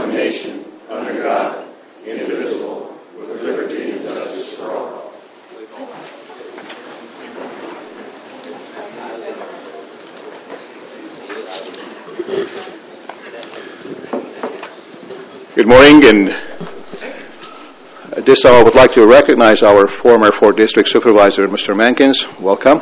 one nation, under God, indivisible, with liberty and justice for all. Good morning, and at this time I would like to recognize our former 4th District Supervisor, Mr. Mankins. Welcome.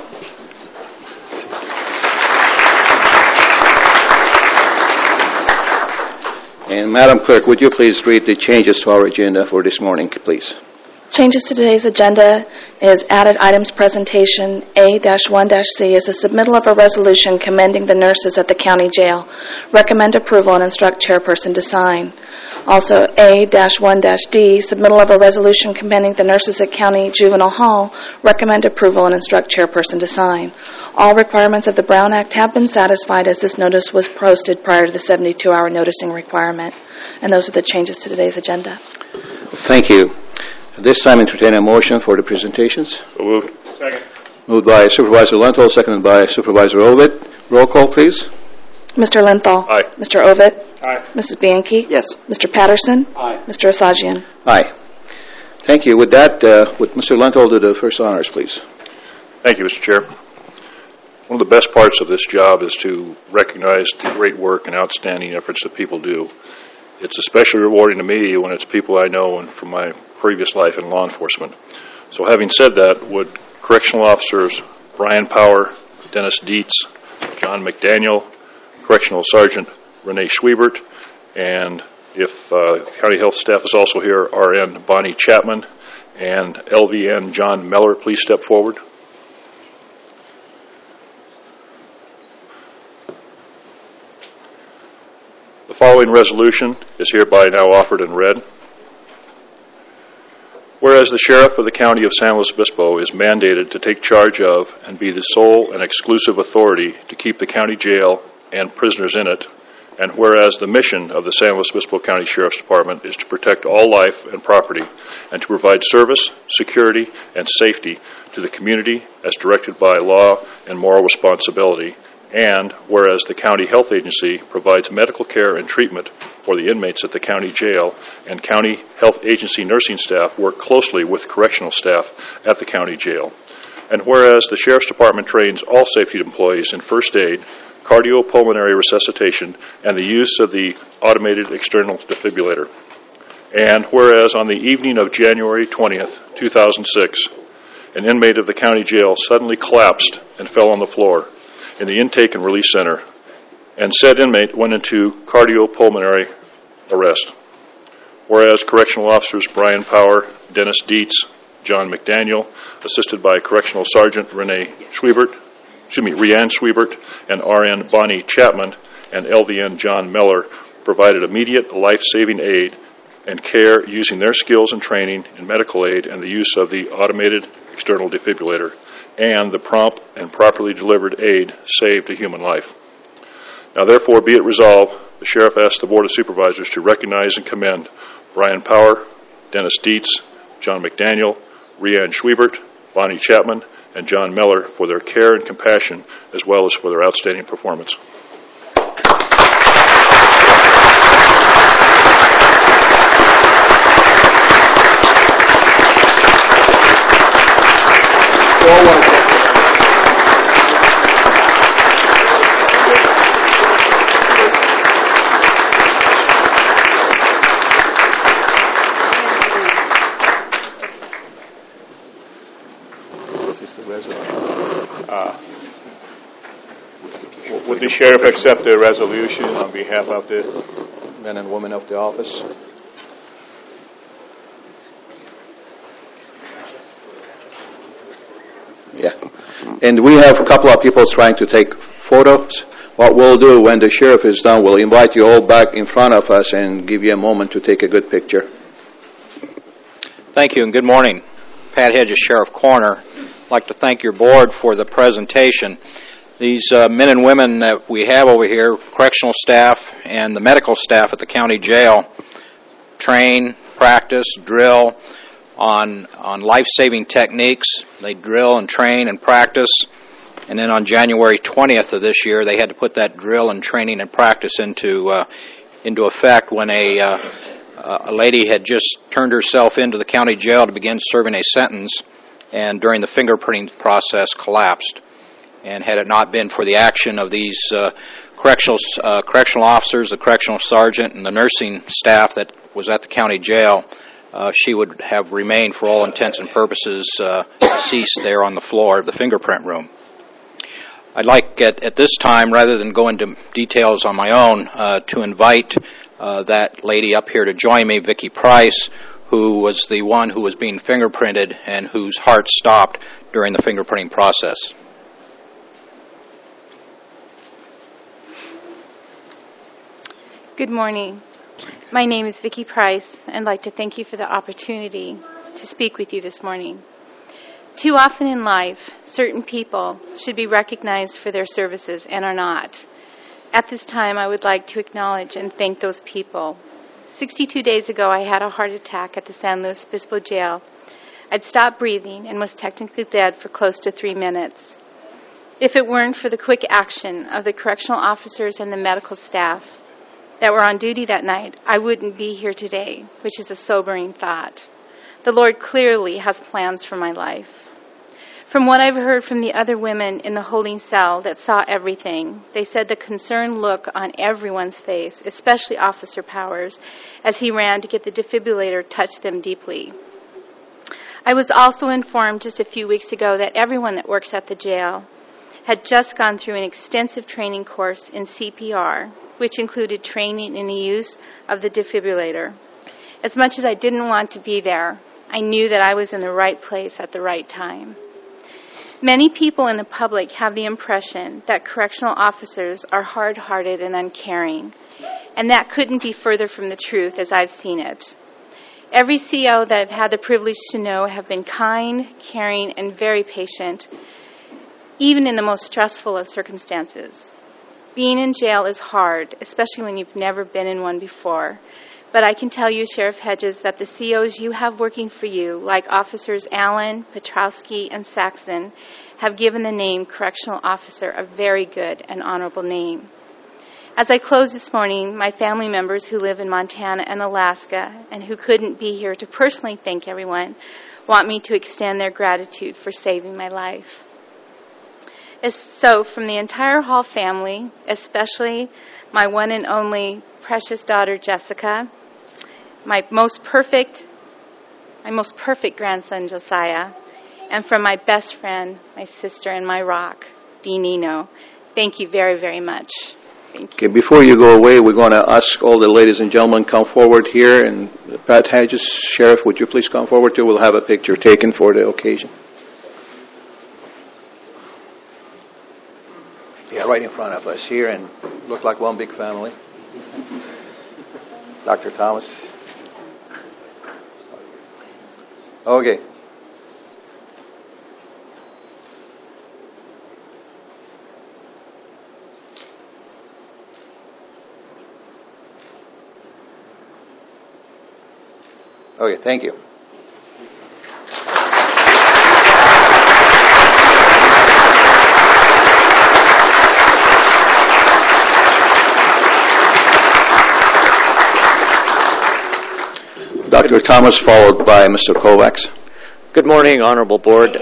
And Madam Clerk, would you please read the changes to our agenda for this morning, please? Changes to today's agenda is added items presentation. A-1-C is a submittal of a resolution commending the nurses at the county jail. Recommend approval and instruct chairperson to sign. Also, A-1-D, submittal of a resolution commending the nurses at county juvenile hall. Recommend approval and instruct chairperson to sign. All requirements of the Brown Act have been satisfied as this notice was posted prior to the 72-hour noticing requirement. And those are the changes to today's agenda. Thank you. At this time, entertain a motion for the presentations. So moved. Second. Moved by Supervisor Lenthal, seconded by Supervisor Ovitt. Roll call, please. Mr. Lenthal. Aye. Mr. Ovitt. Aye. Mrs. Bianchi. Yes. Mr. Patterson. Aye. Mr. Asajian. Aye. Thank you. With that, would Mr. Lenthal do the first honors, please? Thank you, Mr. Chair. One of the best parts of this job is to recognize the great work and outstanding efforts that people do. It's especially rewarding to me when it's people I know and from my previous life in law enforcement. So having said that, would correctional officers Brian Power, Dennis Dietz, John McDaniel, Correctional Sergeant Renee Schwiebert, and if county health staff is also here, RN Bonnie Chapman and LVN John Meller, please step forward. The following resolution is hereby now offered and read. Whereas the Sheriff of the County of San Luis Obispo is mandated to take charge of and be the sole and exclusive authority to keep the county jail and prisoners in it, and whereas the mission of the San Luis Obispo County Sheriff's Department is to protect all life and property and to provide service, security, and safety to the community as directed by law and moral responsibility, and whereas the County Health Agency provides medical care and treatment for the inmates at the county jail, and County Health Agency nursing staff work closely with correctional staff at the county jail. And whereas the Sheriff's Department trains all safety employees in first aid, cardiopulmonary resuscitation, and the use of the automated external defibrillator. And whereas on the evening of January 20th, 2006, an inmate of the county jail suddenly collapsed and fell on the floor in the intake and release center, and said inmate went into cardiopulmonary arrest. Whereas correctional officers Brian Power, Dennis Dietz, John McDaniel, assisted by Correctional Sergeant Rhiann Schwiebert, and RN Bonnie Chapman and LVN John Meller provided immediate life-saving aid and care using their skills and training in medical aid and the use of the automated external defibrillator, and the prompt and properly delivered aid saved a human life. Now therefore be it resolved, the Sheriff asks the Board of Supervisors to recognize and commend Brian Power, Dennis Dietz, John McDaniel, Rhiann Schwiebert, Bonnie Chapman, and John Meller for their care and compassion as well as for their outstanding performance. Would the Sheriff accept the resolution on behalf of the men and women of the office? Yeah. And we have a couple of people trying to take photos. What we'll do when the Sheriff is done, we'll invite you all back in front of us and give you a moment to take a good picture. Thank you and good morning. Pat Hedges, Sheriff Coroner. I'd like to thank your board for the presentation. These men and women that we have over here, correctional staff and the medical staff at the county jail, train, practice, drill on life-saving techniques. They drill and train and practice. And then on January 20th of this year, they had to put that drill and training and practice into into effect when a lady had just turned herself into the county jail to begin serving a sentence, and during the fingerprinting process collapsed. And had it not been for the action of these correctional officers, the correctional sergeant, and the nursing staff that was at the county jail, she would have remained, for all intents and purposes, deceased there on the floor of the fingerprint room. I'd like at this time, rather than go into details on my own, to invite that lady up here to join me, Vicki Price, who was the one who was being fingerprinted and whose heart stopped during the fingerprinting process. Good morning. My name is Vicki Price, and I'd like to thank you for the opportunity to speak with you this morning. Too often in life, certain people should be recognized for their services and are not. At this time, I would like to acknowledge and thank those people. 62 days ago, I had a heart attack at the San Luis Obispo jail. I'd stopped breathing and was technically dead for close to 3 minutes. If it weren't for the quick action of the correctional officers and the medical staff that were on duty that night, I wouldn't be here today, which is a sobering thought. The Lord clearly has plans for my life. From what I've heard from the other women in the holding cell that saw everything, they said the concerned look on everyone's face, especially Officer Powers, as he ran to get the defibrillator, touched them deeply. I was also informed just a few weeks ago that everyone that works at the jail had just gone through an extensive training course in CPR, which included training in the use of the defibrillator. As much as I didn't want to be there, I knew that I was in the right place at the right time. Many people in the public have the impression that correctional officers are hard-hearted and uncaring, and that couldn't be further from the truth as I've seen it. Every CO that I've had the privilege to know have been kind, caring, and very patient, even in the most stressful of circumstances. Being in jail is hard, especially when you've never been in one before. But I can tell you, Sheriff Hedges, that the COs you have working for you, like Officers Allen, Petrowski, and Saxon, have given the name Correctional Officer a very good and honorable name. As I close this morning, my family members who live in Montana and Alaska and who couldn't be here to personally thank everyone want me to extend their gratitude for saving my life. So from the entire Hall family, especially my one and only precious daughter, Jessica, my most perfect grandson, Josiah, and from my best friend, my sister, and my rock, Dee Nino. Thank you very, very much. Thank you. Okay, before you go away, we're going to ask all the ladies and gentlemen come forward here. And Pat Hedges, Sheriff, would you please come forward too? We'll have a picture taken for the occasion. Yeah, right in front of us here, and look like one big family. Dr. Thomas. Okay. Okay, thank you. Dr. Thomas, followed by Mr. Kovacs. Good morning, Honorable Board.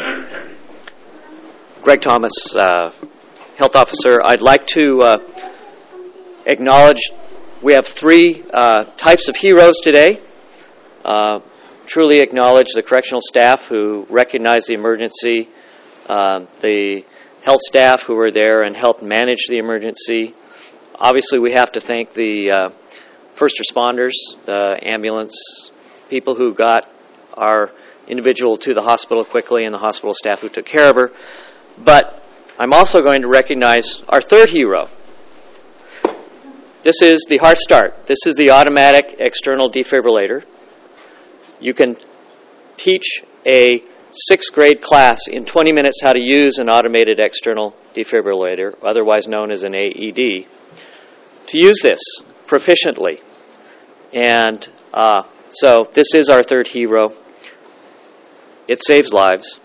Greg Thomas, Health Officer. I'd like to acknowledge we have three types of heroes today. Truly acknowledge the correctional staff who recognized the emergency, the health staff who were there and helped manage the emergency. Obviously, we have to thank the first responders, the ambulance people who got our individual to the hospital quickly, and the hospital staff who took care of her. But I'm also going to recognize our third hero. This is the Heart Start. This is the automatic external defibrillator. You can teach a 6th grade class in 20 minutes how to use an automated external defibrillator, otherwise known as an AED, to use this proficiently. And so this is our third hero. It saves lives.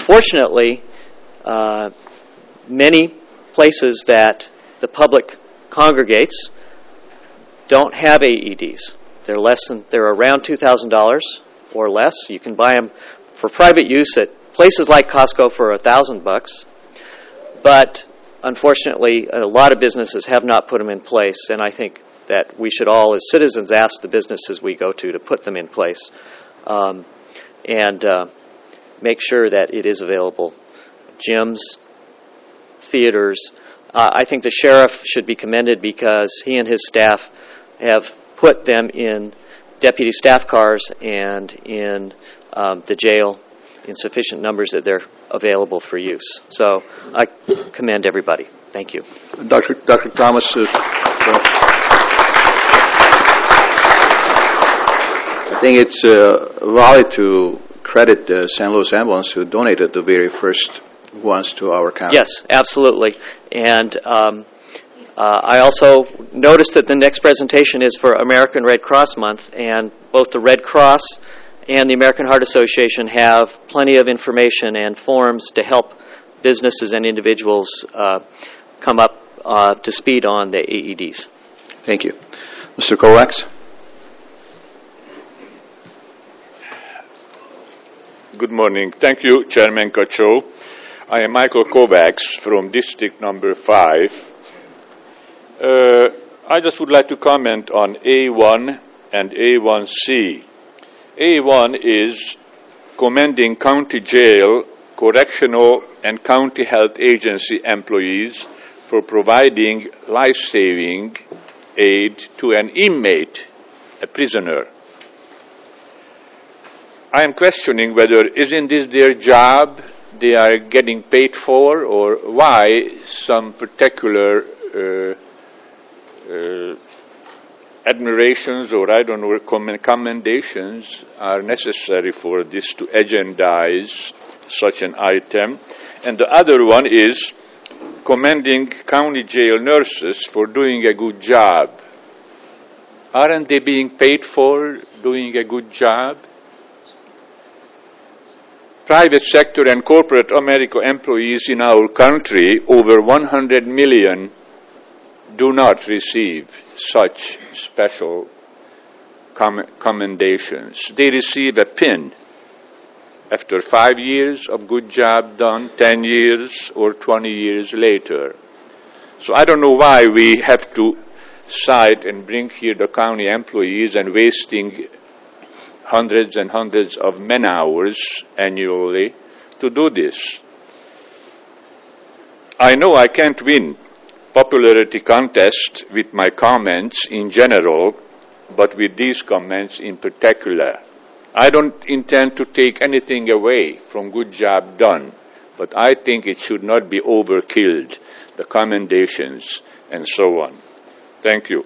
Unfortunately, many places that the public congregates don't have AEDs. They're around $2,000 or less. You can buy them for private use at places like Costco for $1,000. But unfortunately, a lot of businesses have not put them in place, and I think that we should all, as citizens, ask the businesses we go to put them in place and make sure that it is available. Gyms, theaters. I think the sheriff should be commended because he and his staff have put them in deputy staff cars and in the jail in sufficient numbers that they're available for use. So I commend everybody. Thank you. Dr. Thomas, I think it's valid to credit the San Luis Ambulance who donated the very first ones to our county. Yes, absolutely. And I also noticed that the next presentation is for American Red Cross Month, and both the Red Cross and the American Heart Association have plenty of information and forms to help businesses and individuals come up to speed on the AEDs. Thank you. Mr. Kovacs? Good morning. Thank you, Chairman Cacho. I am Michael Kovacs from District Number 5. I just would like to comment on A1 and A1C. A1 is commending county jail, correctional, and county health agency employees for providing life-saving aid to an inmate, a prisoner. I am questioning whether isn't this their job they are getting paid for, or why some particular admirations or I don't know commendations are necessary for this to agendize such an item. And the other one is commending county jail nurses for doing a good job. Aren't they being paid for doing a good job? Private sector and corporate America employees in our country, over 100 million, do not receive such special commendations. They receive a pin after 5 years of good job done, 10 years, or 20 years later. So I don't know why we have to cite and bring here the county employees and wasting hundreds and hundreds of man-hours annually to do this. I know I can't win popularity contest with my comments in general, but with these comments in particular. I don't intend to take anything away from good job done, but I think it should not be overkilled, the commendations and so on. Thank you.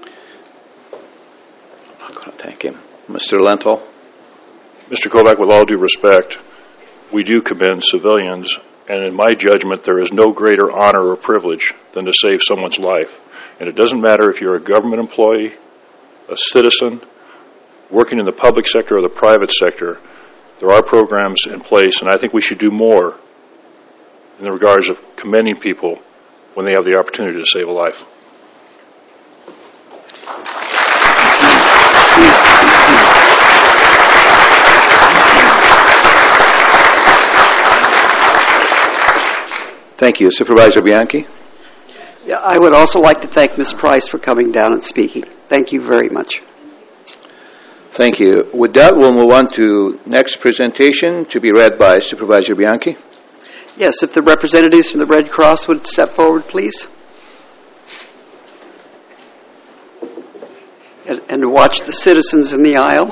I'm going to thank him. Mr. Lenthal. Mr. Kovac, with all due respect, we do commend civilians, and in my judgment, there is no greater honor or privilege than to save someone's life. And it doesn't matter if you're a government employee, a citizen, working in the public sector or the private sector, there are programs in place, and I think we should do more in the regards of commending people when they have the opportunity to save a life. Thank you. Supervisor Bianchi? Yeah, I would also like to thank Ms. Price for coming down and speaking. Thank you very much. Thank you. With that, we'll move on to next presentation to be read by Supervisor Bianchi. Yes, if the representatives from the Red Cross would step forward, please. And watch the citizens in the aisle.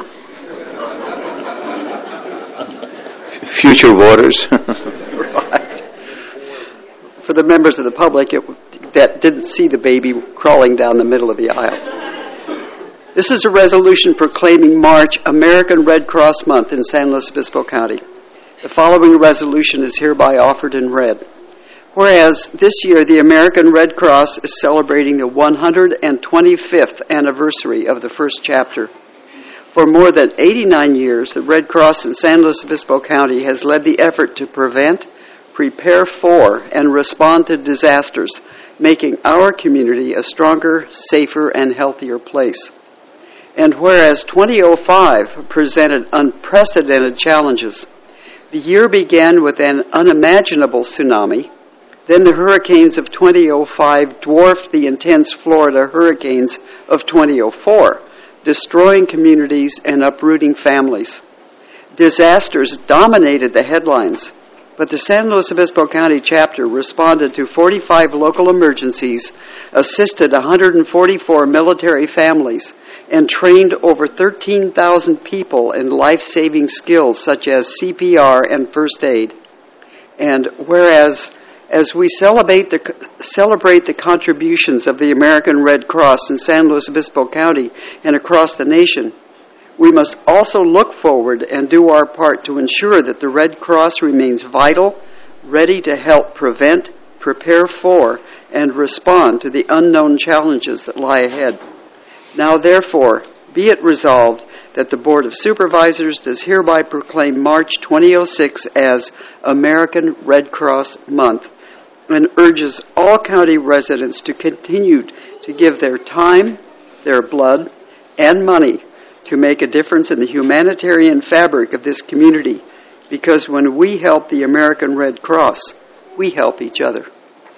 Future voters. Right. For the members of the public that didn't see the baby crawling down the middle of the aisle. This is a resolution proclaiming March American Red Cross Month in San Luis Obispo County. The following resolution is hereby offered and read. Whereas this year the American Red Cross is celebrating the 125th anniversary of the first chapter. For more than 89 years, the Red Cross in San Luis Obispo County has led the effort to prevent, prepare for, and respond to disasters making our community a stronger, safer, and healthier place. And whereas 2005 presented unprecedented challenges, the year began with an unimaginable tsunami. Then the hurricanes of 2005 dwarfed the intense Florida hurricanes of 2004, destroying communities and uprooting families. Disasters dominated the headlines, but the San Luis Obispo County chapter responded to 45 local emergencies, assisted 144 military families, and trained over 13,000 people in life-saving skills such as CPR and first aid. And whereas as we celebrate the contributions of the American Red Cross in San Luis Obispo County and across the nation, we must also look forward and do our part to ensure that the Red Cross remains vital, ready to help prevent, prepare for, and respond to the unknown challenges that lie ahead. Now, therefore, be it resolved that the Board of Supervisors does hereby proclaim March 2006 as American Red Cross Month and urges all county residents to continue to give their time, their blood, and money to make a difference in the humanitarian fabric of this community, because when we help the American Red Cross, we help each other.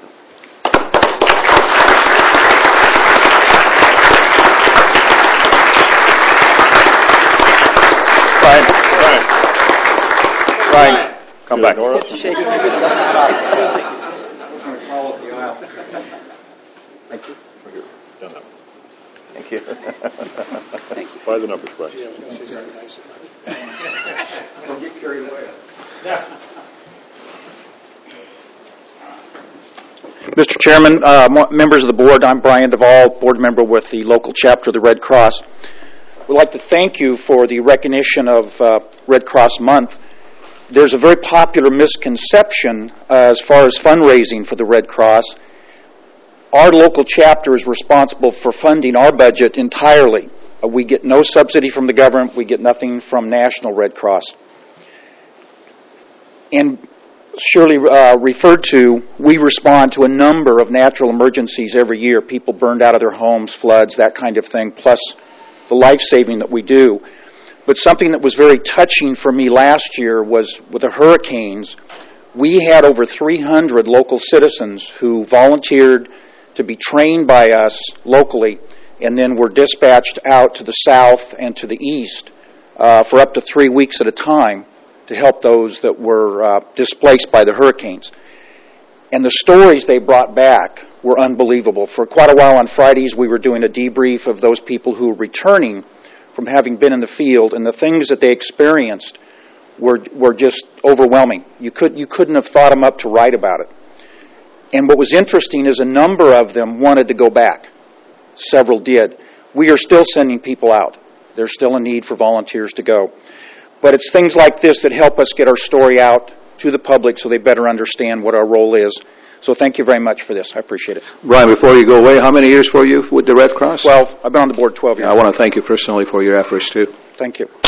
Brian, come back. Thank you. Thank you. Thank you. By the numbers, Brian. Don't get carried away. Mr. Chairman, members of the board, I'm Brian Duvall, board member with the local chapter of the Red Cross. We'd like to thank you for the recognition of Red Cross Month. There's a very popular misconception as far as fundraising for the Red Cross. Our local chapter is responsible for funding our budget entirely. We get no subsidy from the government. We get nothing from National Red Cross. And Shirley referred to, we respond to a number of natural emergencies every year, people burned out of their homes, floods, that kind of thing, plus the life-saving that we do. But something that was very touching for me last year was with the hurricanes, we had over 300 local citizens who volunteered to be trained by us locally and then were dispatched out to the south and to the east for up to 3 weeks at a time to help those that were displaced by the hurricanes. And the stories they brought back were unbelievable. For quite a while on Fridays, we were doing a debrief of those people who were returning from having been in the field, and the things that they experienced were just overwhelming. You couldn't have thought them up to write about it. And what was interesting is a number of them wanted to go back. Several did. We are still sending people out. There's still a need for volunteers to go. But it's things like this that help us get our story out to the public so they better understand what our role is. So thank you very much for this. I appreciate it. Brian, before you go away, how many years were you with the Red Cross? 12. I've been on the board 12 years. I want to thank you personally for your efforts, too. Thank you.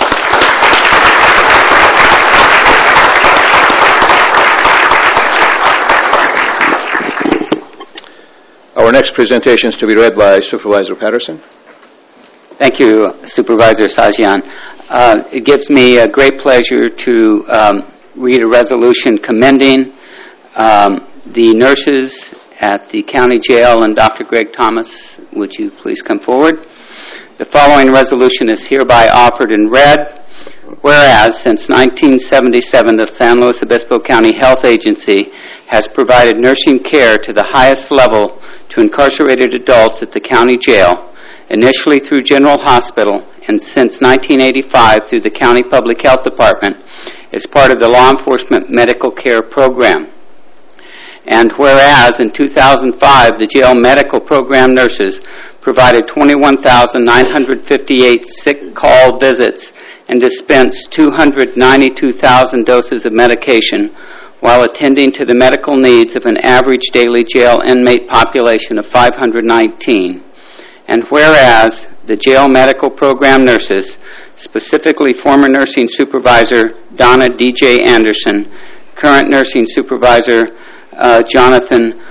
Our next presentation is to be read by Supervisor Patterson. Thank you, Supervisor Sajian. It gives me a great pleasure to read a resolution commending the nurses at the county jail. And Dr. Greg Thomas, would you please come forward? The following resolution is hereby offered and read. Whereas, since 1977, the San Luis Obispo County Health Agency has provided nursing care to the highest level to incarcerated adults at the county jail, initially through General Hospital, and since 1985 through the County Public Health Department as part of the Law Enforcement Medical Care Program. And whereas in 2005, the jail medical program nurses provided 21,958 sick call visits and dispensed 292,000 doses of medication while attending to the medical needs of an average daily jail inmate population of 519. And whereas the jail medical program nurses, specifically former nursing supervisor Donna D.J. Anderson, current nursing supervisor Jonathan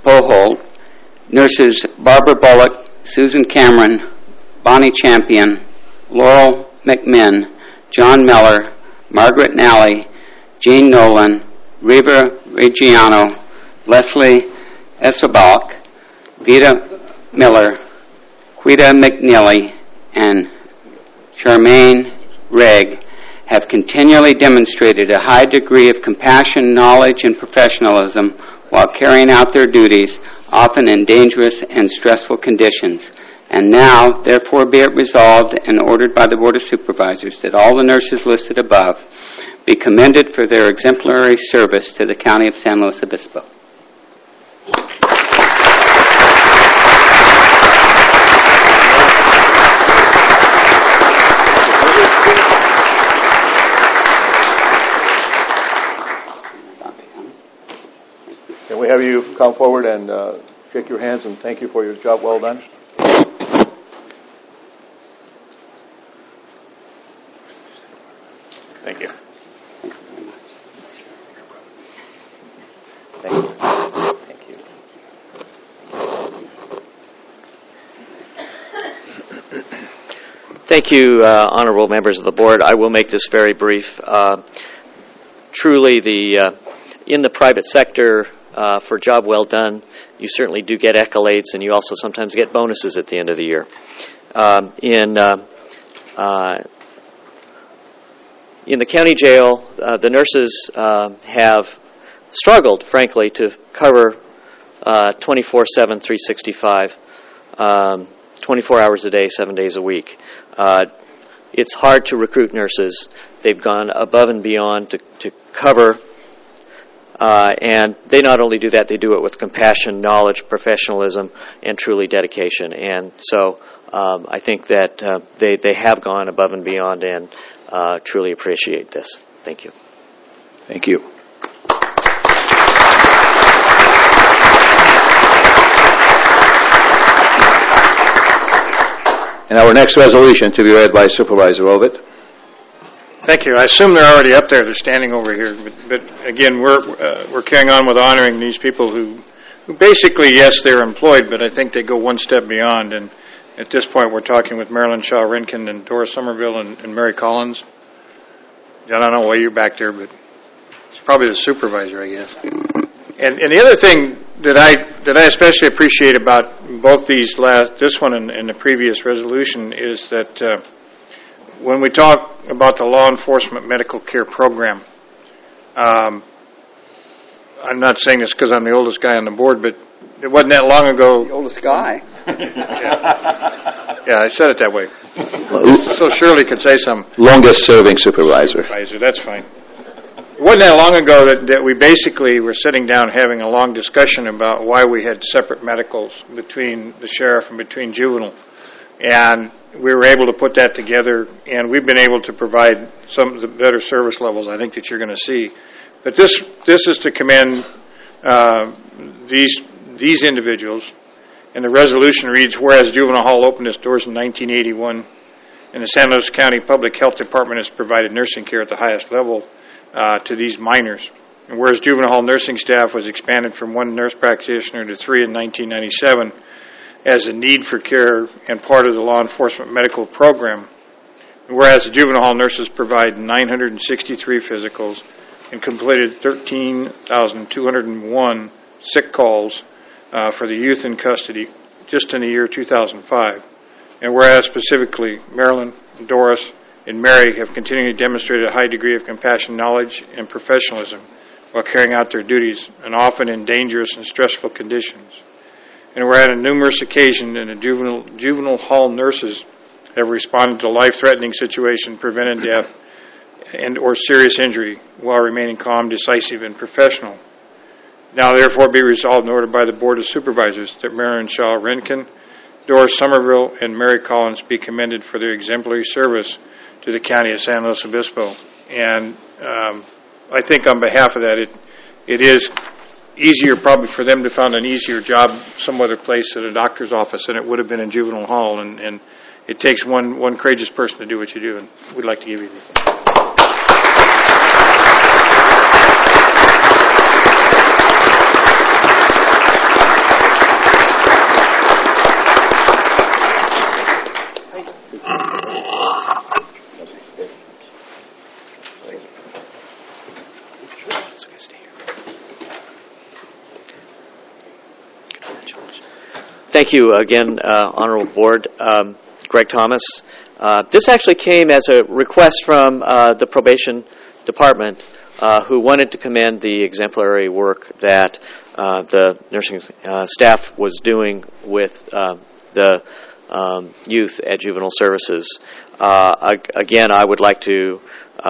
Poholt, nurses Barbara Bullock, Susan Cameron, Bonnie Champion, Laurel McMinn, John Miller, Margaret Nally, Jean Nolan, Reva Reggiano, Leslie Esselbach, Vita Miller, Quita McNeely, and Charmaine Regg have continually demonstrated a high degree of compassion, knowledge, and professionalism while carrying out their duties, often in dangerous and stressful conditions. And now, therefore, be it resolved and ordered by the Board of Supervisors that all the nurses listed above be commended for their exemplary service to the County of San Luis Obispo. Can we have you come forward and shake your hands and thank you for your job well done? Thank you. Thank you. Thank you. Thank you, honorable members of the board. I will make this very brief. Truly, in the private sector, for job well done, you certainly do get accolades, and you also sometimes get bonuses at the end of the year. In the county jail, the nurses have struggled, frankly, to cover 24/7, 365, 24 hours a day, 7 days a week. It's hard to recruit nurses. They've gone above and beyond to cover, and they not only do that, they do it with compassion, knowledge, professionalism, and truly dedication. And so I think that they have gone above and beyond and truly appreciate this. Thank you. Thank you. And our next resolution to be read by Supervisor Ovitt. Thank you. I assume they're already up there. They're standing over here. But again, we're carrying on with honoring these people who basically, yes, they're employed, but I think they go one step beyond. And at this point, we're talking with Marilyn Shaw Rinkin and Doris Somerville and Mary Collins. I don't know why you're back there, but it's probably the supervisor, I guess. And the other thing that I especially appreciate about both this one and the previous resolution is that when we talk about the law enforcement medical care program, I'm not saying this because I'm the oldest guy on the board, but it wasn't that long ago. The oldest guy. Yeah, I said it that way. So Shirley could say something. Longest serving supervisor. That's fine. It wasn't that long ago that we basically were sitting down having a long discussion about why we had separate medicals between the sheriff and between juvenile. And we were able to put that together, and we've been able to provide some of the better service levels I think that you're going to see. But this is to commend these individuals. And the resolution reads, whereas Juvenile Hall opened its doors in 1981, and the San Luis County Public Health Department has provided nursing care at the highest level to these minors. And whereas Juvenile Hall nursing staff was expanded from 1 nurse practitioner to 3 in 1997 as a need for care and part of the law enforcement medical program. And whereas the Juvenile Hall nurses provide 963 physicals and completed 13,201 sick calls for the youth in custody just in the year 2005. And whereas specifically Marilyn, Doris, and Mary have continually demonstrated a high degree of compassion, knowledge, and professionalism while carrying out their duties, and often in dangerous and stressful conditions. And whereas on numerous occasions in the juvenile hall nurses have responded to life-threatening situation, prevented death, and or serious injury while remaining calm, decisive, and professional. Now therefore be resolved and ordered by the Board of Supervisors that Marilyn Shaw Rinkin, Doris Somerville, and Mary Collins be commended for their exemplary service to the County of San Luis Obispo. And I think on behalf of that, it is easier probably for them to find an easier job some other place at a doctor's office than it would have been in juvenile hall. And it takes one courageous person to do what you do, and we'd like to give you that. Thank you again, Honorable Board. Greg Thomas. This actually came as a request from the Probation Department, who wanted to commend the exemplary work that the nursing staff was doing with the youth at Juvenile Services. Again, I would like to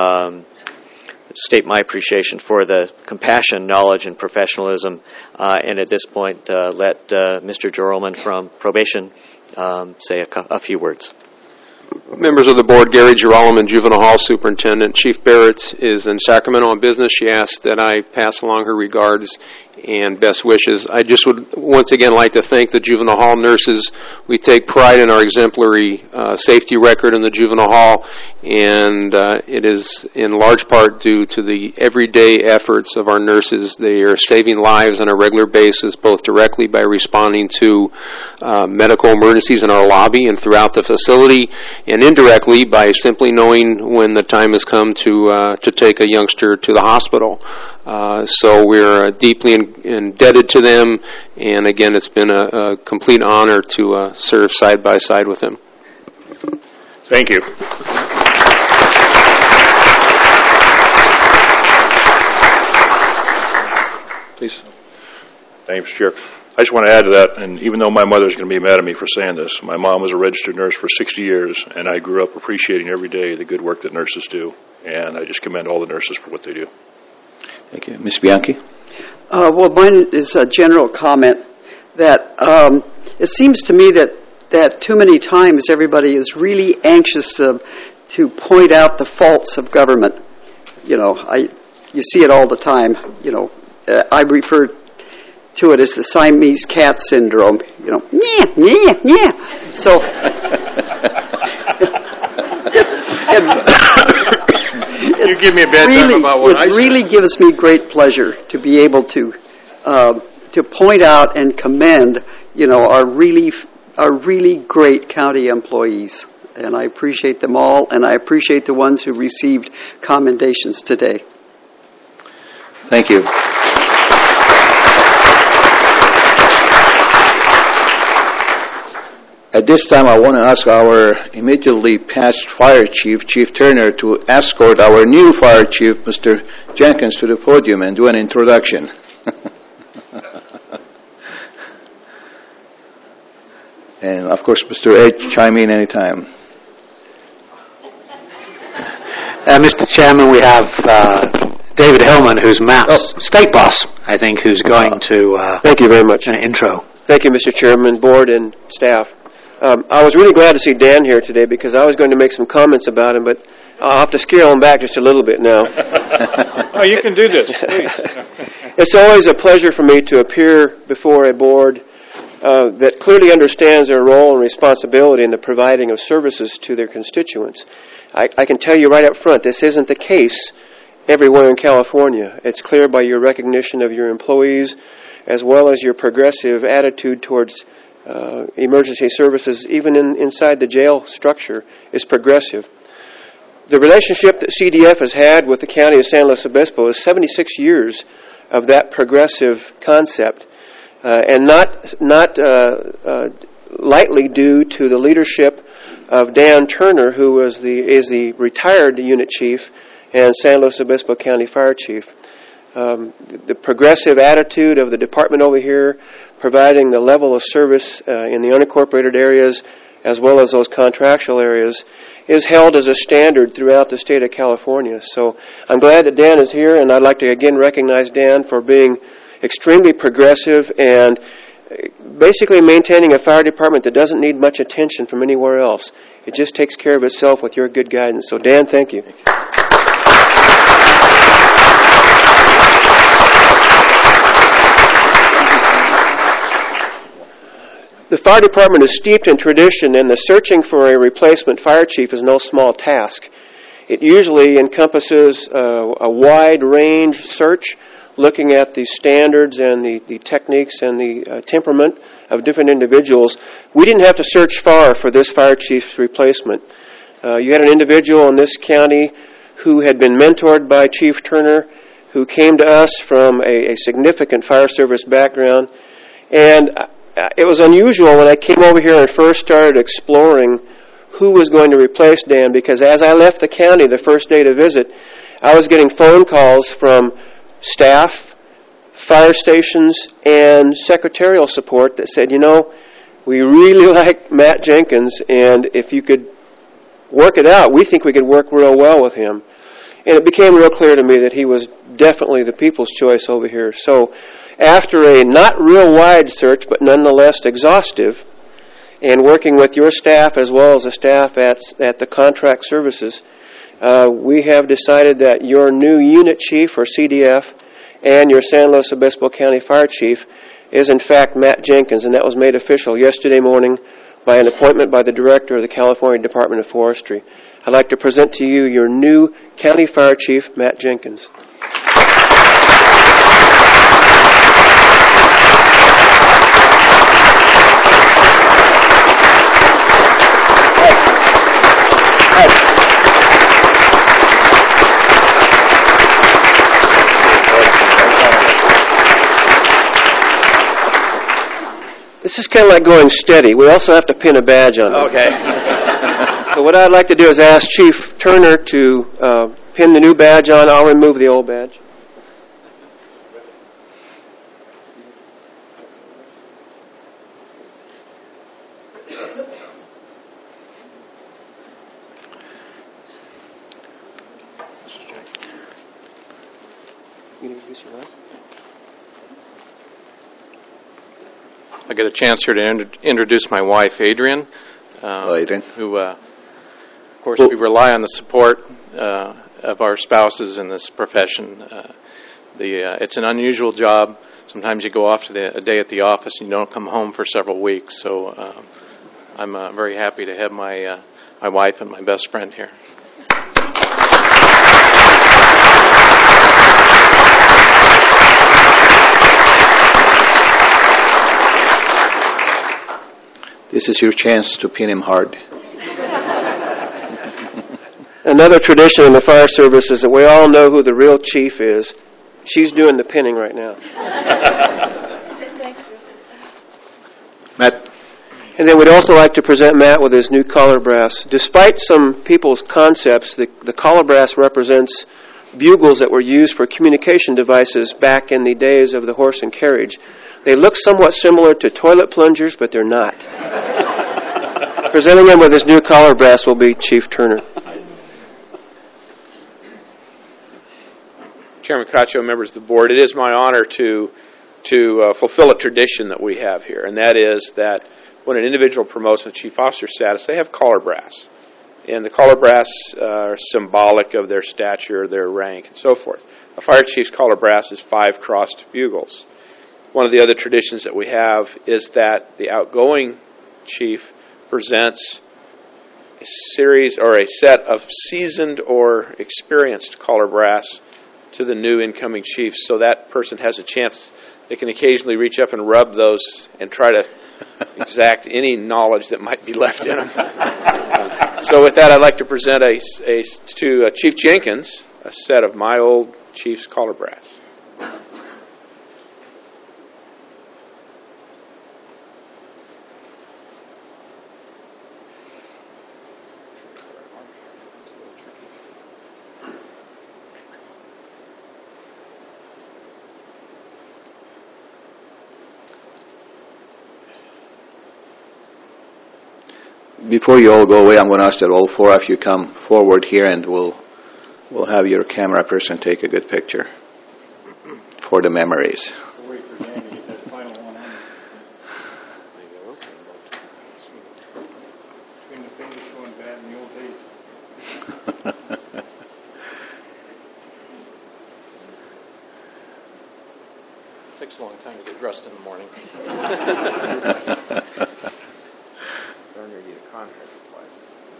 state my appreciation for the compassion, knowledge, and professionalism, and at this point let Mr. Jorlman from Probation say a few words. Members of the board, Gary Girolamo, Juvenile Hall Superintendent. Chief Barrett is in Sacramento on business. She asked that I pass along her regards and best wishes. I just would once again like to thank the Juvenile Hall nurses. We take pride in our exemplary safety record in the Juvenile Hall, and it is in large part due to the everyday efforts of our nurses. They are saving lives on a regular basis, both directly by responding to medical emergencies in our lobby and throughout the facility, and indirectly by simply knowing when the time has come to take a youngster to the hospital. So we're deeply indebted to them, and again, it's been a complete honor to serve side by side with them. Thank you. Please. Thank you, Mr. Chair. I just want to add to that, and even though my mother's going to be mad at me for saying this, my mom was a registered nurse for 60 years, and I grew up appreciating every day the good work that nurses do, and I just commend all the nurses for what they do. Thank you. Ms. Bianchi? Well, mine is a general comment that it seems to me that too many times everybody is really anxious to point out the faults of government. You see it all the time. I refer to it as the Siamese cat syndrome. So you give me a bad time about what I said. It really gives me great pleasure to be able to point out and commend, our really great county employees, and I appreciate them all, and I appreciate the ones who received commendations today. Thank you. At this time, I want to ask our immediately past fire chief, Chief Turner, to escort our new fire chief, Mr. Jenkins, to the podium and do an introduction. And, of course, Mr. H., chime in anytime. Mr. Chairman, we have David Hillman, who's Matt's state boss, I think, who's going to thank you very much. An intro. Thank you, Mr. Chairman, board, and staff. I was really glad to see Dan here today because I was going to make some comments about him, but I'll have to scale him back just a little bit now. Oh, you can do this, please. It's always a pleasure for me to appear before a board that clearly understands their role and responsibility in the providing of services to their constituents. I can tell you right up front, this isn't the case everywhere in California. It's clear by your recognition of your employees as well as your progressive attitude towards emergency services, even inside the jail structure, is progressive. The relationship that CDF has had with the County of San Luis Obispo is 76 years of that progressive concept, and not lightly due to the leadership of Dan Turner, who is the retired unit chief and San Luis Obispo County Fire Chief. The progressive attitude of the department over here, providing the level of service in the unincorporated areas as well as those contractual areas, is held as a standard throughout the state of California. So I'm glad that Dan is here, and I'd like to again recognize Dan for being extremely progressive and basically maintaining a fire department that doesn't need much attention from anywhere else. It just takes care of itself with your good guidance. So Dan, thank you. The fire department is steeped in tradition, and the searching for a replacement fire chief is no small task. It usually encompasses a wide range search, looking at the standards and the techniques and the temperament of different individuals. We didn't have to search far for this fire chief's replacement. You had an individual in this county who had been mentored by Chief Turner, who came to us from a significant fire service background, and it was unusual when I came over here and first started exploring who was going to replace Dan, because as I left the county the first day to visit, I was getting phone calls from staff, fire stations, and secretarial support that said, we really like Matt Jenkins, and if you could work it out, we think we could work real well with him. And it became real clear to me that he was definitely the people's choice over here. So after a not real wide search, but nonetheless exhaustive, and working with your staff as well as the staff at the contract services, we have decided that your new unit chief, or CDF, and your San Luis Obispo County Fire Chief is in fact Matt Jenkins, and that was made official yesterday morning by an appointment by the Director of the California Department of Forestry. I'd like to present to you your new County Fire Chief, Matt Jenkins. This is kind of like going steady. We also have to pin a badge on it. Okay. So what I'd like to do is ask Chief Turner to pin the new badge on. I'll remove the old badge. You introduce your wife? I get a chance here to introduce my wife, Adrian. Adrian. Who, of course, we rely on the support of our spouses in this profession. It's an unusual job. Sometimes you go off to a day at the office and you don't come home for several weeks. So I'm very happy to have my wife and my best friend here. This is your chance to pin him hard. Another tradition in the fire service is that we all know who the real chief is. She's doing the pinning right now. Matt. And then we'd also like to present Matt with his new collar brass. Despite some people's concepts, the collar brass represents bugles that were used for communication devices back in the days of the horse and carriage. They look somewhat similar to toilet plungers, but they're not. Presenting him with his new collar brass will be Chief Turner. Chairman Cacho, members of the board, it is my honor to fulfill a tradition that we have here, and that is that when an individual promotes to chief officer status, they have collar brass. And the collar brass are symbolic of their stature, their rank, and so forth. A fire chief's collar brass is 5 crossed bugles. One of the other traditions that we have is that the outgoing chief presents a series or a set of seasoned or experienced collar brass to the new incoming chief, so that person has a chance. They can occasionally reach up and rub those and try to exact any knowledge that might be left in them. So with that, I'd like to present to Chief Jenkins a set of my old chief's collar brass. Before you all go away, I'm going to ask that all 4 of you come forward here, and we'll have your camera person take a good picture for the memories. Wait for Dan to get that final one on. Between the fingers going bad in the old days. Takes a long time to get dressed in the morning. Turner, you a contract twice.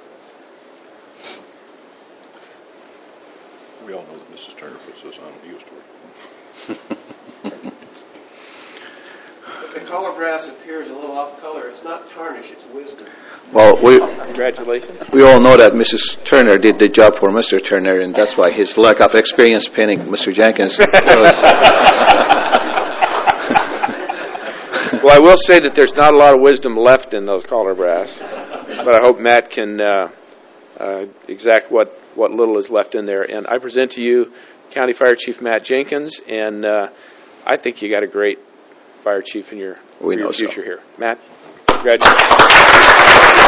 We all know that Mrs. Turner puts those on when he goes to work. If the collar brass appears a little off color, it's not tarnish, it's wisdom. Well, Congratulations. we all know that Mrs. Turner did the job for Mr. Turner, and that's why his lack of experience pinning Mr. Jenkins was. Well, I will say that there's not a lot of wisdom left in those collar brass, but I hope Matt can exact what little is left in there. And I present to you County Fire Chief Matt Jenkins, and I think you got a great fire chief in your future here. Matt, congratulations.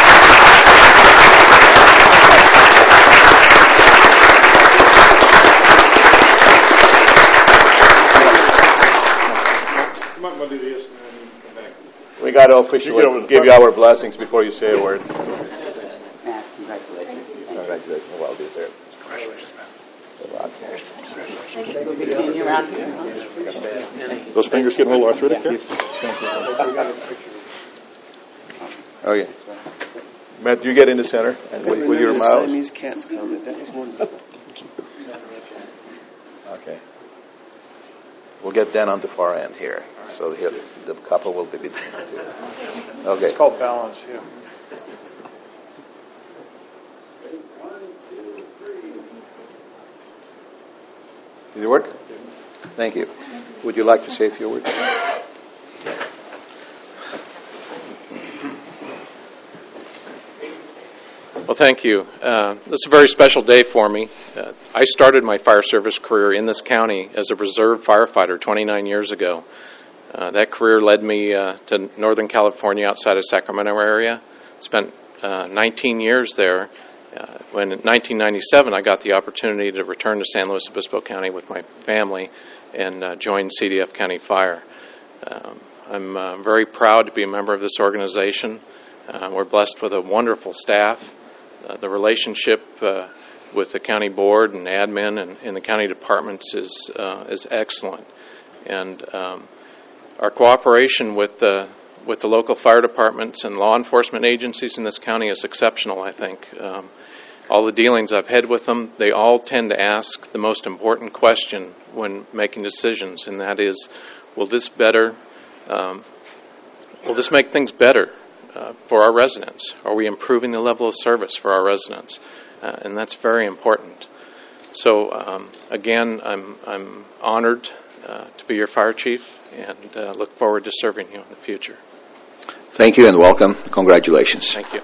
We got to officially give you our blessings before you say a word. Matt, congratulations. Congratulations. Well deserved. Congratulations, Those fingers getting a little arthritic there? Okay. Matt, you get in the center and with your mouse. Siamese cats comment. That was wonderful. Okay. We'll get Dan on the far end here, so the couple will be between the two. Okay. It's called balance, yeah. Did it work? Thank you. Would you like to say a few words? Well, thank you. This is a very special day for me. I started my fire service career in this county as a reserve firefighter 29 years ago. That career led me to Northern California outside of Sacramento area. Spent 19 years there. When in 1997 I got the opportunity to return to San Luis Obispo County with my family and join CDF County Fire. I'm very proud to be a member of this organization. We're blessed with a wonderful staff. The relationship with the county board and admin and the county departments is excellent, and our cooperation with the local fire departments and law enforcement agencies in this county is exceptional. I think all the dealings I've had with them, they all tend to ask the most important question when making decisions, and that is, will this make things better for our residents? Are we improving the level of service for our residents? And that's very important. So again, I'm honored to be your fire chief and look forward to serving you in the future. Thank you and welcome. Congratulations. Thank you.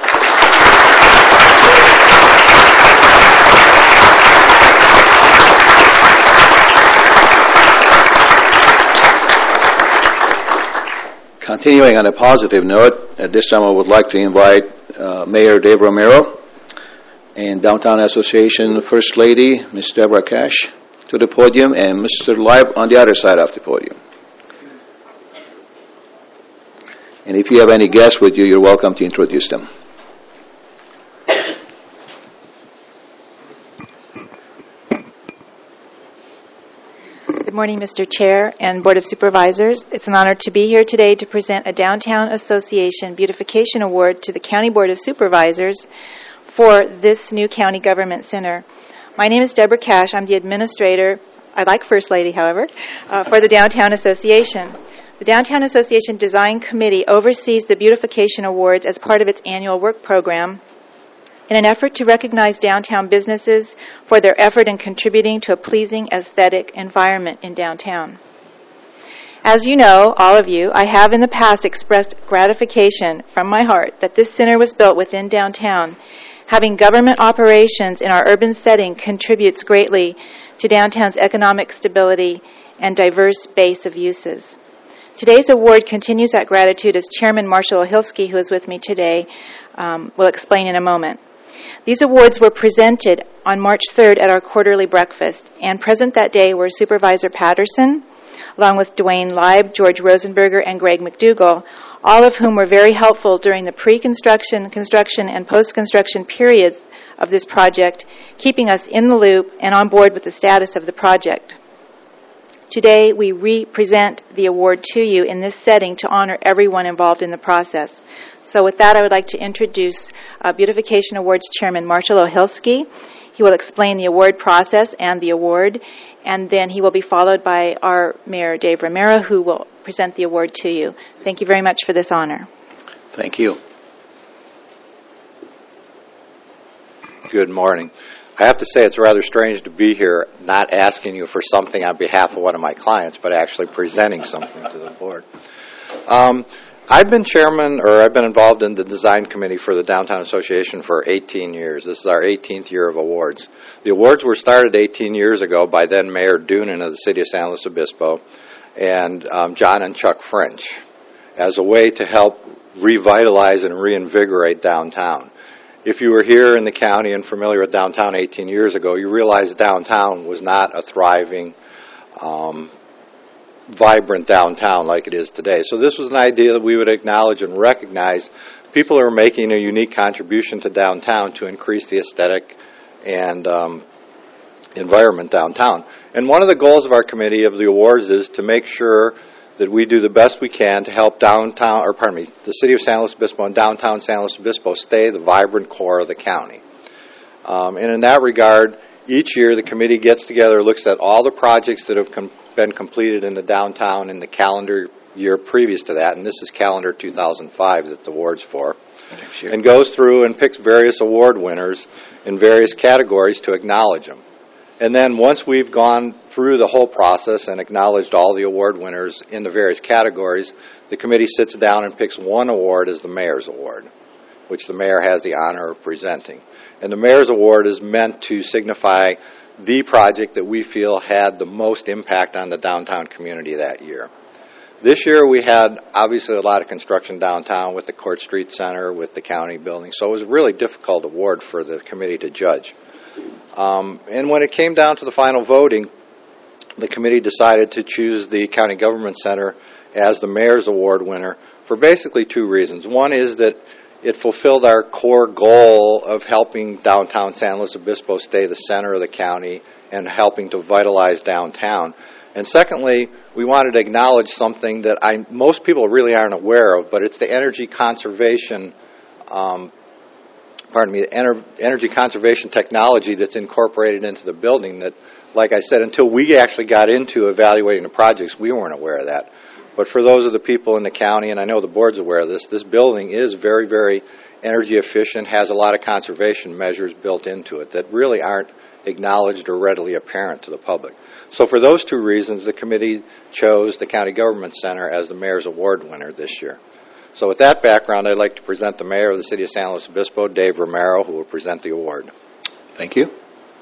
Continuing on a positive note, at this time I would like to invite Mayor Dave Romero and Downtown Association First Lady, Ms. Deborah Cash, to the podium, and Mr. Leib on the other side of the podium. And if you have any guests with you, you're welcome to introduce them. Good morning, Mr. Chair and Board of Supervisors. It's an honor to be here today to present a Downtown Association Beautification Award to the County Board of Supervisors for this new county government center. My name is Deborah Cash. I'm the administrator, I like First Lady, however, for the Downtown Association. The Downtown Association Design Committee oversees the Beautification Awards as part of its annual work program in an effort to recognize downtown businesses for their effort in contributing to a pleasing aesthetic environment in downtown. As you know, all of you, I have in the past expressed gratification from my heart that this center was built within downtown. Having government operations in our urban setting contributes greatly to downtown's economic stability and diverse base of uses. Today's award continues that gratitude, as Chairman Marshall Ohilsky, who is with me today, will explain in a moment. These awards were presented on March 3rd at our quarterly breakfast, and present that day were Supervisor Patterson, along with Dwayne Leib, George Rosenberger, and Greg McDougall, all of whom were very helpful during the pre-construction, construction, and post-construction periods of this project, keeping us in the loop and on board with the status of the project. Today, we re-present the award to you in this setting to honor everyone involved in the process. So with that, I would like to introduce Beautification Awards Chairman Marshall Ohilsky. He will explain the award process and the award, and then he will be followed by our Mayor Dave Romero, who will present the award to you. Thank you very much for this honor. Thank you. Good morning. I have to say it's rather strange to be here not asking you for something on behalf of one of my clients, but actually presenting something to the board. I've been chairman, or I've been involved in the design committee for the Downtown Association for 18 years. This is our 18th year of awards. The awards were started 18 years ago by then Mayor Doonan of the city of San Luis Obispo and John and Chuck French as a way to help revitalize and reinvigorate downtown. If you were here in the county and familiar with downtown 18 years ago, you realize downtown was not a thriving, vibrant downtown like it is today. So this was an idea that we would acknowledge and recognize people are making a unique contribution to downtown to increase the aesthetic and environment downtown. And one of the goals of our committee of the awards is to make sure that we do the best we can to help the city of San Luis Obispo and downtown San Luis Obispo stay the vibrant core of the county. And in that regard, each year the committee gets together, looks at all the projects that have been completed in the downtown in the calendar year previous to that, and this is calendar 2005 that the award's for, and goes through and picks various award winners in various categories to acknowledge them. And then once we've gone through the whole process and acknowledged all the award winners in the various categories, the committee sits down and picks one award as the Mayor's Award, which the Mayor has the honor of presenting. And the Mayor's Award is meant to signify the project that we feel had the most impact on the downtown community that year. This year we had obviously a lot of construction downtown with the Court Street Center, with the county building, so it was a really difficult award for the committee to judge. And when it came down to the final voting, the committee decided to choose the County Government Center as the Mayor's Award winner for basically two reasons. One is that it fulfilled our core goal of helping downtown San Luis Obispo stay the center of the county and helping to vitalize downtown. And secondly, we wanted to acknowledge something that most people really aren't aware of, but it's the energy conservation energy conservation technology that's incorporated into the building that, like I said, until we actually got into evaluating the projects, we weren't aware of that. But for those of the people in the county, and I know the board's aware of this building is very, very energy efficient, has a lot of conservation measures built into it that really aren't acknowledged or readily apparent to the public. So for those two reasons, the committee chose the County Government Center as the Mayor's Award winner this year. So with that background, I'd like to present the Mayor of the City of San Luis Obispo, Dave Romero, who will present the award. Thank you.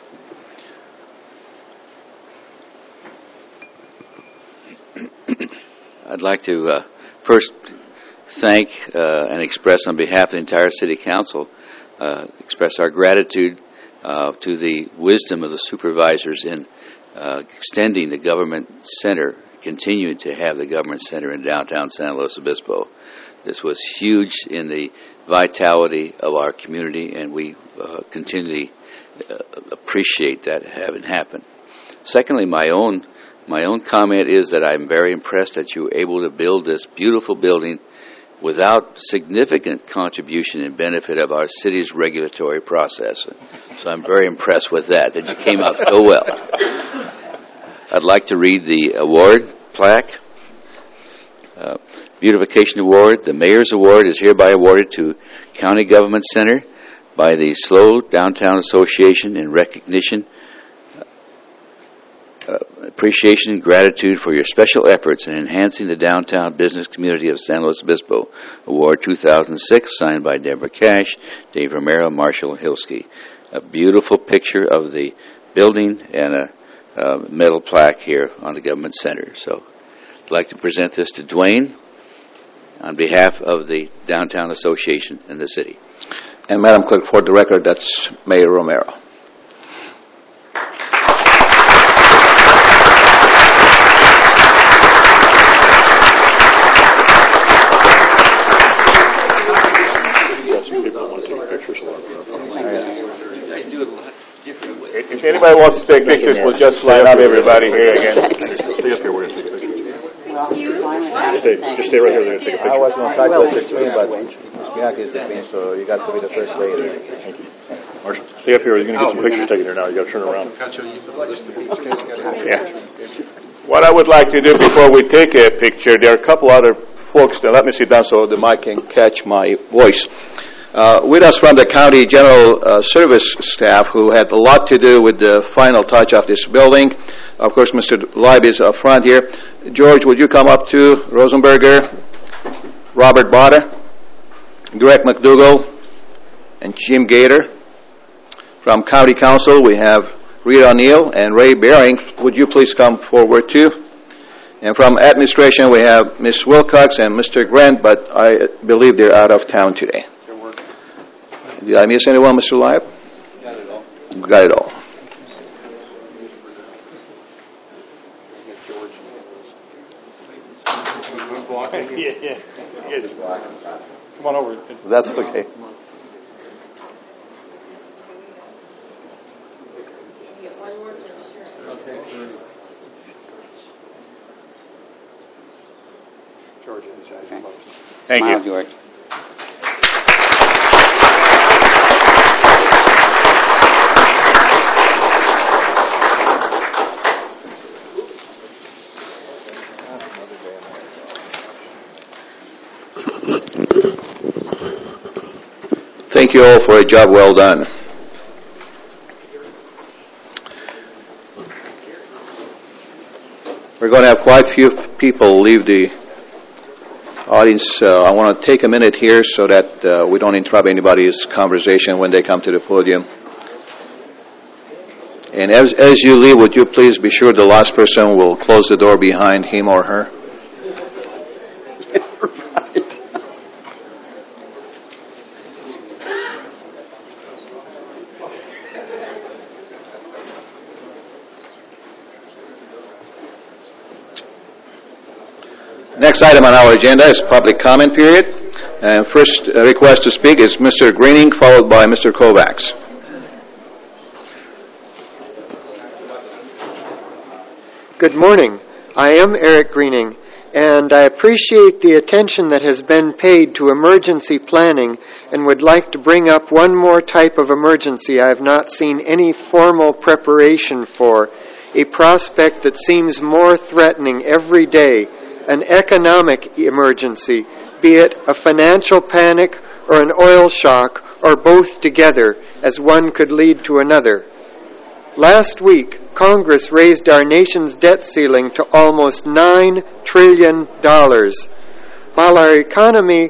I'd like to first thank and express on behalf of the entire City Council, express our gratitude to the wisdom of the supervisors in extending the government center, continuing to have the government center in downtown San Luis Obispo. This was huge in the vitality of our community, and we continually appreciate that having happened. Secondly, my own comment is that I'm very impressed that you were able to build this beautiful building without significant contribution and benefit of our city's regulatory process. So I'm very impressed with that you came out so well. I'd like to read the award plaque. Beautification Award. The Mayor's Award is hereby awarded to County Government Center by the SLO Downtown Association in recognition, appreciation, and gratitude for your special efforts in enhancing the downtown business community of San Luis Obispo. Award 2006, signed by Deborah Cash, Dave Romero, Marshall Hilsky. A beautiful picture of the building and a metal plaque here on the Government Center. So I'd like to present this to Dwayne on behalf of the Downtown Association and the city. And Madam Clerk, for the record, that's Mayor Romero. If anybody wants to take pictures, we'll just line up everybody here again. Stay up here, we're going to take a picture. Just stay right here, they're going to take a picture. I was going to calculate the screen, but Ms. Bianchi is the queen, so you got to be the first lady. Thank you. Marshall, stay up here, you're going to get some pictures taken here now, you got to turn around. Yeah. What I would like to do before we take a picture, there are a couple other folks that let me sit down so the mic can catch my voice. With us from the County General Service staff who had a lot to do with the final touch of this building. Of course, Mr. Leib is up front here. George, would you come up too? Rosenberger, Robert Botta, Greg McDougall, and Jim Gator. From County Council, we have Rita O'Neill and Ray Bering. Would you please come forward too? And from Administration, we have Ms. Wilcox and Mr. Grant, but I believe they're out of town today. Did I miss anyone, Mr. Live? Got it all. Got it all. Yeah. Come on over. That's okay. Thank you, George. Thank you all for a job well done. We're going to have quite a few people leave the audience. I want to take a minute here so that we don't interrupt anybody's conversation when they come to the podium. And as you leave, would you please be sure the last person will close the door behind him or her? Next item on our agenda is public comment period. And first request to speak is Mr. Greening, followed by Mr. Kovacs. Good morning. I am Eric Greening, and I appreciate the attention that has been paid to emergency planning and would like to bring up one more type of emergency I have not seen any formal preparation for, a prospect that seems more threatening every day, an economic emergency, be it a financial panic or an oil shock or both together, as one could lead to another. Last week, Congress raised our nation's debt ceiling to almost $9 trillion. While our economy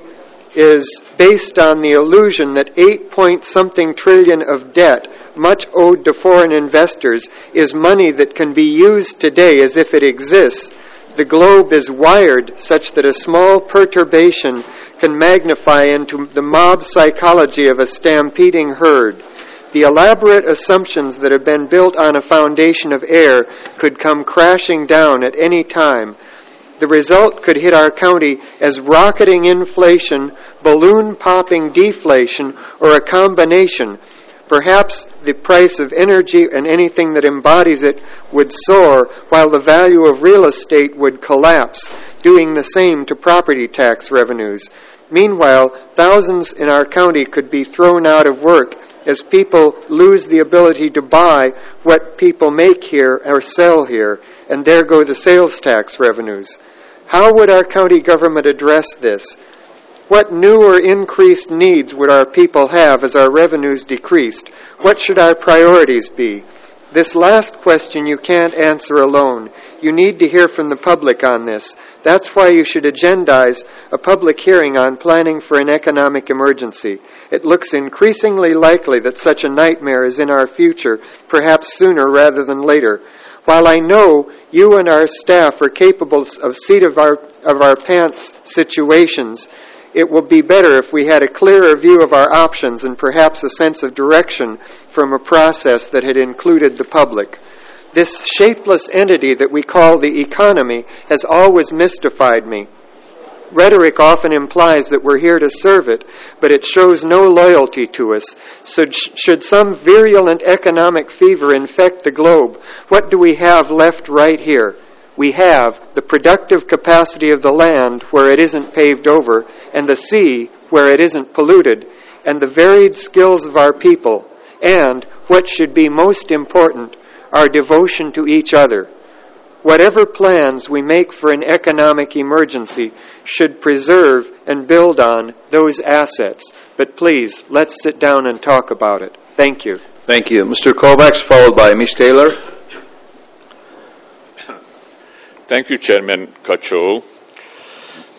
is based on the illusion that 8-point-something trillion of debt, much owed to foreign investors, is money that can be used today as if it exists, the globe is wired such that a small perturbation can magnify into the mob psychology of a stampeding herd. The elaborate assumptions that have been built on a foundation of air could come crashing down at any time. The result could hit our county as rocketing inflation, balloon-popping deflation, or a combination. Perhaps the price of energy and anything that embodies it would soar, while the value of real estate would collapse, doing the same to property tax revenues. Meanwhile, thousands in our county could be thrown out of work as people lose the ability to buy what people make here or sell here, and there go the sales tax revenues. How would our county government address this? What new or increased needs would our people have as our revenues decreased? What should our priorities be? This last question you can't answer alone. You need to hear from the public on this. That's why you should agendize a public hearing on planning for an economic emergency. It looks increasingly likely that such a nightmare is in our future, perhaps sooner rather than later. While I know you and our staff are capable of seat of our pants situations, it will be better if we had a clearer view of our options and perhaps a sense of direction from a process that had included the public. This shapeless entity that we call the economy has always mystified me. Rhetoric often implies that we're here to serve it, but it shows no loyalty to us. So should some virulent economic fever infect the globe, what do we have left right here? We have the productive capacity of the land where it isn't paved over, and the sea where it isn't polluted, and the varied skills of our people, and, what should be most important, our devotion to each other. Whatever plans we make for an economic emergency should preserve and build on those assets. But please, let's sit down and talk about it. Thank you. Thank you. Mr. Kovacs, followed by Ms. Taylor. Thank you, Chairman Kachol.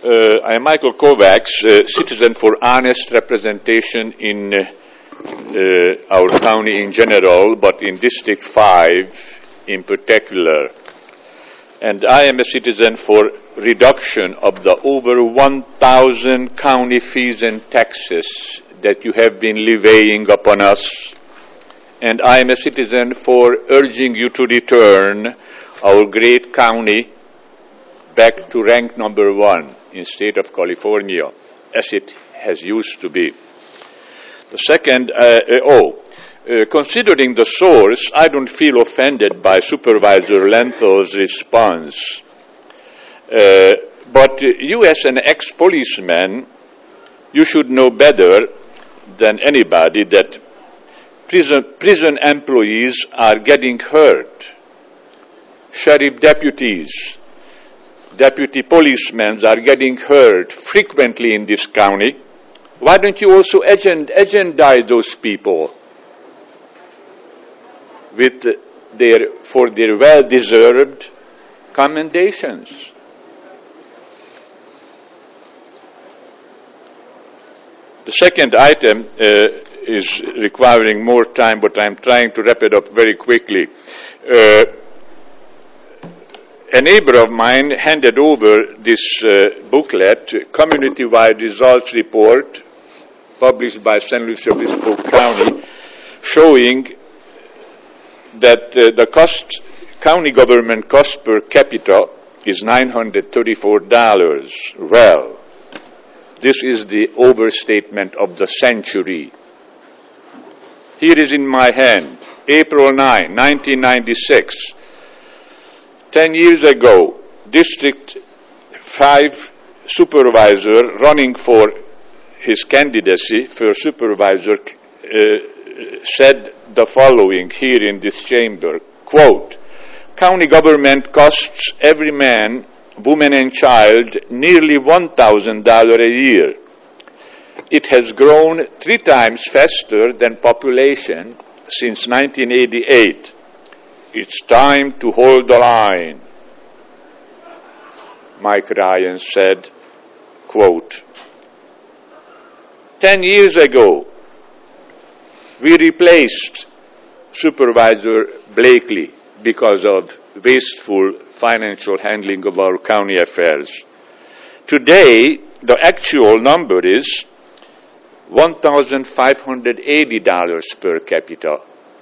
I am Michael Kovacs, citizen for honest representation in our county in general, but in District 5 in particular. And I am a citizen for reduction of the over 1,000 county fees and taxes that you have been levying upon us. And I am a citizen for urging you to return our great county back to rank number 1 in state of California, as it has used to be. The second, considering the source, I don't feel offended by Supervisor Lenthal's response. But you as an ex-policeman, you should know better than anybody that prison employees are getting hurt. Sheriff deputies, deputy policemen are getting hurt frequently in this county. Why don't you also agendize those people for their well-deserved commendations? The second item is requiring more time, but I'm trying to wrap it up very quickly. A neighbor of mine handed over this booklet, Community-Wide Results Report, published by San Luis Obispo County, showing that the county government cost per capita is $934. Well, this is the overstatement of the century. Here is in my hand, April 9, 1996. 10 years ago, District 5 supervisor running for his candidacy for supervisor said the following here in this chamber, quote, "County government costs every man, woman and child nearly $1,000 a year. It has grown 3 times faster than population since 1988. It's time to hold the line." Mike Ryan said, quote, 10 years ago, we replaced Supervisor Blakely because of wasteful financial handling of our county affairs. Today, the actual number is $1,580 per capita,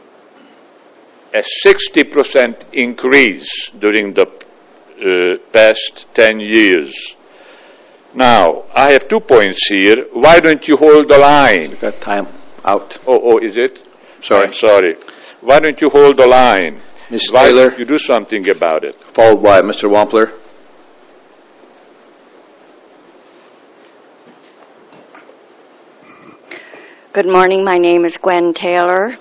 a 60% increase during the past 10 years. Now, I have 2 points here. Why don't you hold the line? We've got time out. Oh, is it? Sorry. I'm sorry. Why don't you hold the line? Ms. Why Taylor, don't you do something about it? followed by Mr. Wampler. Good morning. My name is Gwen Taylor.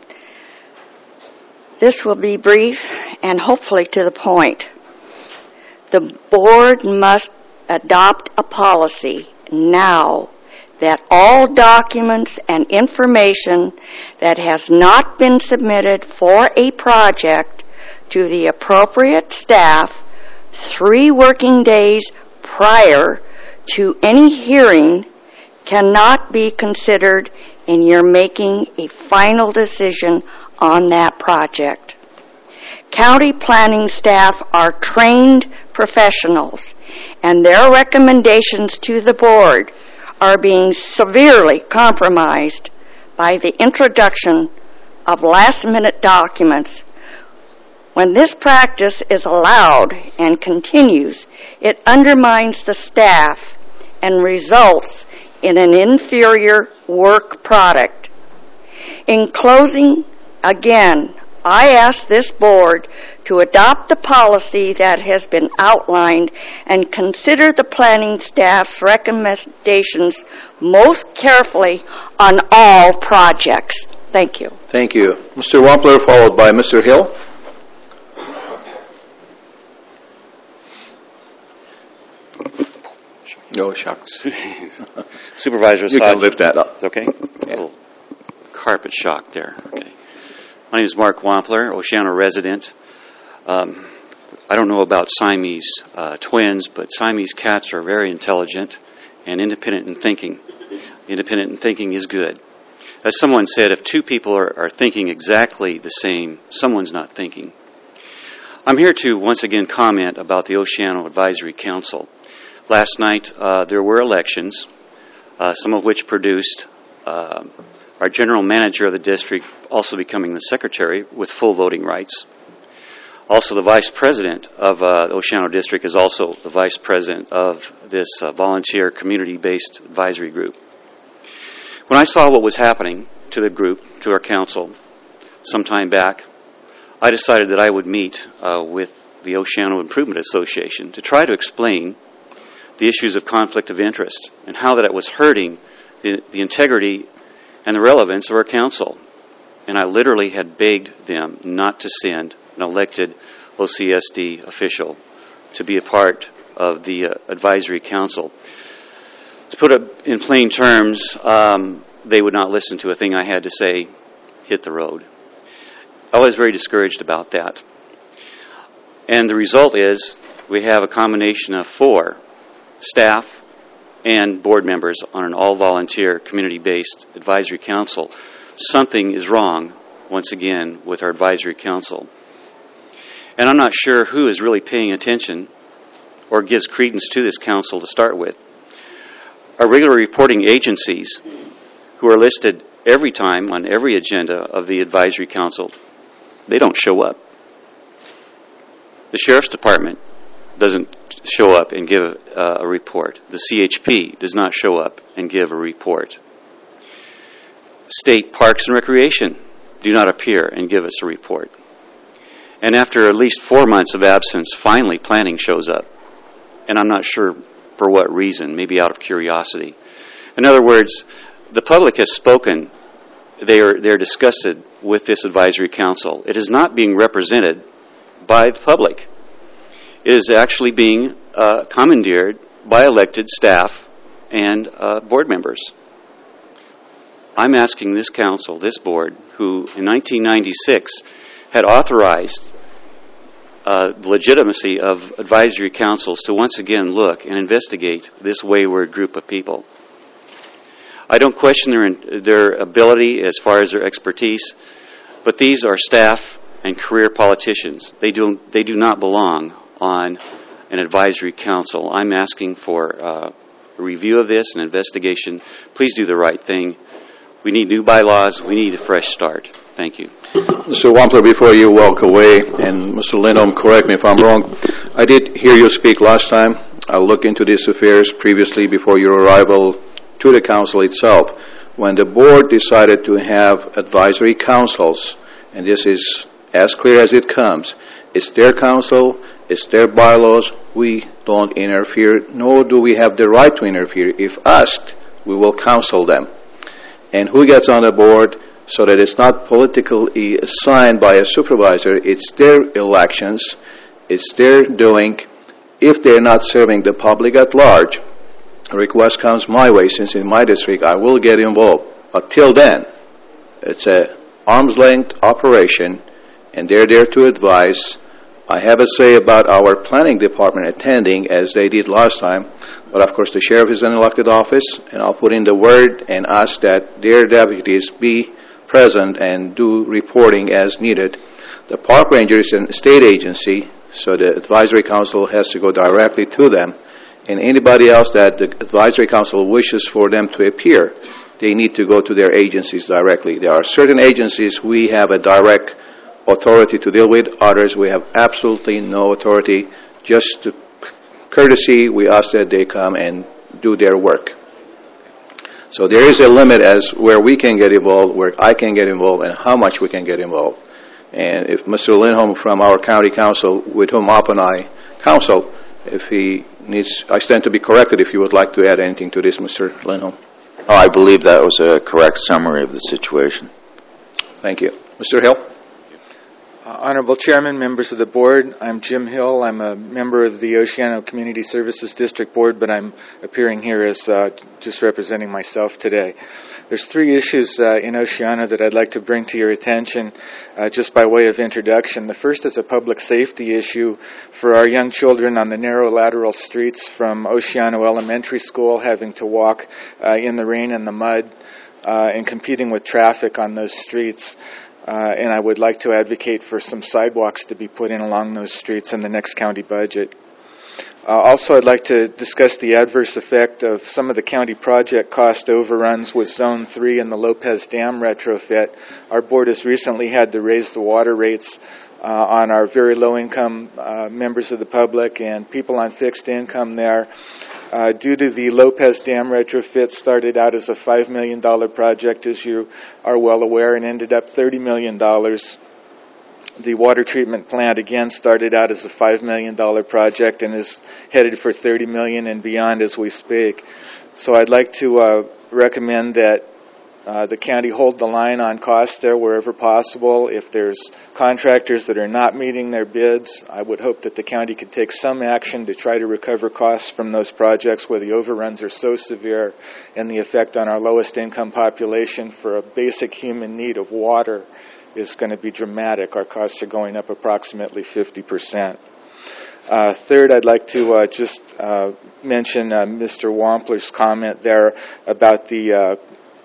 This will be brief and hopefully to the point. The board must adopt a policy now that all documents and information that has not been submitted for a project to the appropriate staff 3 working days prior to any hearing cannot be considered in your making a final decision on that project. County planning staff are trained professionals, and their recommendations to the board are being severely compromised by the introduction of last-minute documents. When this practice is allowed and continues, it undermines the staff and results in an inferior work product. In closing, again, I ask this board to adopt the policy that has been outlined and consider the planning staff's recommendations most carefully on all projects. Thank you. Thank you. Mr. Wampler, followed by Mr. Hill. No, shucks. Supervisor You can lift that up. It's okay? A little carpet shock there. Okay. My name is Mark Wampler, Oceano resident. I don't know about Siamese twins, but Siamese cats are very intelligent and independent in thinking. Independent in thinking is good. As someone said, if two people are thinking exactly the same, someone's not thinking. I'm here to once again comment about the Oceano Advisory Council. Last night there were elections, some of which produced our general manager of the district also becoming the secretary with full voting rights. Also, the vice president of the Oceano District is also the vice president of this volunteer community-based advisory group. When I saw what was happening to the group, to our council, some time back, I decided that I would meet with the Oceano Improvement Association to try to explain the issues of conflict of interest and how that it was hurting the integrity and the relevance of our council. And I literally had begged them not to send an elected OCSD official to be a part of the advisory council. To put it in plain terms, they would not listen to a thing I had to say, hit the road. I was very discouraged about that. And the result is we have a combination of 4 staff and board members on an all-volunteer, community-based advisory council. Something is wrong, once again, with our advisory council. And I'm not sure who is really paying attention or gives credence to this council to start with. Our regular reporting agencies, who are listed every time on every agenda of the advisory council, they don't show up. The Sheriff's Department doesn't show up and give a report. The CHP does not show up and give a report. State Parks and Recreation do not appear and give us a report. And after at least 4 months of absence, finally planning shows up. And I'm not sure for what reason, maybe out of curiosity. In other words, the public has spoken. They're disgusted with this advisory council. It is not being represented by the public. It is actually being commandeered by elected staff and board members. I'm asking this council, this board, who in 1996 had authorized the legitimacy of advisory councils to once again look and investigate this wayward group of people. I don't question their ability as far as their expertise, but these are staff and career politicians. They do not belong on an advisory council. I'm asking for a review of this, an investigation. Please do the right thing. We need new bylaws. We need a fresh start. Thank you. Mr. Wampler, before you walk away, and Mr. Lindholm, correct me if I'm wrong, I did hear you speak last time. I'll look into these affairs previously before your arrival to the council itself. When the board decided to have advisory councils, and this is as clear as it comes, it's their council, it's their bylaws, we don't interfere, nor do we have the right to interfere. If asked, we will counsel them. And who gets on the board so that it's not politically assigned by a supervisor, it's their elections, it's their doing. If they're not serving the public at large, a request comes my way, since in my district I will get involved. But till then, it's an arm's length operation, and they're there to advise. I have a say about our planning department attending, as they did last time, but of course the sheriff is an elected office, and I'll put in the word and ask that their deputies be present and do reporting as needed. The park ranger is a state agency, so the advisory council has to go directly to them. And anybody else that the advisory council wishes for them to appear, they need to go to their agencies directly. There are certain agencies we have a direct authority to deal with. Others we have absolutely no authority. Just to courtesy, we ask that they come and do their work. So there is a limit as where we can get involved, where I can get involved, and how much we can get involved. And if Mr. Lindholm from our county council, with whom often I counsel, if he needs, I stand to be corrected if you would like to add anything to this, Mr. Lindholm. Oh, I believe that was a correct summary of the situation. Thank you. Mr. Hill? Honorable Chairman, members of the board, I'm Jim Hill. I'm a member of the Oceano Community Services District Board, but I'm appearing here as just representing myself today. There's three issues in Oceano that I'd like to bring to your attention just by way of introduction. The first is a public safety issue for our young children on the narrow lateral streets from Oceano Elementary School, having to walk in the rain and the mud and competing with traffic on those streets. And I would like to advocate for some sidewalks to be put in along those streets in the next county budget. Also, I'd like to discuss the adverse effect of some of the county project cost overruns with Zone 3 and the Lopez Dam retrofit. Our board has recently had to raise the water rates on our very low-income members of the public and people on fixed income there. Due to the Lopez Dam retrofit, started out as a $5 million project, as you are well aware, and ended up $30 million. The water treatment plant, again, started out as a $5 million project and is headed for $30 million and beyond as we speak. So I'd like to recommend that the county hold the line on costs there wherever possible. If there's contractors that are not meeting their bids, I would hope that the county could take some action to try to recover costs from those projects where the overruns are so severe and the effect on our lowest income population for a basic human need of water is going to be dramatic. Our costs are going up approximately 50%. Third, I'd like to just mention Mr. Wampler's comment there about the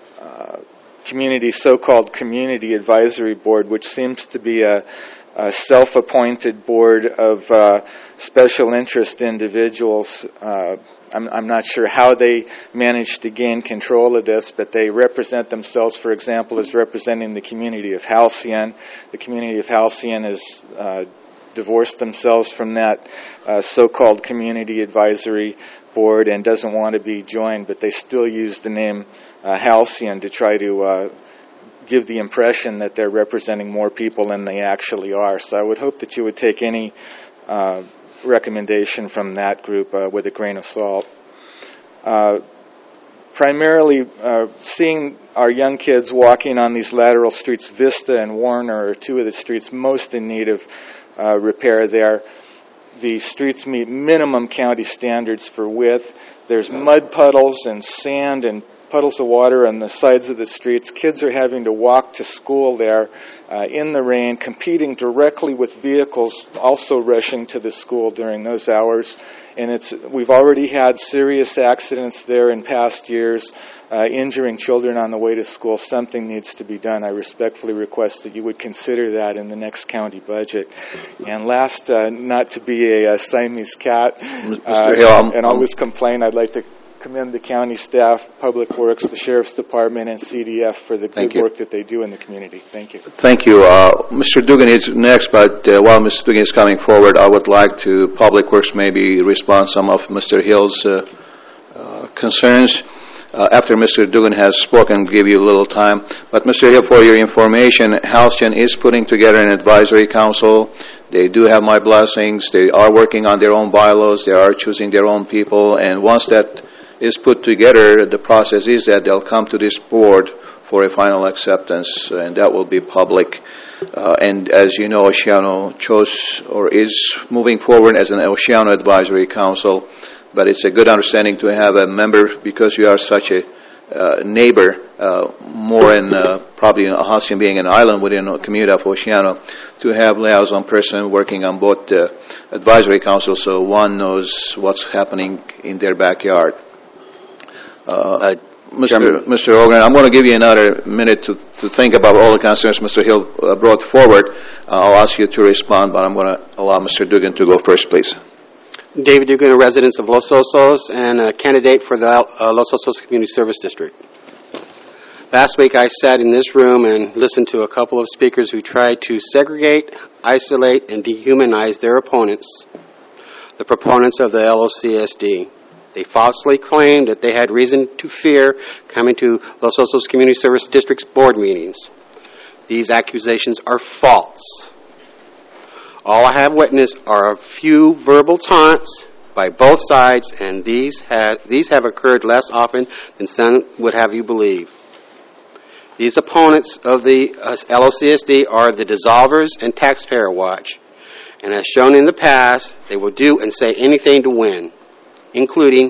so-called community advisory board, which seems to be a self-appointed board of special interest individuals. I'm not sure how they managed to gain control of this, but they represent themselves, for example, as representing the community of Halcyon. The community of Halcyon has divorced themselves from that so-called community advisory board and doesn't want to be joined, but they still use the name Halcyon to try to give the impression that they're representing more people than they actually are. So I would hope that you would take any recommendation from that group with a grain of salt. Primarily, seeing our young kids walking on these lateral streets, Vista and Warner are two of the streets most in need of repair there. The streets meet minimum county standards for width. There's mud puddles and sand and puddles of water on the sides of the streets. Kids are having to walk to school there in the rain, competing directly with vehicles also rushing to the school during those hours. And we've already had serious accidents there in past years, injuring children on the way to school. Something needs to be done. I respectfully request that you would consider that in the next county budget. And last, not to be a Siamese cat and always complain, I'd like to commend the county staff, Public Works, the Sheriff's Department, and CDF for the good work that they do in the community. Thank you. Thank you. Mr. Dugan is next, but while Mr. Dugan is coming forward, I would like to, Public Works, maybe respond to some of Mr. Hill's concerns. After Mr. Dugan has spoken, give you a little time. But Mr. Hill, for your information, Halcyon is putting together an advisory council. They do have my blessings. They are working on their own bylaws. They are choosing their own people. And once that is put together, the process is that they'll come to this board for a final acceptance, and that will be public. And as you know, Oceano chose or is moving forward as an Oceano Advisory Council, but it's a good understanding to have a member, because you are such a neighbor, more in probably Halcyon being an island within a community of Oceano, to have liaison person working on both the advisory council so one knows what's happening in their backyard. Mr. Ogren, I'm going to give you another minute to think about all the concerns Mr. Hill brought forward. I'll ask you to respond, but I'm going to allow Mr. Dugan to go first, please. David Dugan, a resident of Los Osos and a candidate for the Los Osos Community Service District. Last week I sat in this room and listened to a couple of speakers who tried to segregate, isolate, and dehumanize their opponents, the proponents of the LOCSD. They falsely claimed that they had reason to fear coming to Los Osos Community Service District's board meetings. These accusations are false. All I have witnessed are a few verbal taunts by both sides, and these have occurred less often than some would have you believe. These opponents of the LOCSD are the dissolvers and Taxpayer Watch, and as shown in the past, they will do and say anything to win, including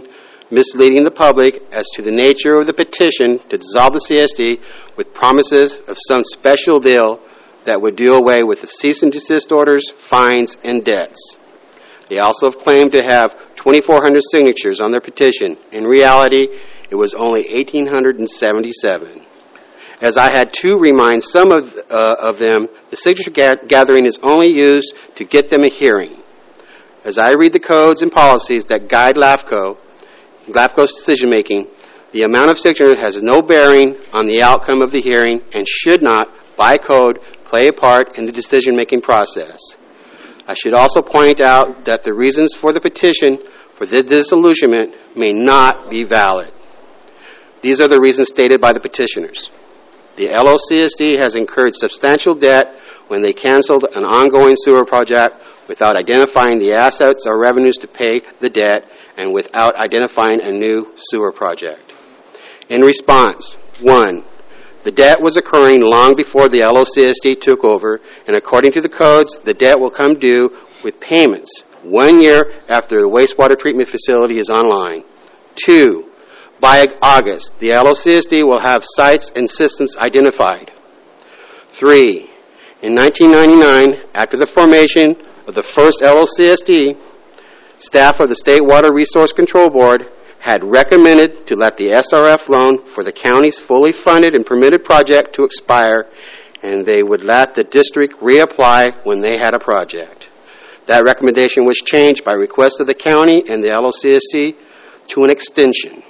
misleading the public as to the nature of the petition to dissolve the CSD with promises of some special deal that would do away with the cease and desist orders, fines, and debts. They also have claimed to have 2,400 signatures on their petition. In reality, it was only 1,877. As I had to remind some of them, the signature gathering is only used to get them a hearing. As I read the codes and policies that guide LAFCO's decision-making, the amount of signatures has no bearing on the outcome of the hearing and should not, by code, play a part in the decision-making process. I should also point out that the reasons for the petition for this disillusionment may not be valid. These are the reasons stated by the petitioners. The LOCSD has incurred substantial debt when they canceled an ongoing sewer project without identifying the assets or revenues to pay the debt and without identifying a new sewer project. In response, 1, the debt was occurring long before the LOCSD took over, and according to the codes, the debt will come due with payments 1 year after the wastewater treatment facility is online. 2, by August, the LOCSD will have sites and systems identified. 3, in 1999, after the formation of the first LOCSD, staff of the State Water Resource Control Board had recommended to let the SRF loan for the county's fully funded and permitted project to expire, and they would let the district reapply when they had a project. That recommendation was changed by request of the county and the LOCSD to an extension.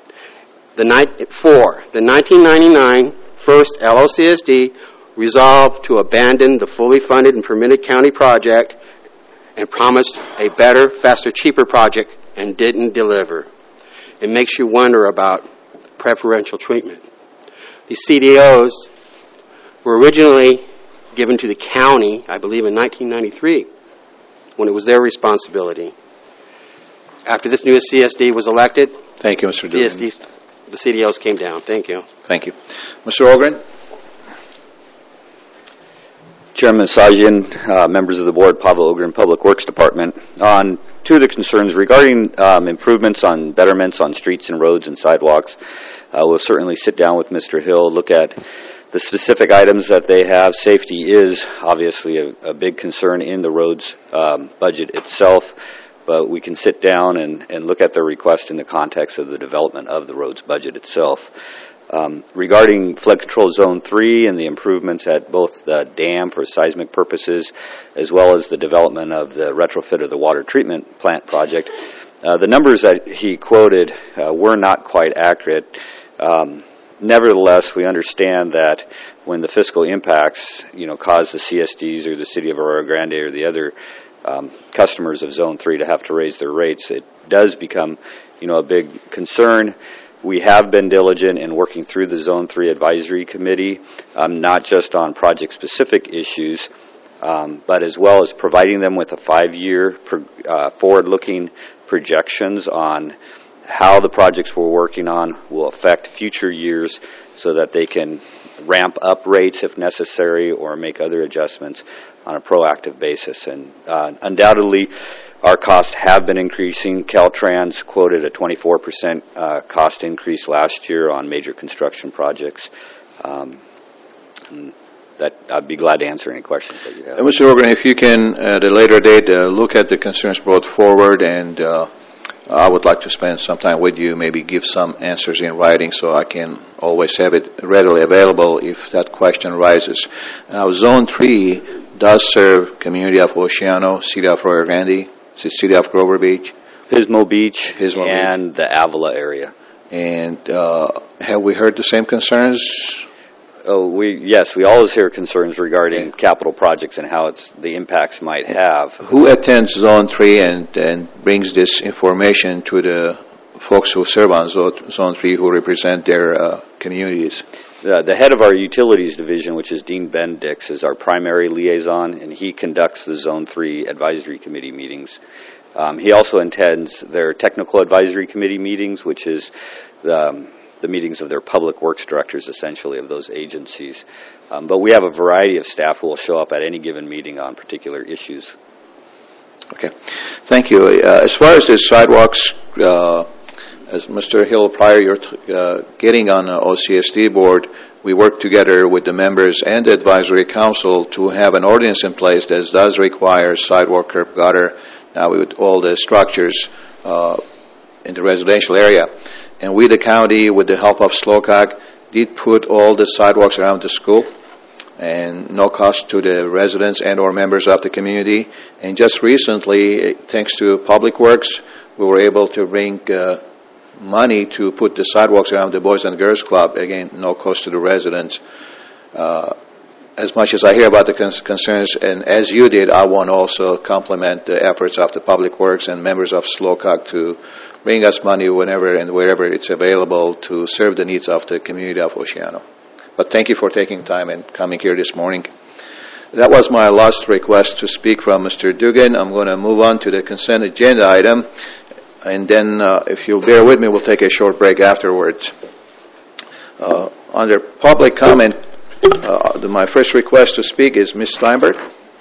4, the 1999 first LOCSD resolved to abandon the fully funded and permitted county project and promised a better, faster, cheaper project and didn't deliver. It makes you wonder about preferential treatment. These CDOs were originally given to the county, I believe, in 1993, when it was their responsibility. After this new CSD was elected, thank you, Mr. Duggan. The CDOs came down. Thank you. Thank you. Mr. Ogren? Chairman Sajian, members of the board, Pavel Ogren, Public Works Department. On two of the concerns regarding improvements on betterments on streets and roads and sidewalks, we'll certainly sit down with Mr. Hill, look at the specific items that they have. Safety is obviously a big concern in the roads budget itself, but we can sit down and look at their request in the context of the development of the roads budget itself. Regarding Flood Control Zone 3 and the improvements at both the dam for seismic purposes as well as the development of the retrofit of the water treatment plant project, the numbers that he quoted were not quite accurate. Nevertheless, we understand that when the fiscal impacts, cause the CSDs or the City of Arroyo Grande or the other customers of Zone 3 to have to raise their rates, it does become, a big concern. We have been diligent in working through the Zone 3 Advisory Committee, not just on project-specific issues, but as well as providing them with a 5-year forward-looking projections on how the projects we're working on will affect future years so that they can ramp up rates if necessary or make other adjustments on a proactive basis. And undoubtedly, our costs have been increasing. Caltrans quoted a 24% cost increase last year on major construction projects. That I'd be glad to answer any questions that you have. Mr. Ogren, if you can, at a later date, look at the concerns brought forward, and I would like to spend some time with you, maybe give some answers in writing so I can always have it readily available if that question arises. Now, Zone 3 does serve community of Oceano, City of Arroyo Grande, City of Grover Beach, Pismo Beach, and the Avila area. And have we heard the same concerns? Yes, we always hear concerns regarding capital projects and how the impacts might have. Who attends Zone 3 and brings this information to the folks who serve on Zone 3 who represent their communities? The head of our utilities division, which is Dean Bendix, is our primary liaison, and he conducts the Zone 3 Advisory Committee meetings. He also attends their Technical Advisory Committee meetings, which is the meetings of their public works directors, essentially, of those agencies. But we have a variety of staff who will show up at any given meeting on particular issues. Okay. Thank you. As far as the sidewalks As Mr. Hill, prior you're getting on the OCSD board, we work together with the members and the advisory council to have an ordinance in place that does require sidewalk, curb, gutter, now with all the structures in the residential area. And we, the county, with the help of SLOCAG, did put all the sidewalks around the school, and no cost to the residents and or members of the community. And just recently, thanks to Public Works, we were able to bring money to put the sidewalks around the Boys and Girls Club. Again, no cost to the residents. As much as I hear about the concerns, and as you did, I want to also compliment the efforts of the Public Works and members of SLOCAG to bring us money whenever and wherever it's available to serve the needs of the community of Oceano. But thank you for taking time and coming here this morning. That was my last request to speak from Mr. Dugan. I'm going to move on to the consent agenda item, and then if you'll bear with me, we'll take a short break afterwards. Under public comment, my first request to speak is Ms. Steinberg.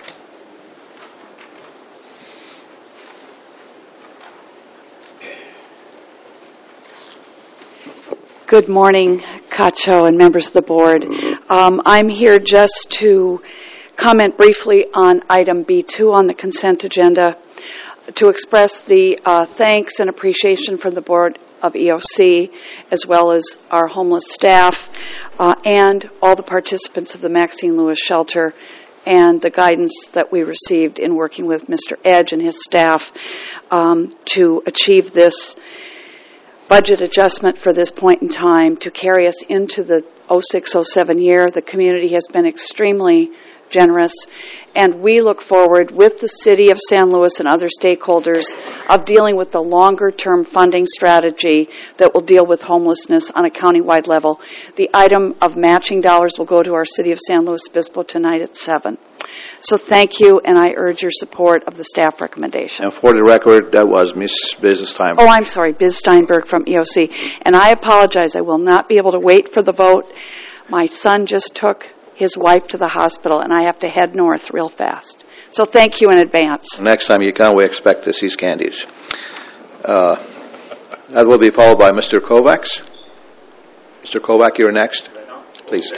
Good morning, Cacho and members of the board. I'm here just to comment briefly on item B2 on the consent agenda, to express the thanks and appreciation from the Board of EOC, as well as our homeless staff, and all the participants of the Maxine Lewis Shelter, and the guidance that we received in working with Mr. Edge and his staff to achieve this budget adjustment for this point in time to carry us into the 06-07 year. The community has been extremely generous, and we look forward with the City of San Luis and other stakeholders of dealing with the longer-term funding strategy that will deal with homelessness on a county-wide level. The item of matching dollars will go to our City of San Luis Obispo tonight at 7. So thank you, and I urge your support of the staff recommendation. And for the record, that was Ms. Biz Steinberg. Oh, I'm sorry, Biz Steinberg from EOC. And I apologize, I will not be able to wait for the vote. My son just took his wife to the hospital, and I have to head north real fast. So thank you in advance. Next time you come, we expect to see candies. That will be followed by Mr. Kovacs. Mr. Kovacs, you're next. Please.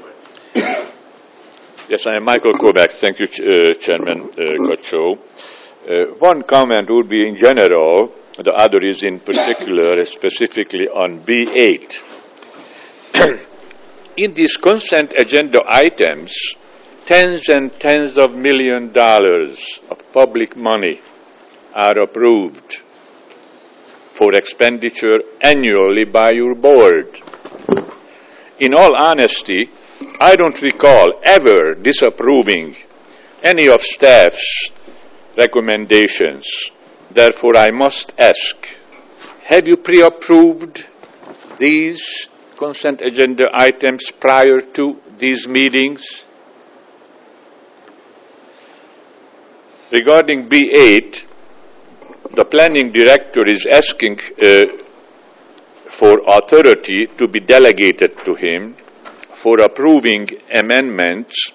Yes, I am Michael Kovacs. Thank you, Chairman Cacho. One comment would be in general, the other is in particular, specifically on B8. In these consent agenda items, tens and tens of $millions of public money are approved for expenditure annually by your board. In all honesty, I don't recall ever disapproving any of staff's recommendations. Therefore, I must ask, have you pre-approved these consent agenda items prior to these meetings? Regarding B8, the planning director is asking for authority to be delegated to him for approving amendments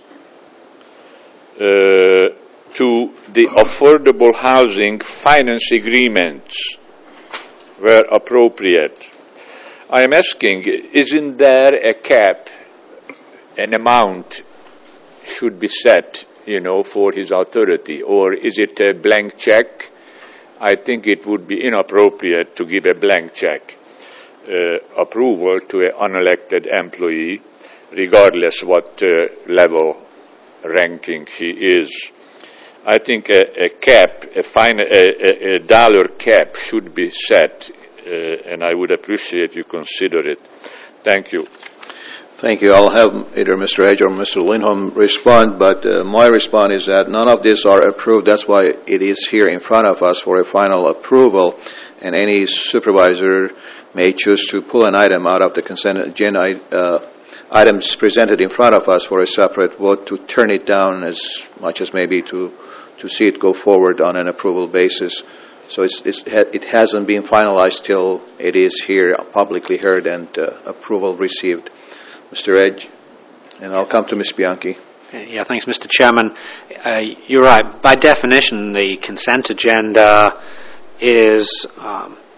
to the affordable housing finance agreements where appropriate. I am asking, isn't there a cap, an amount should be set, for his authority, or is it a blank check? I think it would be inappropriate to give a blank check approval to an unelected employee, regardless what level ranking he is. I think a cap, a dollar cap should be set, and I would appreciate you consider it. Thank you. Thank you. I'll have either Mr. Edge or Mr. Lindholm respond, but my response is that none of these are approved. That's why it is here in front of us for a final approval, and any supervisor may choose to pull an item out of the consent agenda items presented in front of us for a separate vote to turn it down as much as maybe to see it go forward on an approval basis. So it hasn't been finalized till it is here publicly heard and approval received. Mr. Edge, and I'll come to Ms. Bianchi. Yeah, thanks, Mr. Chairman. You're right. By definition, the consent agenda is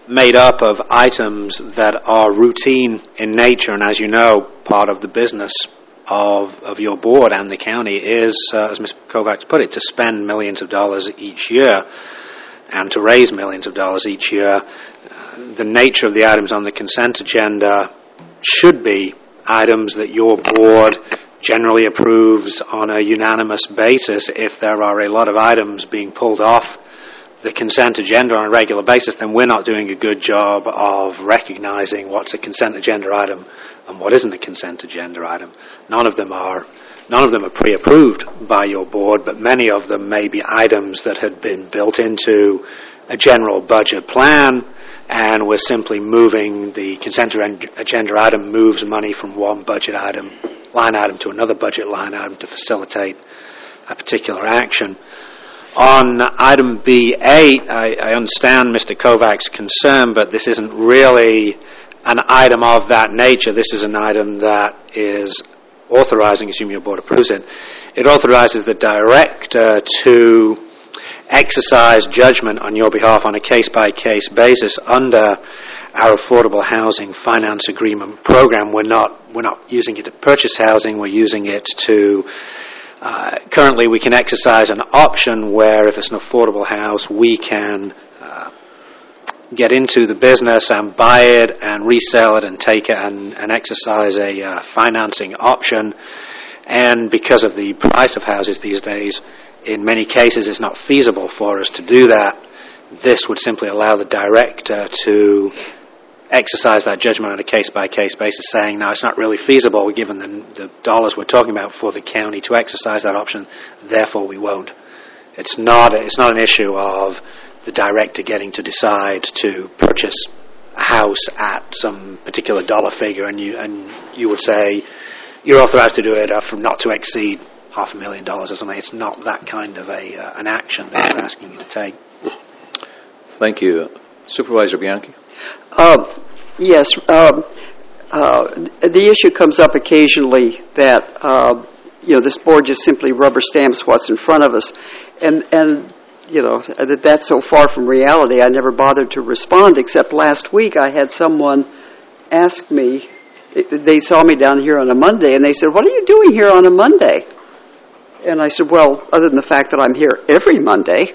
made up of items that are routine in nature, and as you know, part of the business of your board and the county is, as Mr. Kovacs put it, to spend millions of dollars each year and to raise millions of dollars each year. The nature of the items on the consent agenda should be items that your board generally approves on a unanimous basis. If there are a lot of items being pulled off the consent agenda on a regular basis, then we're not doing a good job of recognizing what's a consent agenda item and what isn't a consent agenda item. None of them are pre-approved by your board, but many of them may be items that had been built into a general budget plan, and we're simply moving the consent agenda item, moves money from one budget item, line item to another budget line item to facilitate a particular action. On item B8, I understand Mr. Kovacs' concern, but this isn't really an item of that nature. This is an item that is authorizing, assuming your board approves it, it authorizes the director to exercise judgment on your behalf on a case-by-case basis under our Affordable Housing Finance Agreement program. We're not using it to purchase housing. We're using it to currently we can exercise an option where if it's an affordable house, we can get into the business and buy it and resell it and take it and exercise a financing option. And because of the price of houses these days, in many cases it's not feasible for us to do that. This would simply allow the director to exercise that judgment on a case-by-case basis, saying, no, it's not really feasible given the dollars we're talking about for the county to exercise that option, therefore we won't. It's not an issue of the director getting to decide to purchase a house at some particular dollar figure, and you would say you're authorized to do it from not to exceed $500,000 or something. It's not that kind of an action that we're asking you to take. Thank you. Supervisor Bianchi? Yes. The issue comes up occasionally that, this board just simply rubber stamps what's in front of us. And that's so far from reality, I never bothered to respond, except last week I had someone ask me, they saw me down here on a Monday, and they said, what are you doing here on a Monday? And I said, well, other than the fact that I'm here every Monday,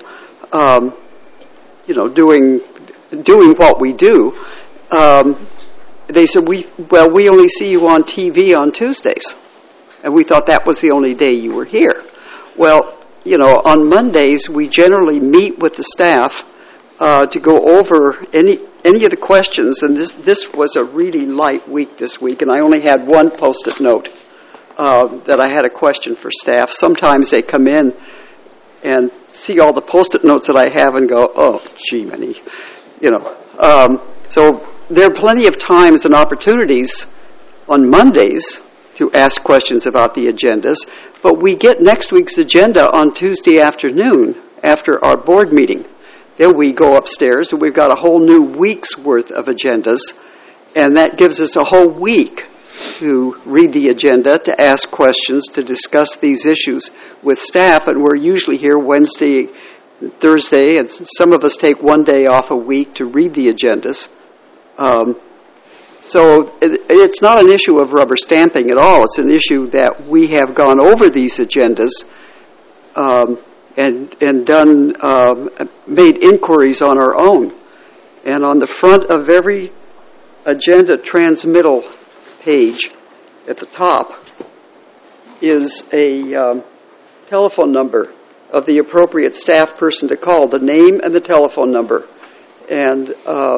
doing what we do, they said, we only see you on TV on Tuesdays. And we thought that was the only day you were here. Well, on Mondays, we generally meet with the staff to go over any of the questions. And this was a really light week this week, and I only had one Post-it note that I had a question for staff. Sometimes they come in and see all the Post-it notes that I have and go, oh, gee, many, So there are plenty of times and opportunities on Mondays to ask questions about the agendas, but we get next week's agenda on Tuesday afternoon after our board meeting. Then we go upstairs and we've got a whole new week's worth of agendas, and that gives us a whole week to read the agenda, to ask questions, to discuss these issues with staff, and we're usually here Wednesday, Thursday, and some of us take one day off a week to read the agendas. So it's not an issue of rubber stamping at all. It's an issue that we have gone over these agendas and done made inquiries on our own. And on the front of every agenda transmittal page at the top is a telephone number of the appropriate staff person to call, the name and the telephone number. And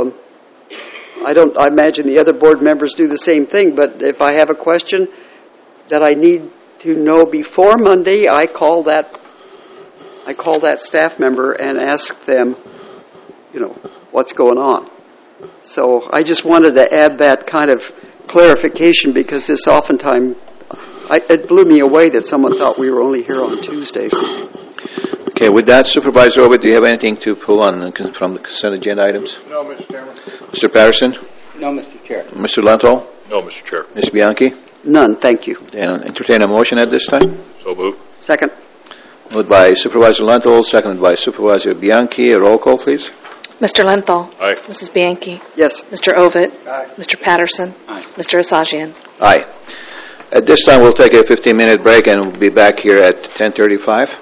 I imagine the other board members do the same thing, but if I have a question that I need to know before Monday, I call that staff member and ask them, what's going on. So I just wanted to add that kind of clarification, because this oftentimes, it blew me away that someone thought we were only here on Tuesdays. Okay, with that, Supervisor Ovid, do you have anything to pull on from the consent agenda items? No, Mr. Chairman. Mr. Patterson? No, Mr. Chair. Mr. Lenthal? No, Mr. Chair. Ms. Bianchi? None, thank you. And entertain a motion at this time? So moved. Second. Moved by Supervisor Lenthal, seconded by Supervisor Bianchi. A roll call, please. Mr. Lenthal. Aye. Mrs. Bianchi. Yes. Mr. Ovitt. Mr. Patterson. Mr. Asajian. Aye. At this time, we'll take a 15-minute break and we'll be back here at 10:35.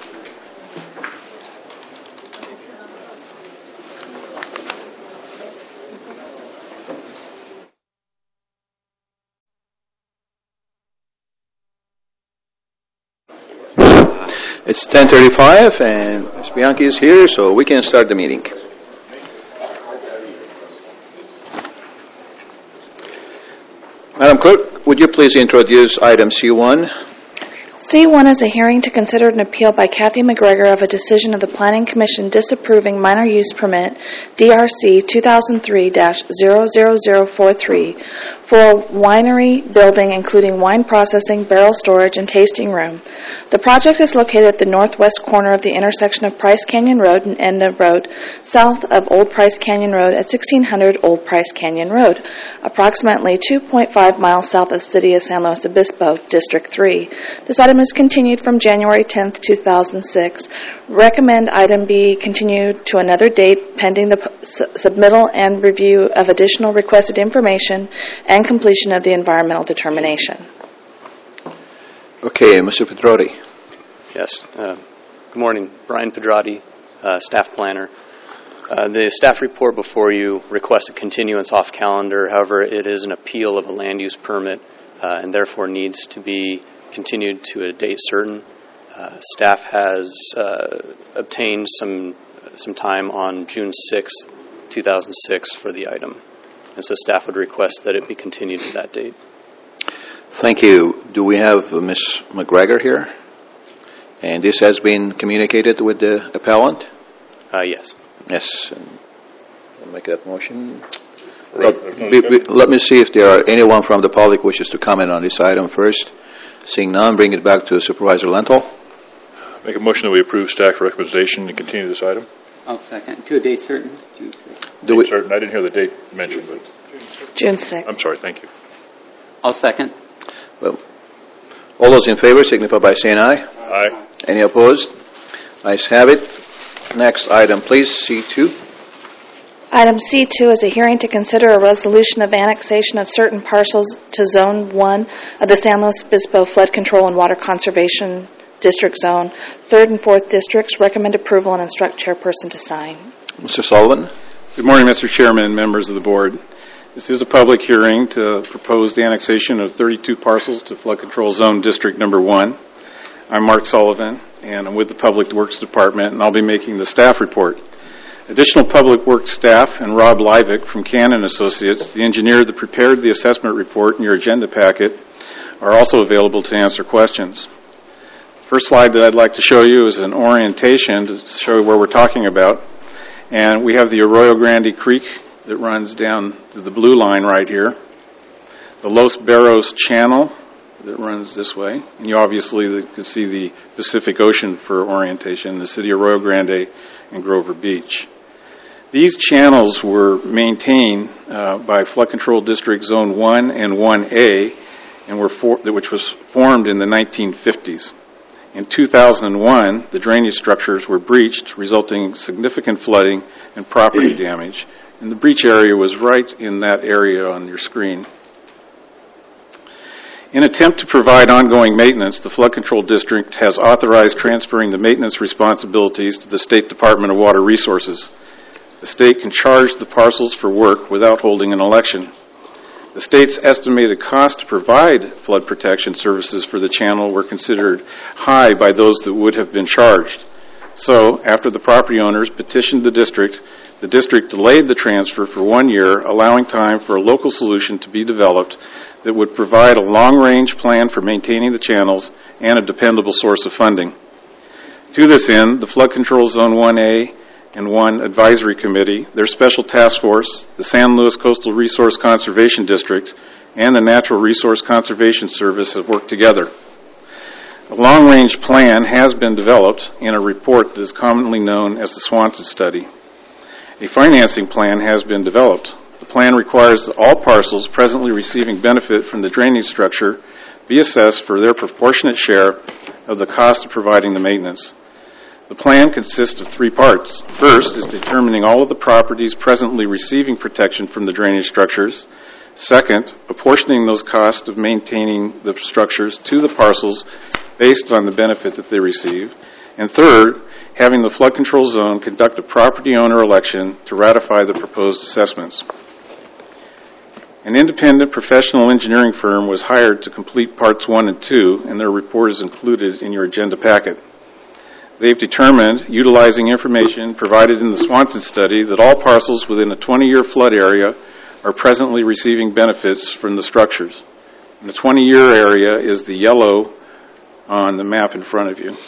It's 10:35 and Ms. Bianchi is here, so we can start the meeting. Madam Clerk, would you please introduce item C1? C1 is a hearing to consider an appeal by Kathy McGregor of a decision of the Planning Commission disapproving minor use permit DRC 2003-00043 for a winery building including wine processing, barrel storage, and tasting room. The project is located at the northwest corner of the intersection of Price Canyon Road and Edna Road, south of Old Price Canyon Road at 1600 Old Price Canyon Road, approximately 2.5 miles south of the city of San Luis Obispo, District 3. This item is continued from January 10, 2006. Recommend item be continued to another date pending the submittal and review of additional requested information and completion of the environmental determination. Okay, Mr. Pedrotti. Yes. Good morning. Brian Pedrotti, staff planner. The staff report before you requests a continuance off calendar. However, it is an appeal of a land use permit and therefore needs to be continued to a date certain. Staff has obtained some time on June 6, 2006 for the item. And so staff would request that it be continued to that date. Thank you. Do we have Ms. McGregor here? And this has been communicated with the appellant? Yes. Yes. I'll make that motion. Let me see if there are anyone from the public wishes to comment on this item first. Seeing none, bring it back to Supervisor Lenthal. Make a motion that we approve staff recommendation to continue this item. I'll second. To a date certain? June 6th. Date certain. I didn't hear the date mentioned, but June 6th. I'm sorry. Thank you. I'll second. Well, all those in favor signify by saying aye. Aye. Any opposed? Ayes have it. Next item, please, C2. Item C2 is a hearing to consider a resolution of annexation of certain parcels to Zone 1 of the San Luis Obispo Flood Control and Water Conservation District Zone. 3rd and 4th Districts recommend approval and instruct chairperson to sign. Mr. Sullivan. Good morning, Mr. Chairman and members of the board. This is a public hearing to propose the annexation of 32 parcels to Flood Control Zone District Number 1. I'm Mark Sullivan, and I'm with the Public Works Department, and I'll be making the staff report. Additional Public Works staff and Rob Livick from Cannon Associates, the engineer that prepared the assessment report in your agenda packet, are also available to answer questions. First slide that I'd like to show you is an orientation to show you where we're talking about. And we have the Arroyo Grande Creek that runs down to the blue line right here. The Los Barros Channel that runs this way. And you obviously can see the Pacific Ocean for orientation, the city of Arroyo Grande and Grover Beach. These channels were maintained by Flood Control District Zone 1 and 1A, and which was formed in the 1950s. In 2001, the drainage structures were breached, resulting in significant flooding and property damage. And the breach area was right in that area on your screen. In an attempt to provide ongoing maintenance, the Flood Control District has authorized transferring the maintenance responsibilities to the State Department of Water Resources. The state can charge the parcels for work without holding an election. The state's estimated cost to provide flood protection services for the channel were considered high by those that would have been charged. So, after the property owners petitioned the district delayed the transfer for 1 year, allowing time for a local solution to be developed that would provide a long-range plan for maintaining the channels and a dependable source of funding. To this end, the Flood Control Zone 1A and 1 Advisory Committee, their special task force, the San Luis Coastal Resource Conservation District, and the Natural Resource Conservation Service have worked together. A long-range plan has been developed in a report that is commonly known as the Swanson Study. A financing plan has been developed. The plan requires that all parcels presently receiving benefit from the drainage structure be assessed for their proportionate share of the cost of providing the maintenance. The plan consists of three parts. First is determining all of the properties presently receiving protection from the drainage structures. Second, apportioning those costs of maintaining the structures to the parcels based on the benefit that they receive. And third, having the flood control zone conduct a property owner election to ratify the proposed assessments. An independent professional engineering firm was hired to complete parts 1 and 2, and their report is included in your agenda packet. They've determined, utilizing information provided in the Swanton study, that all parcels within a 20-year flood area are presently receiving benefits from the structures. And the 20-year area is the yellow on the map in front of you.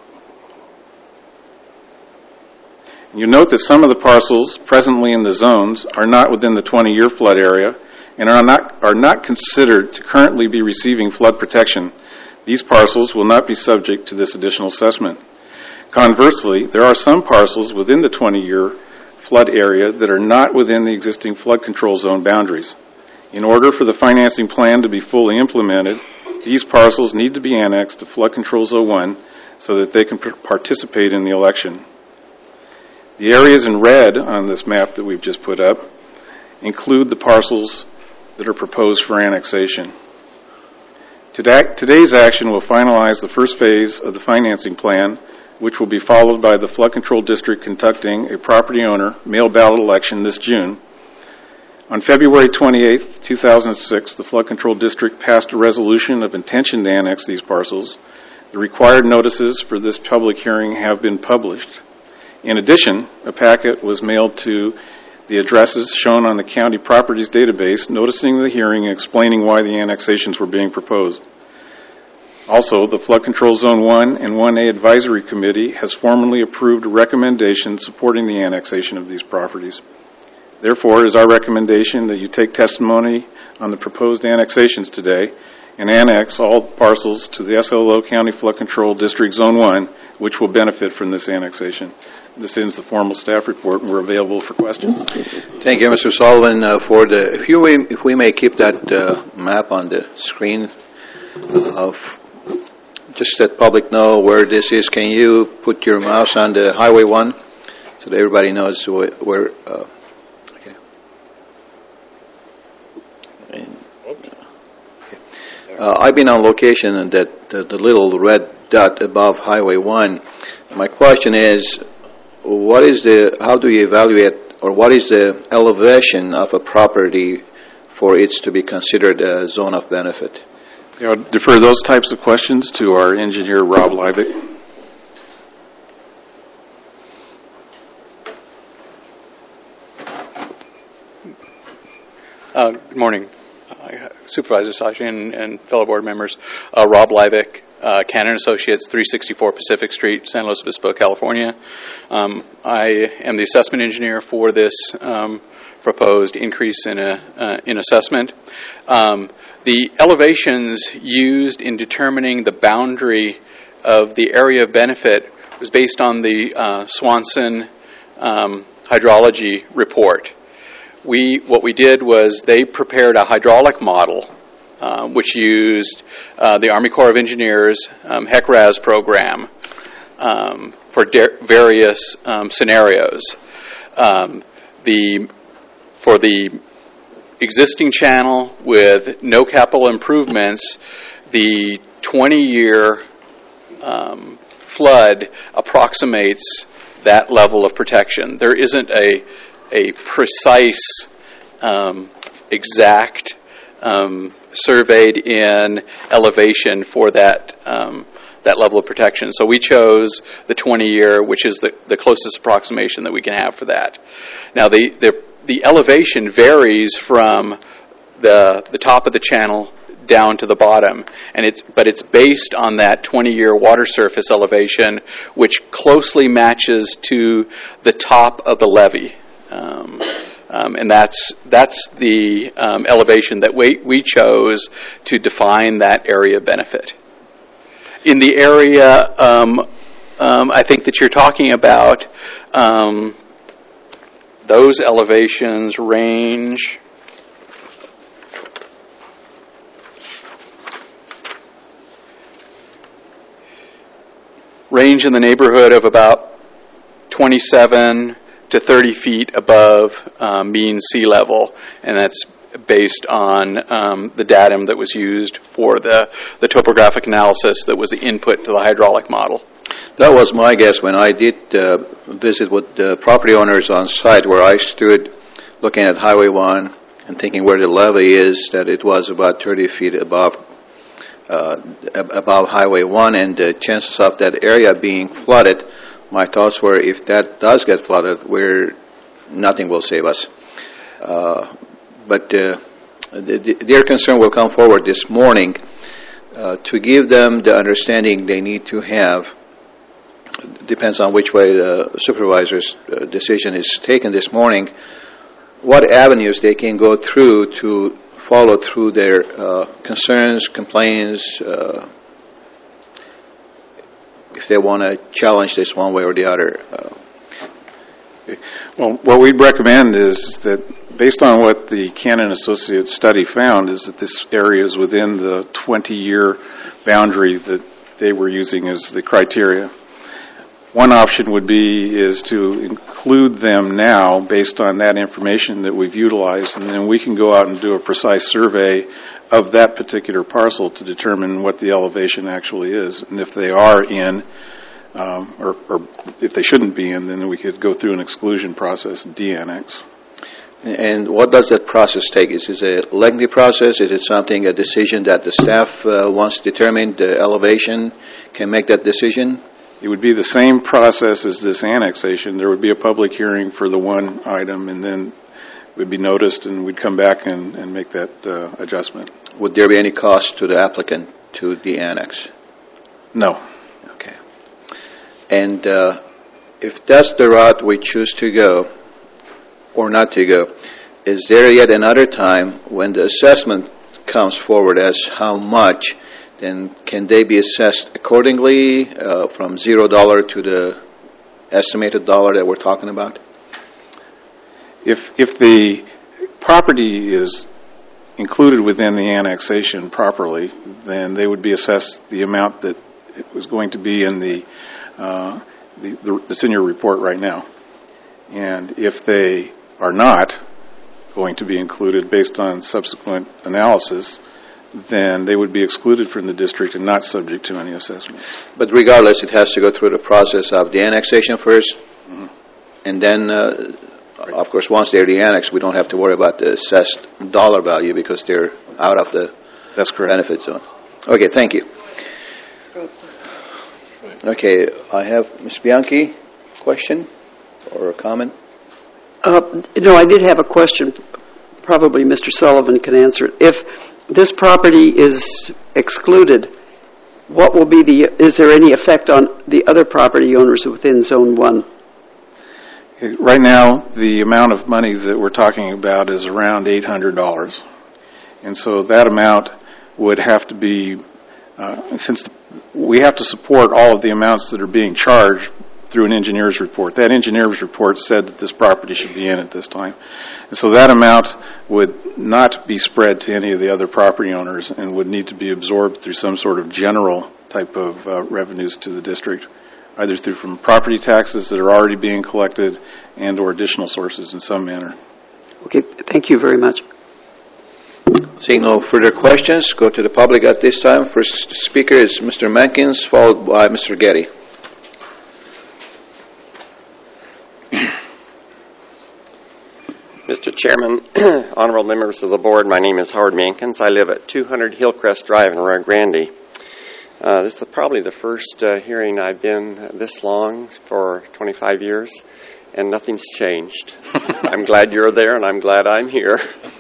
You note that some of the parcels presently in the zones are not within the 20-year flood area and are not considered to currently be receiving flood protection. These parcels will not be subject to this additional assessment. Conversely, there are some parcels within the 20-year flood area that are not within the existing flood control zone boundaries. In order for the financing plan to be fully implemented, these parcels need to be annexed to Flood Control Zone 1 so that they can participate in the election. The areas in red on this map that we've just put up include the parcels that are proposed for annexation. Today's action will finalize the first phase of the financing plan, which will be followed by the Flood Control District conducting a property owner mail ballot election this June. On February 28, 2006, the Flood Control District passed a resolution of intention to annex these parcels. The required notices for this public hearing have been published. In addition, a packet was mailed to the addresses shown on the county properties database, noticing the hearing and explaining why the annexations were being proposed. Also, the Flood Control Zone 1 and 1A Advisory Committee has formally approved a recommendation supporting the annexation of these properties. Therefore, it is our recommendation that you take testimony on the proposed annexations today and annex all parcels to the SLO County Flood Control District Zone 1, which will benefit from this annexation. This ends the formal staff report, and we're available for questions. Thank you, Mr. Sullivan. If we may keep that map on the screen, just let public know where this is. Can you put your mouse on the Highway 1 so that everybody knows where? Okay. I've been on location, and the little red dot above Highway 1. My question is, how do you evaluate, or what is the elevation of a property for it to be considered a zone of benefit? I'll defer those types of questions to our engineer, Rob Leivick. Good morning, Supervisor Sajian and fellow board members. Rob Leivick, Cannon Associates, 364 Pacific Street, San Luis Obispo, California. I am the assessment engineer for this proposed increase in assessment. The elevations used in determining the boundary of the area of benefit was based on the Swanson hydrology report. What we did was they prepared a hydraulic model which used the Army Corps of Engineers HEC-RAS program for various scenarios. For the existing channel with no capital improvements, the 20-year flood approximates that level of protection. There isn't a precise, exact surveyed in elevation for that level of protection. So we chose the 20-year, which is the closest approximation that we can have for that. Now the elevation varies from the top of the channel down to the bottom, but it's based on that 20-year water surface elevation, which closely matches to the top of the levee. And that's the elevation that we chose to define that area benefit. In the area I think that you're talking about, those elevations range range in the neighborhood of about 27 to 30 feet above mean sea level, and that's based on the datum that was used for the topographic analysis that was the input to the hydraulic model. That was my guess when I did visit with the property owners on site, where I stood looking at Highway 1 and thinking where the levee is, that it was about 30 feet above Highway 1, and the chances of that area being flooded, my thoughts were, if that does get flooded, nothing will save us. But their concern will come forward this morning to give them the understanding they need to have. Depends on which way the supervisor's decision is taken this morning, what avenues they can go through to follow through their concerns, complaints, if they want to challenge this one way or the other. Well, what we'd recommend is that, based on what the Cannon Associates study found, is that this area is within the 20-year boundary that they were using as the criteria. One option would is to include them now based on that information that we've utilized, and then we can go out and do a precise survey of that particular parcel to determine what the elevation actually is. And if they are in, or if they shouldn't be in, then we could go through an exclusion process and de-annex. And what does that process take? Is it a lengthy process? Is it a decision that the staff, once determined the elevation, can make that decision? It would be the same process as this annexation. There would be a public hearing for the one item, and then it would be noticed, and we'd come back and make that adjustment. Would there be any cost to the applicant to de-annex? No. Okay. And if that's the route we choose to go, or not to go, is there yet another time when the assessment comes forward as how much, then can they be assessed accordingly from $0 to the estimated dollar that we're talking about? If the property is included within the annexation properly, then they would be assessed the amount that it was going to be in that's in your report right now. And if they are not going to be included based on subsequent analysis, then they would be excluded from the district and not subject to any assessment. But regardless, it has to go through the process of the annexation first, and then, of course, once they're de-annexed, we don't have to worry about the assessed dollar value because they're out of the benefit zone. Okay, thank you. Okay, I have Ms. Bianchi, question or a comment? No, I did have a question. Probably Mr. Sullivan can answer it. If this property is excluded, what will be is there any effect on the other property owners within Zone 1? Right now, the amount of money that we're talking about is around $800. And so that amount would have to be, since we have to support all of the amounts that are being charged through an engineer's report. That engineer's report said that this property should be in at this time. And so that amount would not be spread to any of the other property owners and would need to be absorbed through some sort of general type of revenues to the district, either through from property taxes that are already being collected and or additional sources in some manner. Okay, thank you very much. Seeing no further questions, go to the public at this time. First speaker is Mr. Mankins, followed by Mr. Getty. Mr. Chairman, honorable members of the board, my name is Howard Mankins. I live at 200 Hillcrest Drive in Rio Grande. This is probably the first hearing I've been this long for 25 years, and nothing's changed. I'm glad you're there, and I'm glad I'm here.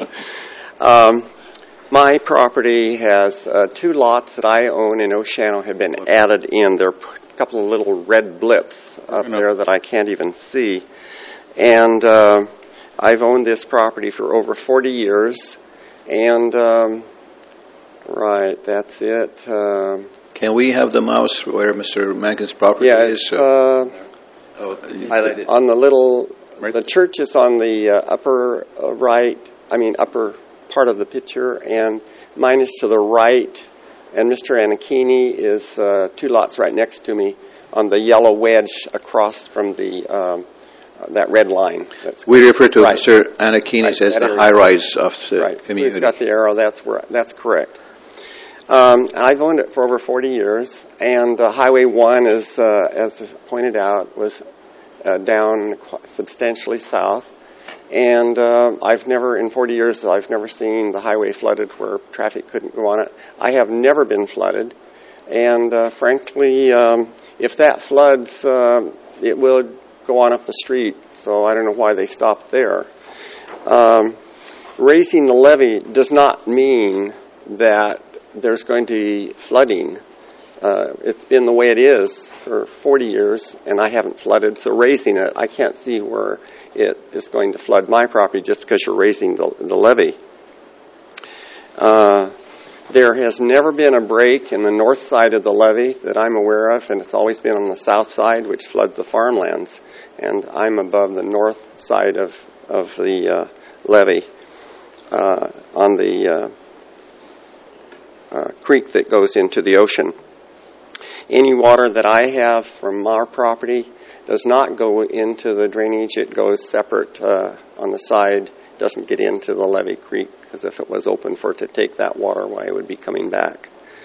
My property has 2 lots that I own in Oceano have been added in. There are a couple of little red blips up there that I can't even see. And I've owned this property for over 40 years, and right, that's it. Can we have the mouse where Mr. Mankins' property is? Highlighted. On the little, the church is on the upper upper part of the picture, and mine is to the right, and Mr. Anachini is 2 lots right next to me. on the yellow wedge across from the that red line. We refer to right. Mr. Anakinis as the high-rise of the community. He's got the arrow. That's correct. I've owned it for over 40 years, and Highway 1 is, as pointed out, was down substantially south. And I've never, in 40 years, I've never seen the highway flooded where traffic couldn't go on it. I have never been flooded. And frankly, if that floods, it will go on up the street. So I don't know why they stopped there. Raising the levee does not mean that there's going to be flooding. It's been the way it is for 40 years, and I haven't flooded. So raising it, I can't see where it is going to flood my property just because you're raising the levee. There has never been a break in the north side of the levee that I'm aware of, and it's always been on the south side, which floods the farmlands. And I'm above the north side of the levee on the creek that goes into the ocean. Any water that I have from our property does not go into the drainage. It goes separate on the side, doesn't get into the levee creek, because if it was open for it to take that water away, it would be coming back.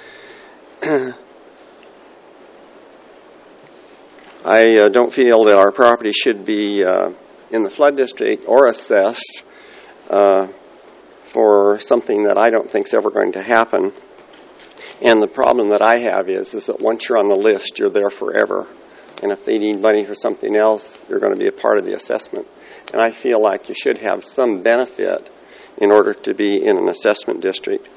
I don't feel that our property should be in the flood district or assessed for something that I don't think is ever going to happen. And the problem that I have is that once you're on the list, you're there forever. And if they need money for something else, you're going to be a part of the assessment. And I feel like you should have some benefit in order to be in an assessment district.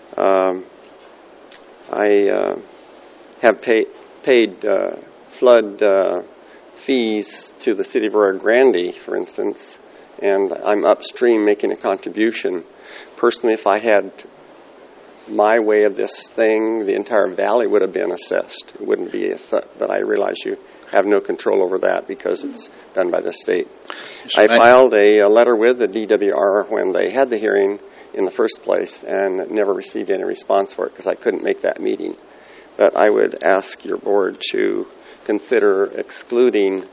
I have paid flood fees to the city of Rio Grande, for instance, and I'm upstream making a contribution. Personally, if I had my way of this thing, the entire valley would have been assessed. It wouldn't be, but I realize you have no control over that because it's done by the state. I filed a letter with the DWR when they had the hearing in the first place and never received any response for it because I couldn't make that meeting. But I would ask your board to consider excluding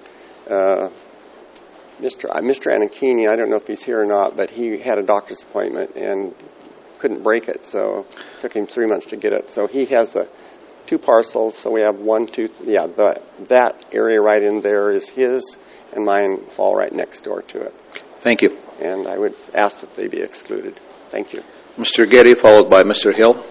Mr. Anakini. I don't know if he's here or not, but he had a doctor's appointment and couldn't break it, so it took him 3 months to get it. So he has two parcels, so we have that area right in there is his, and mine fall right next door to it. Thank you. And I would ask that they be excluded. Thank you. Mr. Getty, followed by Mr. Hill.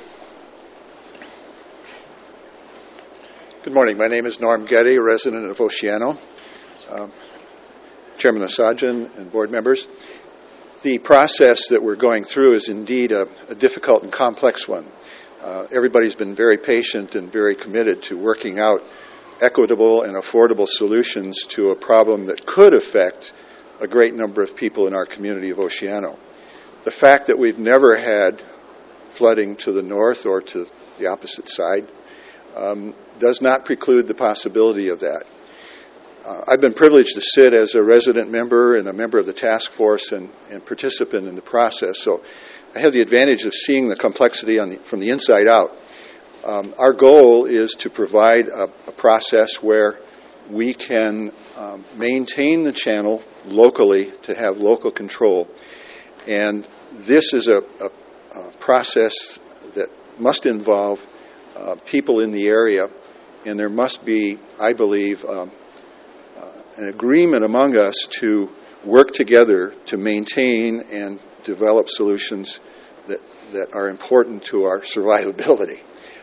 Good morning. My name is Norm Getty, a resident of Oceano. Chairman Asajian and board members. The process that we're going through is indeed a difficult and complex one. Everybody's been very patient and very committed to working out equitable and affordable solutions to a problem that could affect a great number of people in our community of Oceano. The fact that we've never had flooding to the north or to the opposite side does not preclude the possibility of that. I've been privileged to sit as a resident member and a member of the task force and participant in the process, so I have the advantage of seeing the complexity from the inside out. Our goal is to provide a process where we can maintain the channel locally to have local control. And this is a process that must involve people in the area, and there must be, I believe, an agreement among us to work together to maintain and develop solutions that are important to our survivability.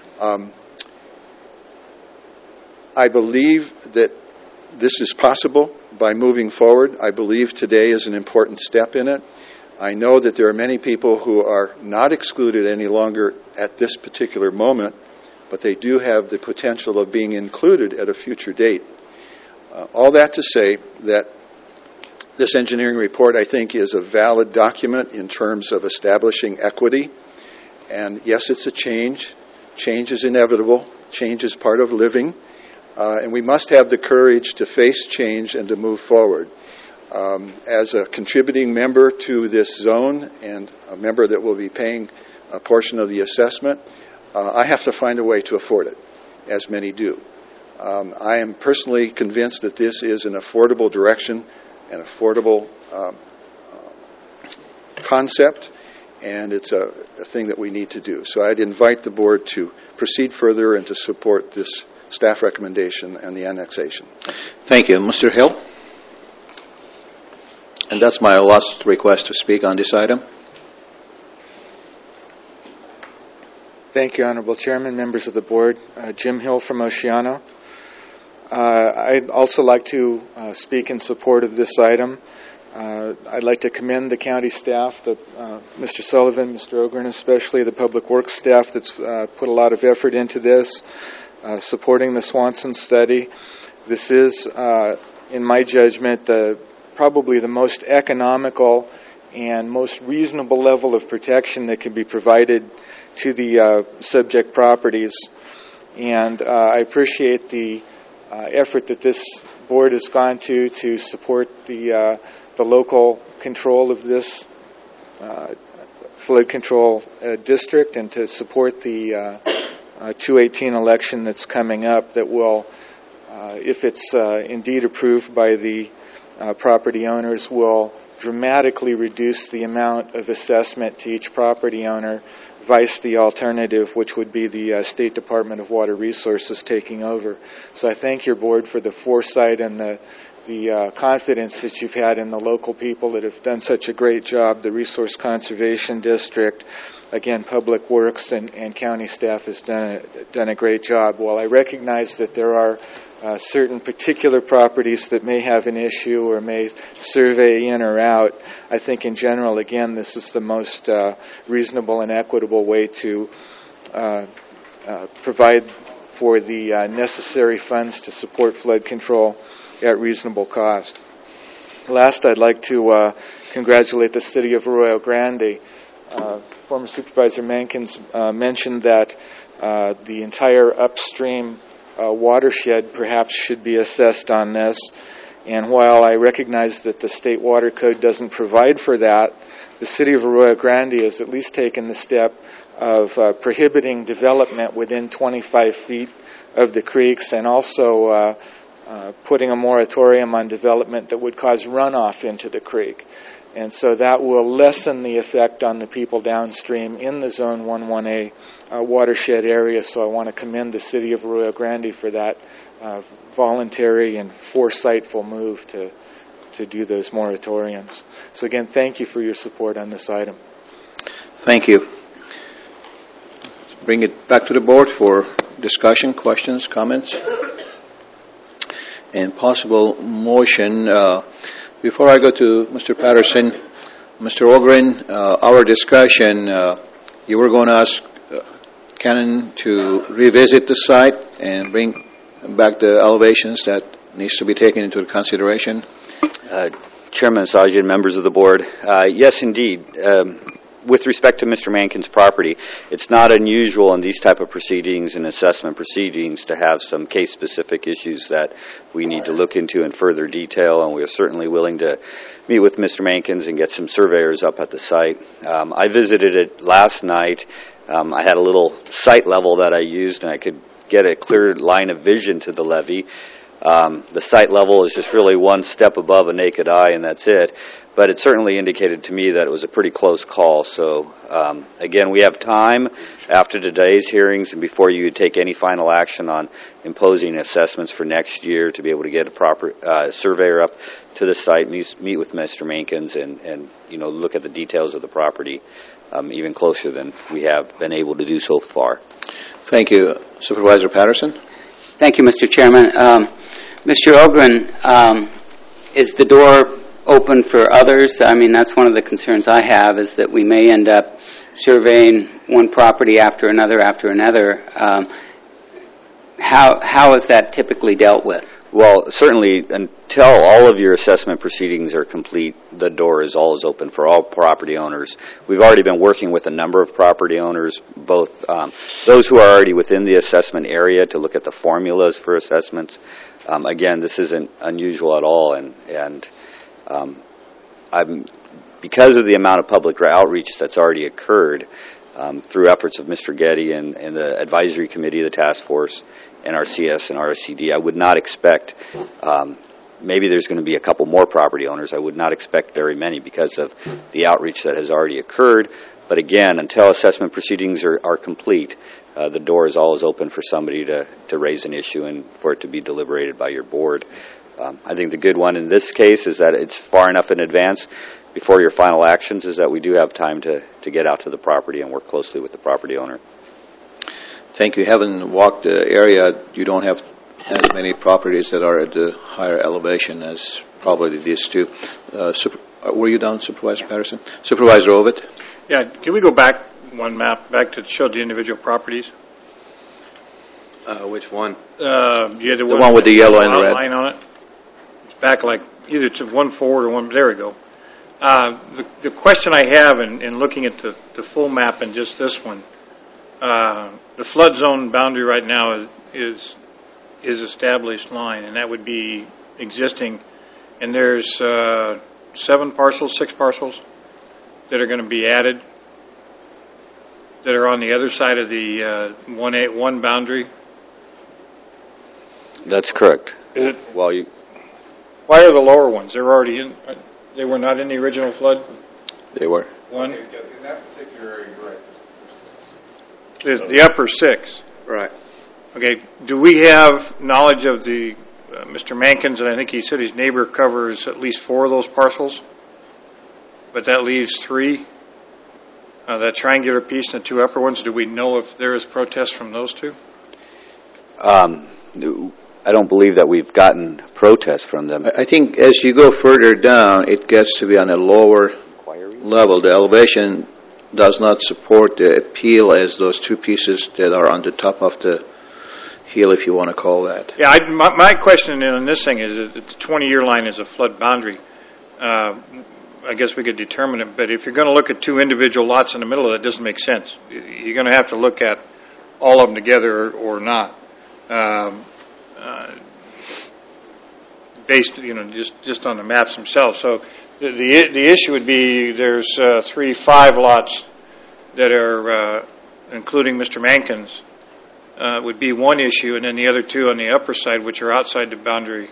I believe that this is possible by moving forward. I believe today is an important step in it. I know that there are many people who are not excluded any longer at this particular moment, but they do have the potential of being included at a future date. All that to say that this engineering report, I think, is a valid document in terms of establishing equity. And yes, it's a change. Change is inevitable. Change is part of living. And we must have the courage to face change and to move forward. As a contributing member to this zone and a member that will be paying a portion of the assessment, I have to find a way to afford it, as many do. I am personally convinced that this is an affordable direction, an affordable concept, and it's a thing that we need to do. So I'd invite the board to proceed further and to support this staff recommendation and the annexation. Thank you. Mr. Hill? And that's my last request to speak on this item. Thank you, Honorable Chairman, members of the board. Jim Hill from Oceano. I'd also like to speak in support of this item. I'd like to commend the county staff, Mr. Sullivan, Mr. Ogren, especially the public works staff that's put a lot of effort into this, supporting the Swanson study. This is, in my judgment, probably the most economical and most reasonable level of protection that can be provided to the subject properties. And I appreciate the effort that this board has gone to support the local control of this flood control district and to support the 218 election that's coming up that will, if it's indeed approved by the property owners, will dramatically reduce the amount of assessment to each property owner, vice the alternative, which would be the State Department of Water Resources taking over. So I thank your board for the foresight and the confidence that you've had in the local people that have done such a great job. The Resource Conservation District, again, Public Works and county staff has done a great job. While I recognize that there are certain particular properties that may have an issue or may survey in or out, I think in general, again, this is the most reasonable and equitable way to provide for the necessary funds to support flood control at reasonable cost. Last, I'd like to congratulate the City of Arroyo Grande. Former Supervisor Mankins mentioned that the entire upstream watershed perhaps should be assessed on this. And while I recognize that the State Water Code doesn't provide for that, the City of Arroyo Grande has at least taken the step of prohibiting development within 25 feet of the creeks and also putting a moratorium on development that would cause runoff into the creek. And so that will lessen the effect on the people downstream in the Zone 11A watershed area. So I want to commend the City of Arroyo Grande for that voluntary and foresightful move to do those moratoriums. So again, thank you for your support on this item. Thank you. Bring it back to the board for discussion, questions, comments, and possible motion. Before I go to Mr. Patterson, Mr. Ogren, our discussion, you were going to ask Canon to revisit the site and bring back the elevations that needs to be taken into consideration. Chairman Sajian, members of the board, yes, indeed. With respect to Mr. Mankin's property, it's not unusual in these type of proceedings and assessment proceedings to have some case-specific issues that we need to look into in further detail, and we are certainly willing to meet with Mr. Mankins and get some surveyors up at the site. I visited it last night. I had a little site level that I used, and I could get a clear line of vision to the levee. The site level is just really one step above a naked eye, and that's it. But it certainly indicated to me that it was a pretty close call. So, again, we have time after today's hearings and before you take any final action on imposing assessments for next year to be able to get a proper surveyor up to the site, meet with Mr. Mankins, and look at the details of the property even closer than we have been able to do so far. Thank you. Supervisor Patterson? Thank you, Mr. Chairman. Mr. Ogren, is the door open for others? I mean, that's one of the concerns I have, is that we may end up surveying one property after another. How is that typically dealt with? Well, certainly until all of your assessment proceedings are complete, the door is always open for all property owners. We've already been working with a number of property owners, both those who are already within the assessment area to look at the formulas for assessments. Again, this isn't unusual at all, and because of the amount of public outreach that's already occurred through efforts of Mr. Getty and the advisory committee of the task force NRCS and RSCD. I would not expect, maybe there's going to be a couple more property owners. I would not expect very many because of the outreach that has already occurred. But again, until assessment proceedings are complete, the door is always open for somebody to raise an issue and for it to be deliberated by your board. I think the good one in this case is that it's far enough in advance before your final actions is that we do have time to get out to the property and work closely with the property owner. Thank you. Having walked the area, you don't have as many properties that are at the higher elevation as probably these two. Were you done, Supervisor Patterson? Supervisor Ovitt? Yeah, can we go back one map, back to show the individual properties? Which one? The one with the yellow and the red line on it. It's back like either to one forward or one. There we go. The question I have in looking at the full map and just this one, the flood zone boundary right now is established line, and that would be existing. And there's 6 parcels that are going to be added that are on the other side of the 181 boundary. That's correct. Is it? Well, why are the lower ones? They were already in. They were not in the original flood. They were. One. In that particular area, you're right. There's the upper 6. Right. Okay. Do we have knowledge of the Mr. Mankins? And I think he said his neighbor covers at least 4 of those parcels, but that leaves 3. That triangular piece and the 2 upper ones. Do we know if there is protest from those 2? I don't believe that we've gotten protest from them. I think as you go further down, it gets to be on a lower level. The elevation does not support the appeal as those 2 pieces that are on the top of the hill, if you want to call that. Yeah, my question on this thing is that the 20-year line is a flood boundary. I guess we could determine it, but if you're going to look at 2 individual lots in the middle of it, it doesn't make sense. You're going to have to look at all of them together or not. Based, just on the maps themselves. So the issue would be there's 5 lots that are, including Mr. Mankins, would be one issue, and then the other 2 on the upper side, which are outside the boundary,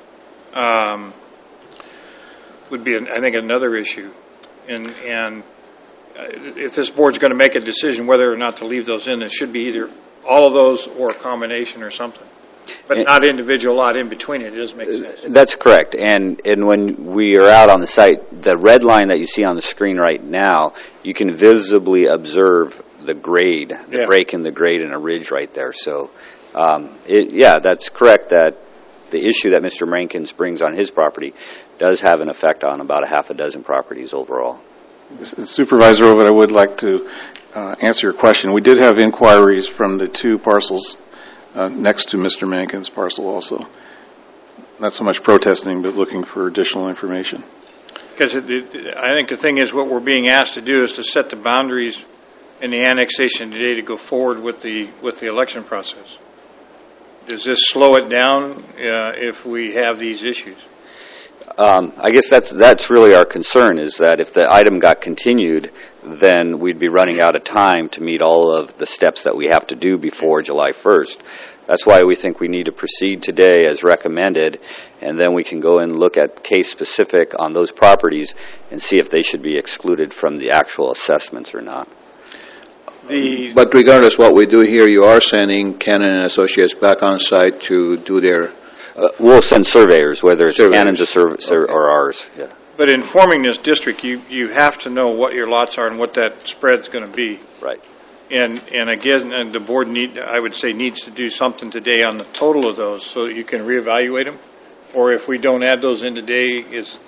would be, I think, another issue. And if this board's going to make a decision whether or not to leave those in, it should be either all of those or a combination or something. But not individual lot in between it. It doesn't make sense. That's correct. And when we are out on the site, the red line that you see on the screen right now, you can visibly observe the grade, the break in the grade and a ridge right there. So, that's correct that the issue that Mr. Mankins brings on his property does have an effect on about a half a dozen properties overall. Supervisor Ovitt, I would like to answer your question. We did have inquiries from the 2 parcels next to Mr. Mankins' parcel also. Not so much protesting, but looking for additional information. Because I think the thing is what we're being asked to do is to set the boundaries in the annexation today to go forward with the election process. Does this slow it down if we have these issues? I guess that's really our concern, is that if the item got continued, then we'd be running out of time to meet all of the steps that we have to do before July 1st. That's why we think we need to proceed today as recommended, and then we can go and look at case specific on those properties and see if they should be excluded from the actual assessments or not. But regardless what we do here, you are sending Cannon and Associates back on site to do their... we'll send surveyors, whether it's Cannon's or ours. Yeah. But in forming this district, you have to know what your lots are and what that spread's going to be. Right. And again, the board needs to do something today on the total of those so that you can reevaluate them. Or if we don't add those in today,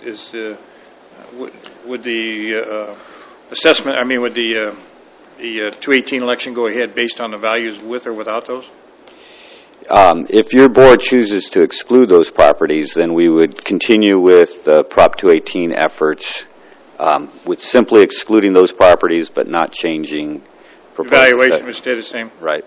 would the assessment? I mean, would the 218 election go ahead based on the values with or without those? If your board chooses to exclude those properties, then we would continue with the Prop 218 efforts with simply excluding those properties but not changing proposed evaluation would stay the same. Right.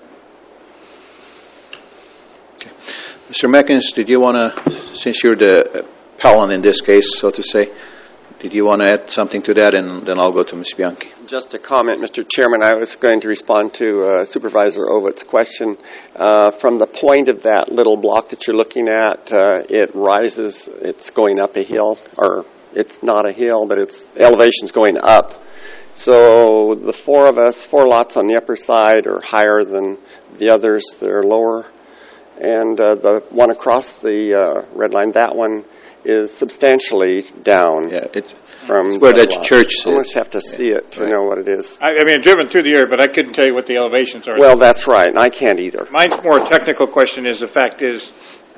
Okay. Mr. Mankins, did you want to, since you're the appellant in this case, so to say, Did you want to add something to that, and then I'll go to Ms. Bianchi? Just a comment, Mr. Chairman. I was going to respond to Supervisor Ovitt's question. From the point of that little block that you're looking at, it rises, it's going up a hill, or it's not a hill, but its elevation's going up. So the four lots on the upper side are higher than the others. They're lower. And the one across the red line, that one is substantially down. Yeah, it's from where that church is. You almost have to see it to know what it is. I mean, I've driven through the area, but I couldn't tell you what the elevations are. Well, that's right, and I can't either. Mine's more a technical question. The fact is,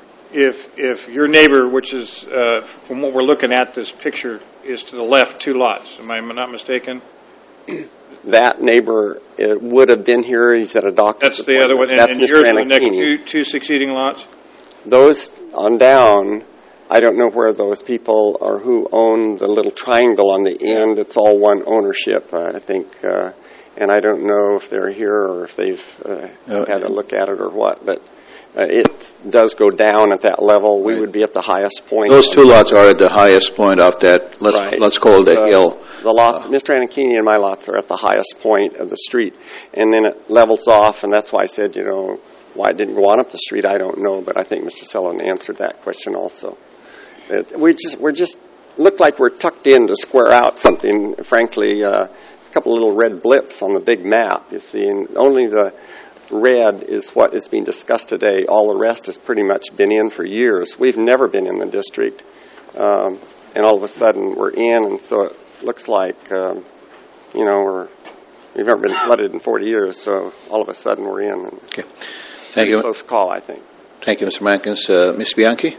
if your neighbor, which is, from what we're looking at, this picture, is to the left 2 lots, am I not mistaken? That neighbor would have been here. He's at a doctor's That's the other one. That's and Mr. yours are the next Anacchini. two succeeding lots? Those on down, I don't know where those people are who own the little triangle on the end. It's all one ownership, I think. And I don't know if they're here or if they've had a look at it or what. But it does go down at that level. We would be at the highest point. Those 2 lots are at the highest point of that, let's call it the hill. The lots, Mr. Anacchini and my lots are at the highest point of the street. And then it levels off, and that's why I said, why it didn't go on up the street, I don't know. But I think Mr. Sullivan answered that question also. We're just look like we're tucked in to square out something. Frankly, a couple of little red blips on the big map, you see, and only the red is what is being discussed today. All the rest has pretty much been in for years. We've never been in the district, and all of a sudden we're in, and so it looks like, we've never been flooded in 40 years, so all of a sudden we're in. Okay. Thank you. Close call, I think. Thank you, Mr. Mankins. Ms. Bianchi?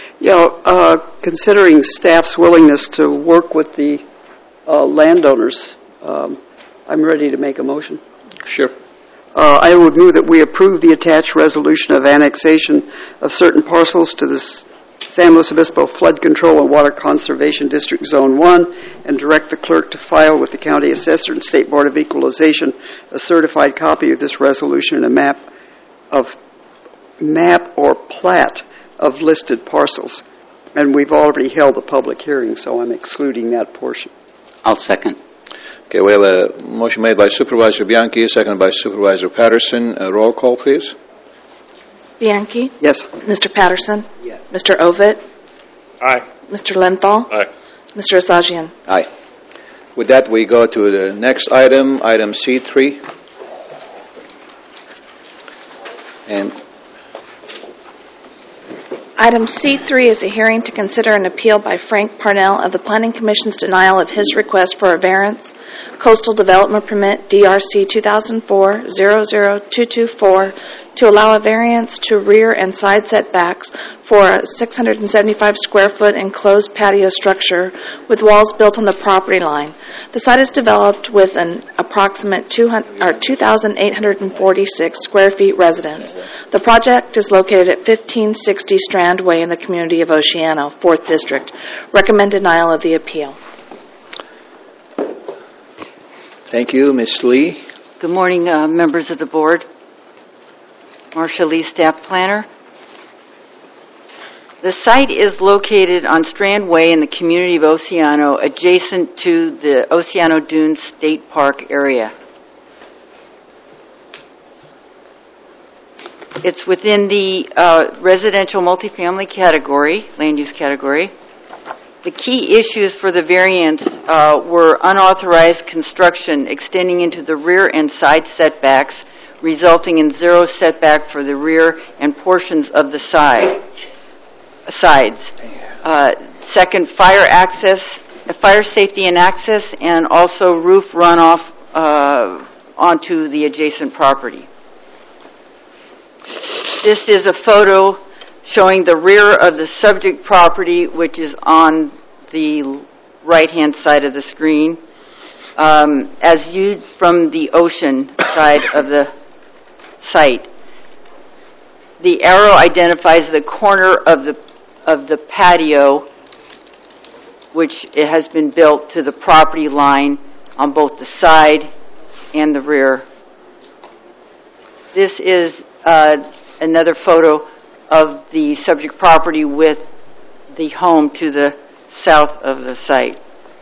Considering staff's willingness to work with the landowners, I'm ready to make a motion. Sure. I would move that we approve the attached resolution of annexation of certain parcels to the San Luis Obispo Flood Control and Water Conservation District Zone 1 and direct the clerk to file with the County Assessor and State Board of Equalization a certified copy of this resolution and a map or plat of listed parcels. And we've already held a public hearing, so I'm excluding that portion. I'll second. Okay, we have a motion made by Supervisor Bianchi, seconded by Supervisor Patterson. Roll call, please. Bianchi? Yes. Mr. Patterson? Yes. Mr. Ovitt? Aye. Mr. Lenthal? Aye. Mr. Asajian? Aye. With that, we go to the next item, item C3. And Item C3 is a hearing to consider an appeal by Frank Parnell of the Planning Commission's denial of his request for a variance, coastal development permit DRC 2004-00224, to allow a variance to rear and side setbacks for a 675 square foot enclosed patio structure with walls built on the property line. The site is developed with an approximate 2,846 square feet residence. The project is located at 1560 Strand Way in the community of Oceano, 4th District. Recommend denial of the appeal. thank you, Ms. Lee. Good morning, members of the board. Marcia Lee, staff planner. The site is located on Strand Way in the community of Oceano, adjacent to the Oceano Dunes State Park area. It's within the residential multifamily category, land use category. The key issues for the variance were unauthorized construction extending into the rear and side setbacks, resulting in zero setback for the rear and portions of the sides. Second, fire safety and access, and also roof runoff onto the adjacent property. This is a photo showing the rear of the subject property, which is on the right-hand side of the screen, as viewed from the ocean side of the site. The arrow identifies the corner of the patio, which it has been built to the property line on both the side and the rear. This is another photo of the subject property with the home to the south of the site.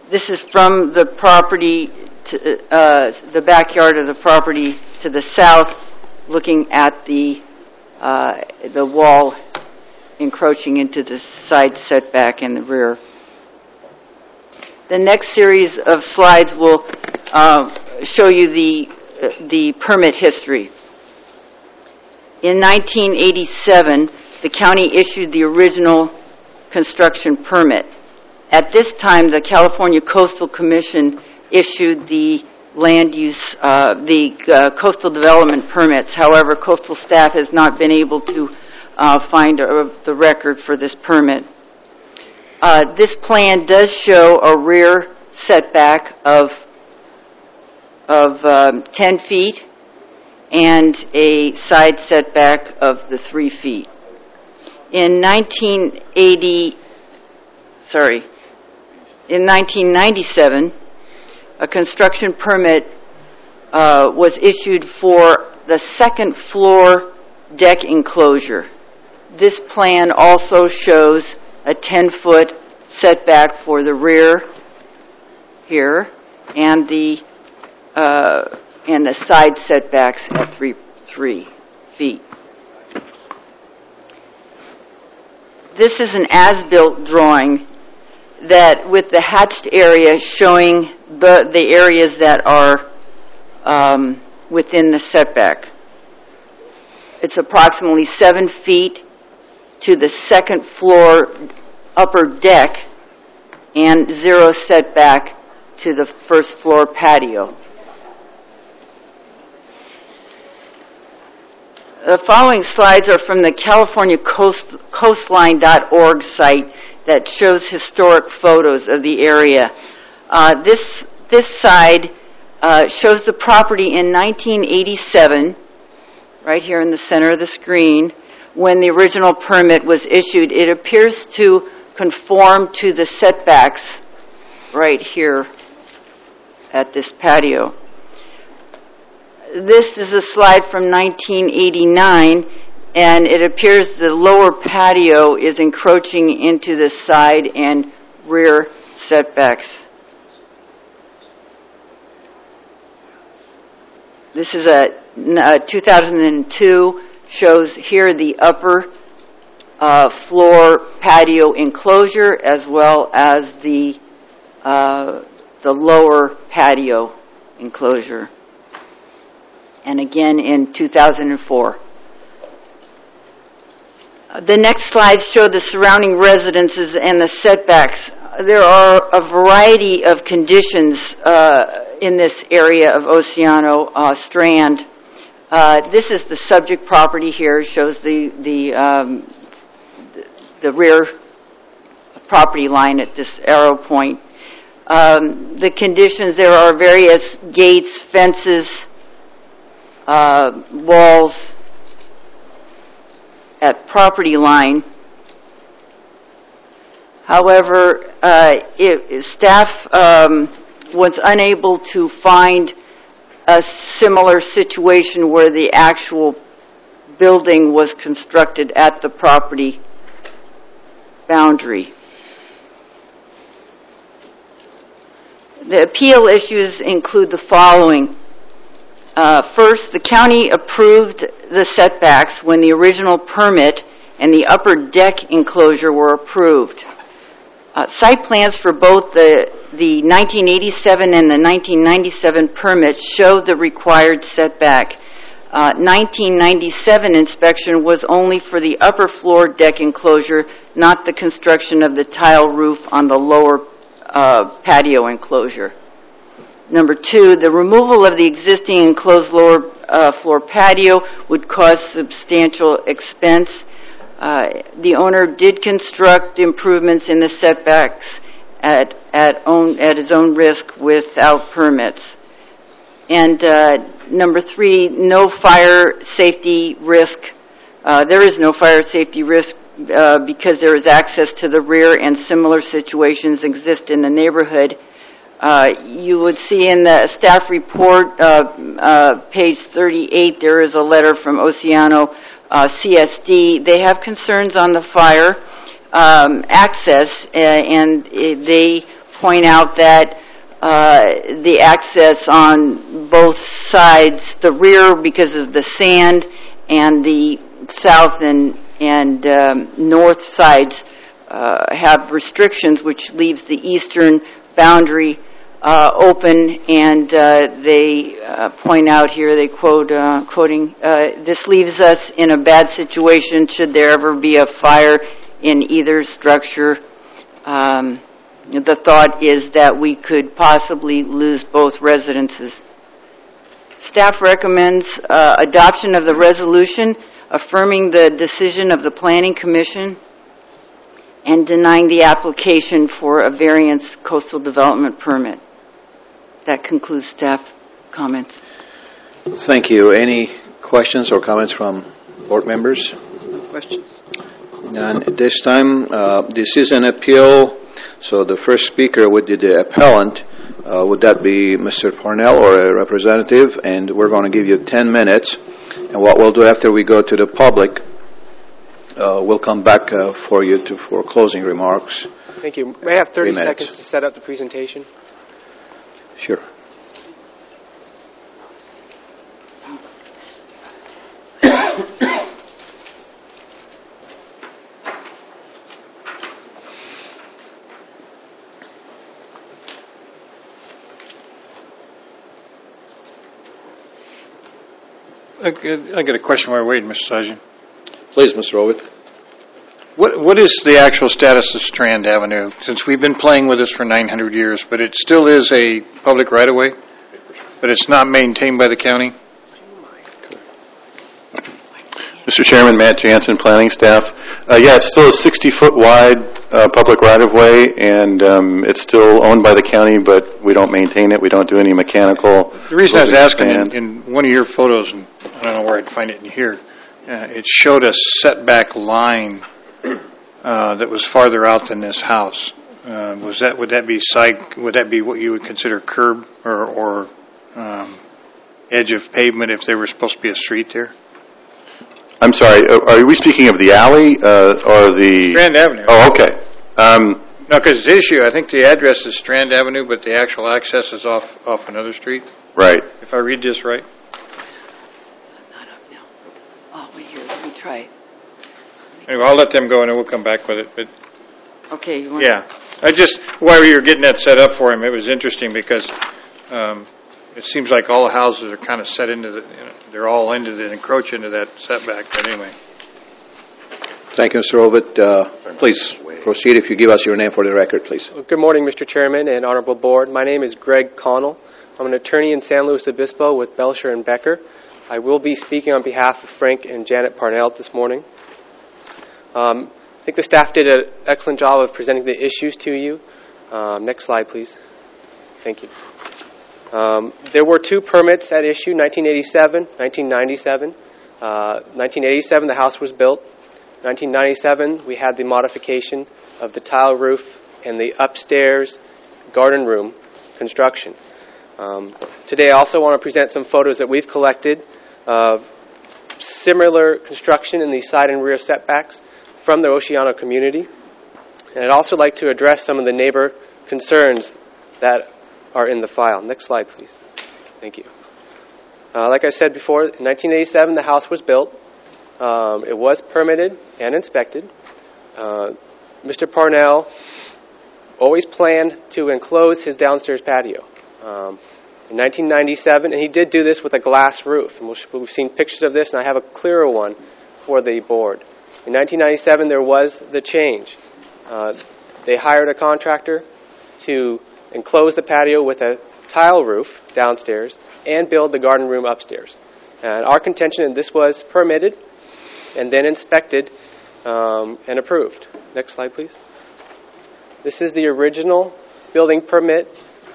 This is from the property to the backyard of the property to the south, looking at the wall encroaching into the side setback in the rear. The next series of slides will show you the permit history. In 1987, the county issued the original construction permit. At this time, the California Coastal Commission issued the land use, coastal development permits. However, coastal staff has not been able to find the record for this permit. This plan does show a rear setback of 10 feet and a side setback of the 3 feet. In 1997, a construction permit was issued for the second floor deck enclosure. This plan also shows a 10-foot setback for the rear here, and the side setbacks at 3 feet. This is an as-built drawing that, with the hatched area showing the areas that are within the setback. It's approximately 7 feet to the second floor upper deck and 0 setback to the first floor patio. The following slides are from the California Coastline.org site that shows historic photos of the area. This side shows the property in 1987, right here in the center of the screen, when the original permit was issued. It appears to conform to the setbacks right here at this patio. This is a slide from 1989, and it appears the lower patio is encroaching into the side and rear setbacks. This is a 2002, shows here the upper floor patio enclosure as well as the lower patio enclosure. And again in 2004. The next slides show the surrounding residences and the setbacks. There are a variety of conditions in this area of Oceano Strand. This is the subject property here. Shows the rear property line at this arrow point. The conditions, there are various gates, fences, walls at property line. However, staff was unable to find a similar situation where the actual building was constructed at the property boundary. The appeal issues include the following. First, the county approved the setbacks when the original permit and the upper deck enclosure were approved. Site plans for both the 1987 and the 1997 permits showed the required setback. 1997 inspection was only for the upper floor deck enclosure, not the construction of the tile roof on the lower patio enclosure. Number 2, the removal of the existing enclosed lower floor patio would cause substantial expense. The owner did construct improvements in the setbacks at his own risk without permits. And number 3, no fire safety risk. There is no fire safety risk because there is access to the rear, and similar situations exist in the neighborhood. You would see in the staff report, page 38, there is a letter from Oceano CSD. They have concerns on the fire access, and they point out that the access on both sides, the rear because of the sand, and the south and north sides have restrictions, which leaves the eastern boundary open, and they point out here, they quoting, this leaves us in a bad situation should there ever be a fire in either structure. The thought is that we could possibly lose both residences. Staff recommends adoption of the resolution affirming the decision of the Planning Commission and denying the application for a variance coastal development permit. That concludes staff comments. Thank you. Any questions or comments from board members? Questions? None at this time. This is an appeal, so the first speaker would be the appellant. Would that be Mr. Parnell or a representative? And we're going to give you 10 minutes. And what we'll do after we go to the public, we'll come back for you for closing remarks. Thank you. May I have 30 seconds to set up the presentation? Sure. I get a question while we're waiting, Mr. Sajian. Please, Mr. Rowett. What is the actual status of Strand Avenue? Since we've been playing with this for 900 years, but it still is a public right-of-way, but it's not maintained by the county? Mr. Chairman, Matt Jansen, planning staff. Yeah, it's still a 60-foot wide public right-of-way, and it's still owned by the county, but we don't maintain it. We don't do any mechanical. The reason I was asking, in one of your photos, and I don't know where I'd find it in here, it showed a setback line that was farther out than this house. Would that be what you would consider curb or edge of pavement if there were supposed to be a street there? I'm sorry, are we speaking of the alley or the... Strand Avenue. Oh, okay. No, because the issue, I think the address is Strand Avenue, but the actual access is off another street. Right. If I read this right. Not up now. Oh, let me try it. Anyway, I'll let them go and then we'll come back with it. But okay. You want yeah. While you were getting that set up for him, it was interesting because it seems like all the houses are kind of set into they're all encroach into that setback. But anyway. Thank you, Mr. Rowett. Please proceed if you give us your name for the record, please. Well, good morning, Mr. Chairman and Honorable Board. My name is Greg Connell. I'm an attorney in San Luis Obispo with Belcher and Becker. I will be speaking on behalf of Frank and Janet Parnell this morning. I think the staff did an excellent job of presenting the issues to you. Next slide, please. Thank you. There were two permits at issue, 1987, 1997. 1987, the house was built. 1997, we had the modification of the tile roof and the upstairs garden room construction. Today, I also want to present some photos that we've collected of similar construction in the side and rear setbacks from the Oceano community. And I'd also like to address some of the neighbor concerns that are in the file. Next slide, please. Thank you. Like I said before, in 1987, the house was built. It was permitted and inspected. Mr. Parnell always planned to enclose his downstairs patio. In 1997, and he did do this with a glass roof. And we've seen pictures of this, and I have a clearer one for the board. In 1997, there was the change. They hired a contractor to enclose the patio with a tile roof downstairs and build the garden room upstairs. And our contention, and this was permitted and then inspected and approved. Next slide, please. This is the original building permit.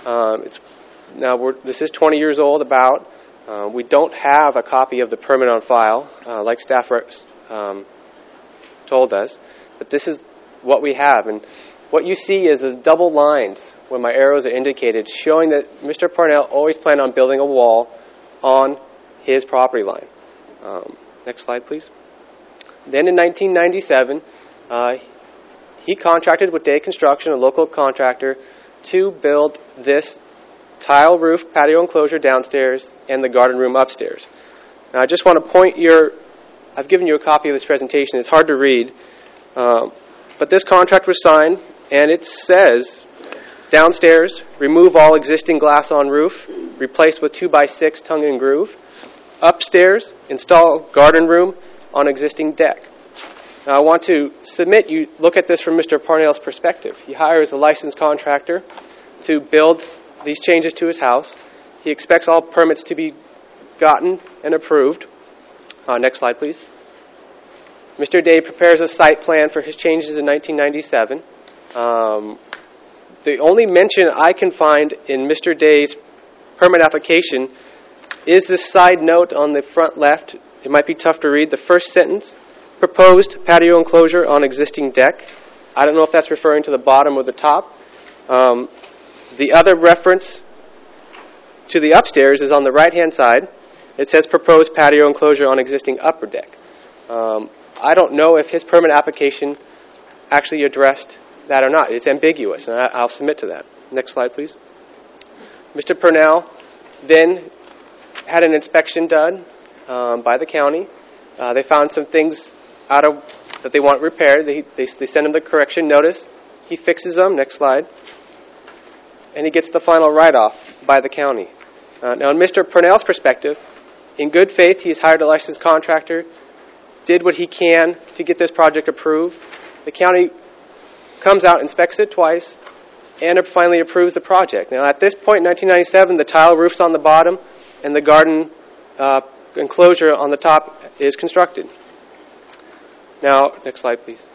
This is 20 years old about. We don't have a copy of the permit on file, like staff told us, but this is what we have. And what you see is the double lines when my arrows are indicated, showing that Mr. Parnell always planned on building a wall on his property line. Next slide, please. Then in 1997, he contracted with Day Construction, a local contractor, to build this tile roof patio enclosure downstairs and the garden room upstairs. Now, I just want to I've given you a copy of this presentation. It's hard to read, but this contract was signed, and it says, downstairs, remove all existing glass on roof, replace with 2x6 tongue and groove. Upstairs, install garden room on existing deck. Now, I want to submit you look at this from Mr. Parnell's perspective. He hires a licensed contractor to build these changes to his house. He expects all permits to be gotten and approved. Next slide, please. Mr. Day prepares a site plan for his changes in 1997. The only mention I can find in Mr. Day's permit application is this side note on the front left. It might be tough to read. The first sentence, proposed patio enclosure on existing deck. I don't know if that's referring to the bottom or the top. The other reference to the upstairs is on the right-hand side. It says proposed patio enclosure on existing upper deck. I don't know if his permit application actually addressed that or not. It's ambiguous, and I'll submit to that. Next slide, please. Mr. Purnell then had an inspection done by the county. They found some things that they want repaired. They send him the correction notice. He fixes them. Next slide. And he gets the final write-off by the county. Now, in Mr. Purnell's perspective, in good faith, he's hired a licensed contractor, did what he can to get this project approved. The county comes out, inspects it twice, and finally approves the project. Now, at this point in 1997, the tile roof's on the bottom, and the garden enclosure on the top is constructed. Now, next slide, please.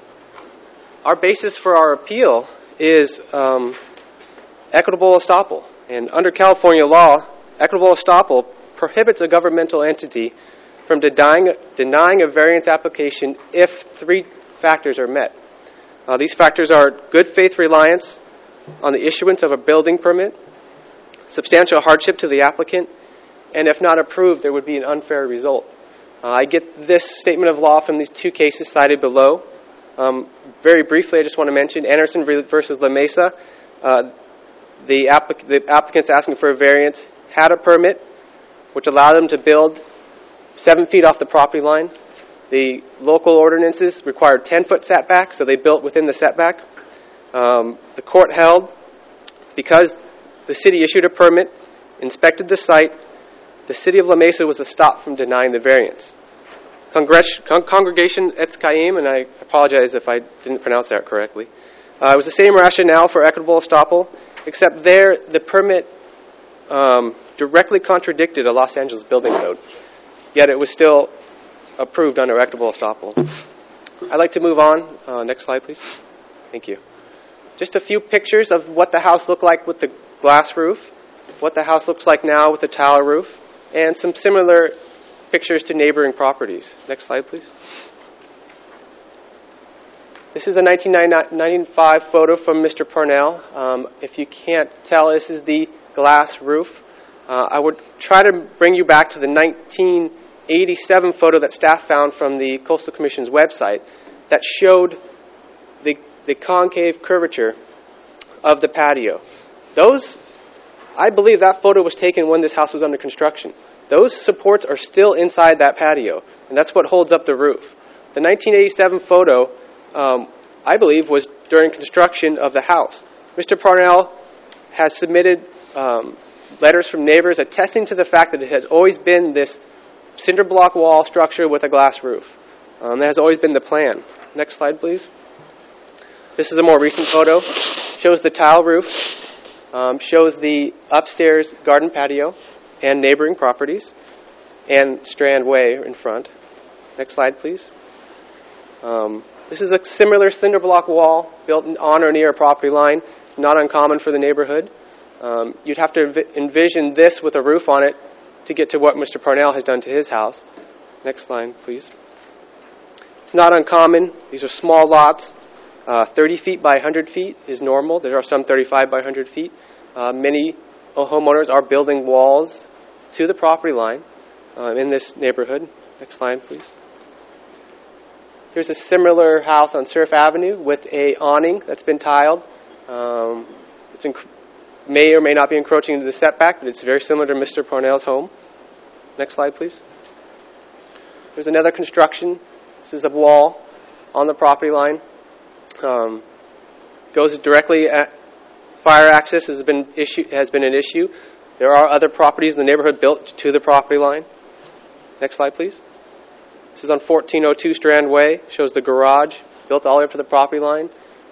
Our basis for our appeal is equitable estoppel. And under California law, equitable estoppel prohibits a governmental entity from denying a variance application if three factors are met. These factors are good faith reliance on the issuance of a building permit, substantial hardship to the applicant, and if not approved, there would be an unfair result. I get this statement of law from these two cases cited below. Very briefly, I just want to mention Anderson versus La Mesa. The applicants asking for a variance had a permit which allowed them to build 7 feet off the property line. The local ordinances required 10-foot setback, so they built within the setback. The court held, because the city issued a permit, inspected the site, the city of La Mesa was stopped from denying the variance. Congregation Etz Chaim, and I apologize if I didn't pronounce that correctly, it was the same rationale for equitable estoppel, except there the permit directly contradicted a Los Angeles building code, yet it was still approved under equitable estoppel. I'd like to move on. Next slide, please. Thank you. Just a few pictures of what the house looked like with the glass roof, what the house looks like now with the tile roof, and some similar pictures to neighboring properties. Next slide, please. This is a 1995 photo from Mr. Parnell. If you can't tell, this is the glass roof. I would try to bring you back to the 1987 photo that staff found from the Coastal Commission's website that showed the concave curvature of the patio. I believe that photo was taken when this house was under construction. Those supports are still inside that patio, and that's what holds up the roof. The 1987 photo, I believe, was during construction of the house. Mr. Parnell has submitted letters from neighbors attesting to the fact that it has always been this cinder block wall structure with a glass roof. That has always been the plan. Next slide, please. This is a more recent photo. Shows the tile roof, shows the upstairs garden patio and neighboring properties, and Strand Way in front. Next slide, please. This is a similar cinder block wall built on or near a property line. It's not uncommon for the neighborhood. You'd have to envision this with a roof on it to get to what Mr. Parnell has done to his house. Next slide, please. It's not uncommon. These are small lots. 30 feet by 100 feet is normal. There are some 35 by 100 feet. Many homeowners are building walls to the property line in this neighborhood. Next slide, please. Here's a similar house on Surf Avenue with a awning that's been tiled. may or may not be encroaching into the setback, but it's very similar to Mr. Parnell's home. Next slide, please. There's another construction. This is a wall on the property line. Goes directly at fire access has been an issue. There are other properties in the neighborhood built to the property line. Next slide, please. This is on 1402 Strand Way. Shows the garage built all the way up to the property line.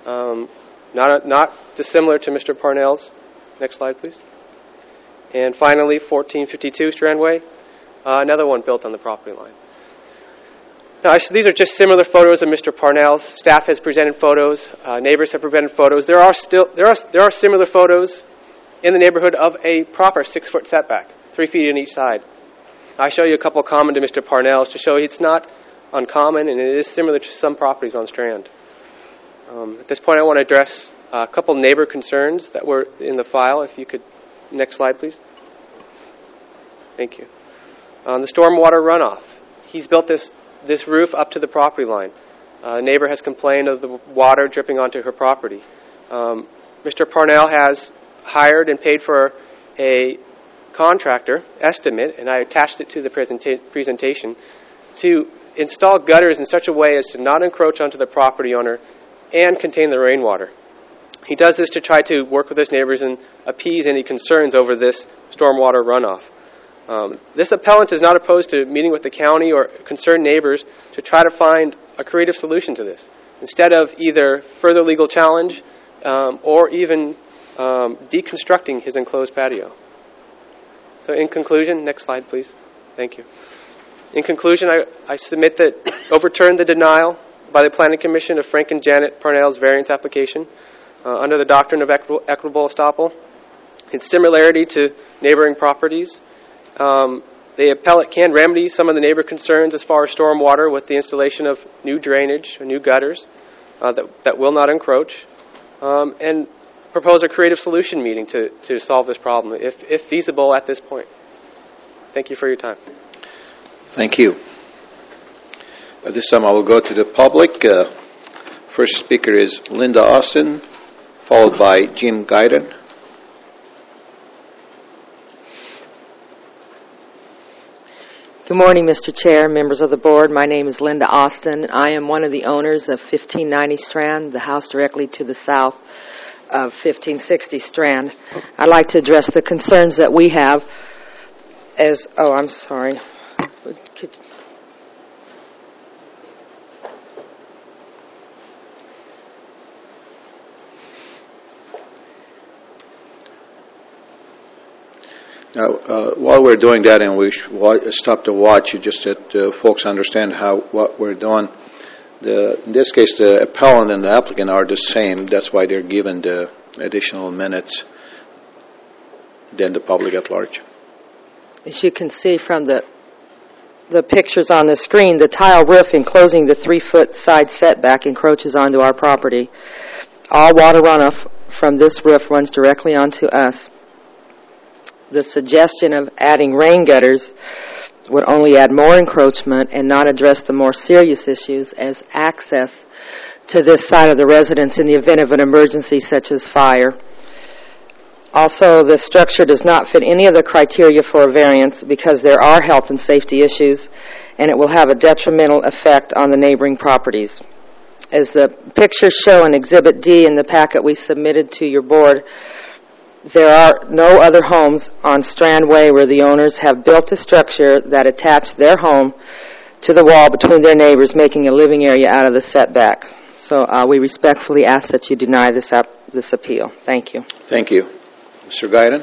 Not dissimilar to Mr. Parnell's. Next slide, please. And finally, 1452 Strand Way. Another one built on the property line. Now, these are just similar photos of Mr. Parnell's. Staff has presented photos. Neighbors have presented photos. There are similar photos in the neighborhood of a proper 6-foot setback, 3 feet on each side. I show you a couple common to Mr. Parnell's to show you it's not uncommon, and it is similar to some properties on Strand. At this point, I want to address a couple neighbor concerns that were in the file. If you could, next slide, please. Thank you. On the stormwater runoff, he's built this roof up to the property line. A neighbor has complained of the water dripping onto her property. Mr. Parnell has hired and paid for a contractor estimate, and I attached it to the presentation, to install gutters in such a way as to not encroach onto the property owner and contain the rainwater. He does this to try to work with his neighbors and appease any concerns over this stormwater runoff. This appellant is not opposed to meeting with the county or concerned neighbors to try to find a creative solution to this, instead of either further legal challenge or even deconstructing his enclosed patio. So in conclusion, next slide, please. Thank you. In conclusion, I submit that overturn the denial by the Planning Commission of Frank and Janet Parnell's variance application under the doctrine of equitable estoppel. In similarity to neighboring properties, the appellate can remedy some of the neighbor concerns as far as stormwater with the installation of new drainage or new gutters that will not encroach, and propose a creative solution meeting to solve this problem, if feasible at this point. Thank you for your time. Thank you. At this time, I will go to the public. First speaker is Linda Austin, followed by Jim Guyton. Good morning, Mr. Chair, members of the board. My name is Linda Austin. I am one of the owners of 1590 Strand, the house directly to the south of 1560 Strand. I'd like to address the concerns that we have as, I'm sorry. Now, while we're doing that, and we stop to watch, just that folks understand what we're doing. In this case, the appellant and the applicant are the same. That's why they're given the additional minutes than the public at large. As you can see from the pictures on the screen, the tile roof enclosing the 3-foot side setback encroaches onto our property. All water runoff from this roof runs directly onto us. The suggestion of adding rain gutters would only add more encroachment and not address the more serious issues as access to this side of the residence in the event of an emergency such as fire. Also, the structure does not fit any of the criteria for a variance because there are health and safety issues, and it will have a detrimental effect on the neighboring properties. As the pictures show in Exhibit D in the packet we submitted to your board, there are no other homes on Strand Way where the owners have built a structure that attached their home to the wall between their neighbors, making a living area out of the setback. So we respectfully ask that you deny this appeal. Thank you. Thank you. Mr. Guyton?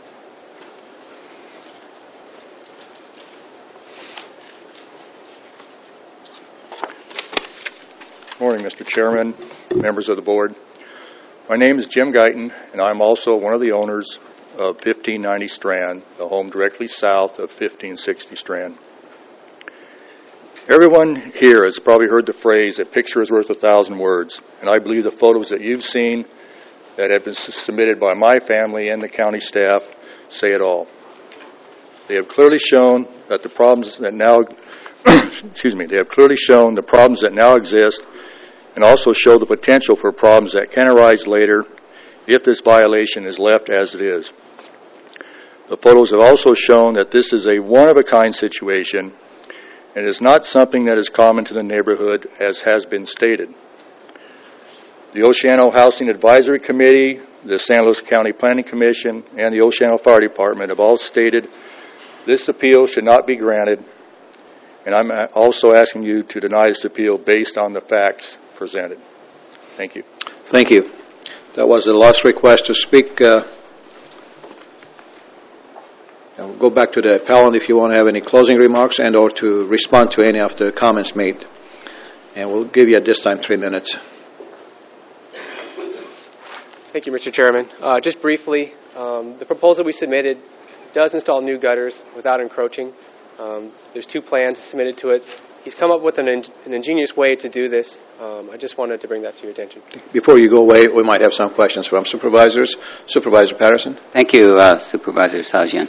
Morning, Mr. Chairman, members of the board. My name is Jim Guyton, and I'm also one of the owners of 1590 Strand, the home directly south of 1560 Strand. Everyone here has probably heard the phrase, a picture is worth 1,000 words, and I believe the photos that you've seen that have been submitted by my family and the county staff say it all. They have clearly shown that the problems that now, they have clearly shown the problems that now exist, and also show the potential for problems that can arise later if this violation is left as it is. The photos have also shown that this is a one-of-a-kind situation and is not something that is common to the neighborhood, as has been stated. The Oceano Housing Advisory Committee, the San Luis County Planning Commission, and the Oceano Fire Department have all stated this appeal should not be granted, and I'm also asking you to deny this appeal based on the facts presented. Thank you. Thank you. That was the last request to speak. I'll go back to the appellant if you want to have any closing remarks and or to respond to any of the comments made. And we'll give you at this time 3 minutes. Thank you, Mr. Chairman. Just briefly, the proposal we submitted does install new gutters without encroaching. There's 2 plans submitted to it. He's come up with an ingenious way to do this. I just wanted to bring that to your attention. Before you go away, we might have some questions from supervisors. Supervisor Patterson. Thank you, Supervisor Sajian.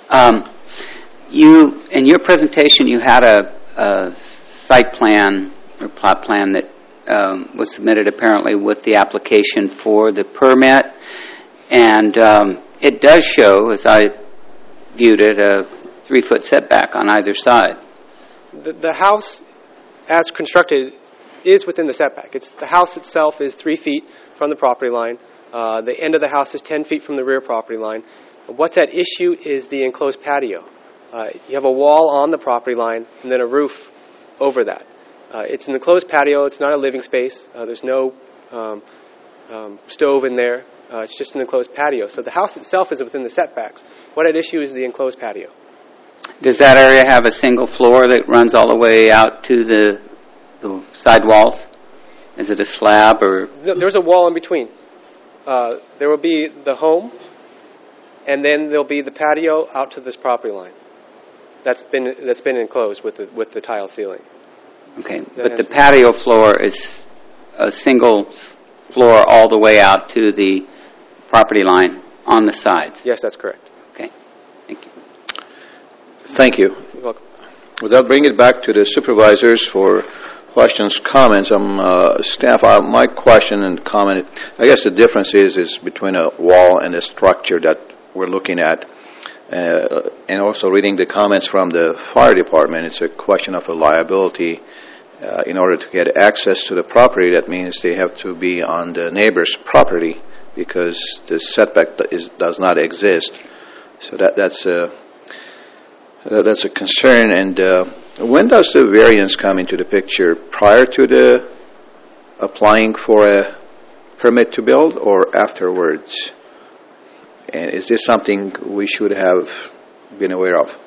In your presentation, you had a site plan or plot plan that was submitted apparently with the application for the permit, and it does show, as I viewed it, a 3-foot setback on either side. The house, as constructed, is within the setback. The house itself is 3 feet from the property line. The end of the house is 10 feet from the rear property line. What's at issue is the enclosed patio. You have a wall on the property line and then a roof over that. It's an enclosed patio. It's not a living space. There's no stove in there. It's just an enclosed patio. So the house itself is within the setbacks. What at issue is the enclosed patio. Does that area have a single floor that runs all the way out to the side walls? Is it a slab or? There's a wall in between. There will be the home, and then there'll be the patio out to this property line. That's been enclosed with the tile ceiling. Okay, but the patio floor is a single floor all the way out to the property line on the sides? Yes, that's correct. Okay, thank you. Thank you. You're welcome. Without bringing it back to the supervisors for questions, comments, staff, my question and comment, I guess the difference is between a wall and a structure that we're looking at. And also reading the comments from the fire department, it's a question of a liability. In order to get access to the property, that means they have to be on the neighbor's property because the setback does not exist. So that's a concern. And when does the variance come into the picture? Prior to the applying for a permit to build or afterwards? And is this something we should have been aware of?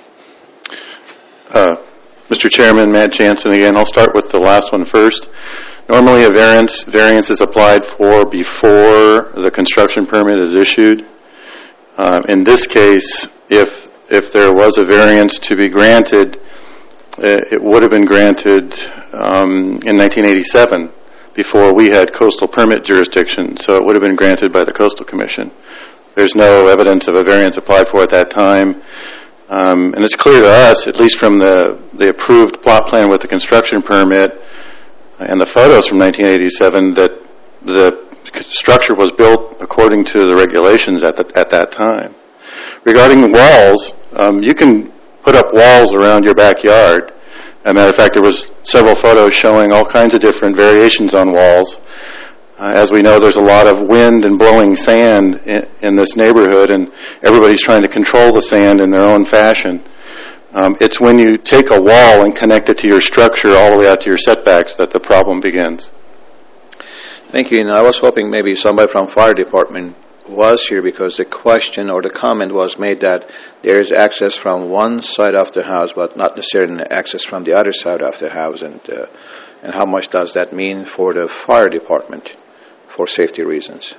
Mr. Chairman, Matt Jansen again. I'll start with the last one first. Normally a variance is applied for before the construction permit is issued. In this case, if there was a variance to be granted, it would have been granted in 1987 before we had coastal permit jurisdiction, so it would have been granted by the Coastal Commission. There's no evidence of a variance applied for at that time. And it's clear to us, at least from the approved plot plan with the construction permit and the photos from 1987, that the structure was built according to the regulations at that time. Regarding walls, you can put up walls around your backyard. As a matter of fact, there was several photos showing all kinds of different variations on walls. As we know, there's a lot of wind and blowing sand in this neighborhood, and everybody's trying to control the sand in their own fashion. It's when you take a wall and connect it to your structure all the way out to your setbacks that the problem begins. Thank you. And I was hoping maybe somebody from fire department was here because the question or the comment was made that there is access from one side of the house, but not necessarily access from the other side of the house. And how much does that mean for the fire department? For safety reasons.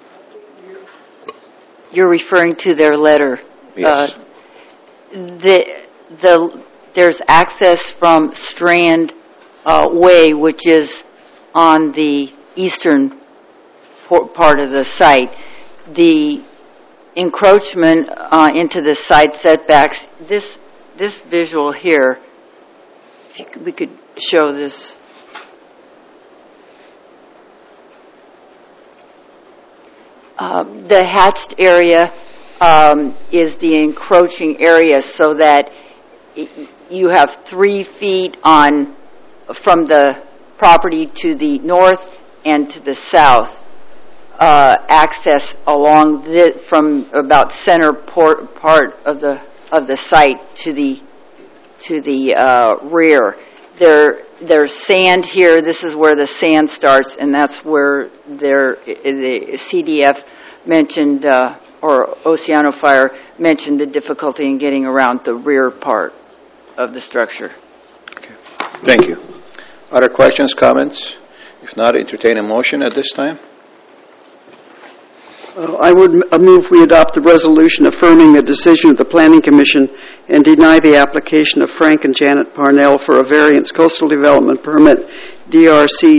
You're referring to their letter. Yes. There's access from Strand Way, which is on the eastern part of the site. The encroachment into the side setbacks, this visual here, if we could show this. The hatched area is the encroaching area, so that you have 3 feet from the property to the north and to the south. Access along from about center part of the site to the rear. There's sand here. This is where the sand starts, and that's where the CDF mentioned, or Oceano Fire mentioned, the difficulty in getting around the rear part of the structure. Okay. Thank you. Other questions, comments? If not, entertain a motion at this time. I would move we adopt the resolution affirming the decision of the Planning Commission and deny the application of Frank and Janet Parnell for a variance coastal development permit DRC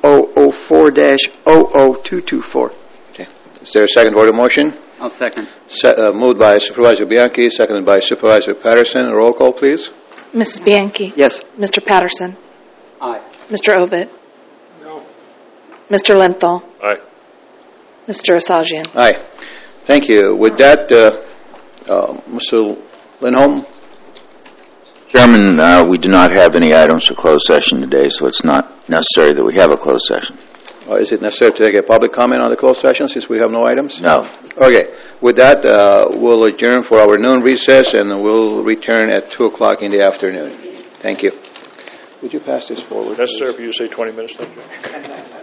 2004-00224. Okay. Is there a second for the motion? I'll second. Moved by Supervisor Bianchi, seconded by Supervisor Patterson. Roll call, please. Mrs. Bianchi? Yes. Mr. Patterson? Aye. Mr. Ovid? No. Mr. Lenthal? Aye. Mr. Asajian? Aye. Thank you. With that, Mr. Lindholm? Chairman, we do not have any items for closed session today, so it's not necessary that we have a closed session. Is it necessary to take a public comment on the closed session since we have no items? No. Okay. With that, we'll adjourn for our noon recess, and we'll return at 2 o'clock in the afternoon. Thank you. Would you pass this forward? Necessary for you to say 20 minutes, then, Jim?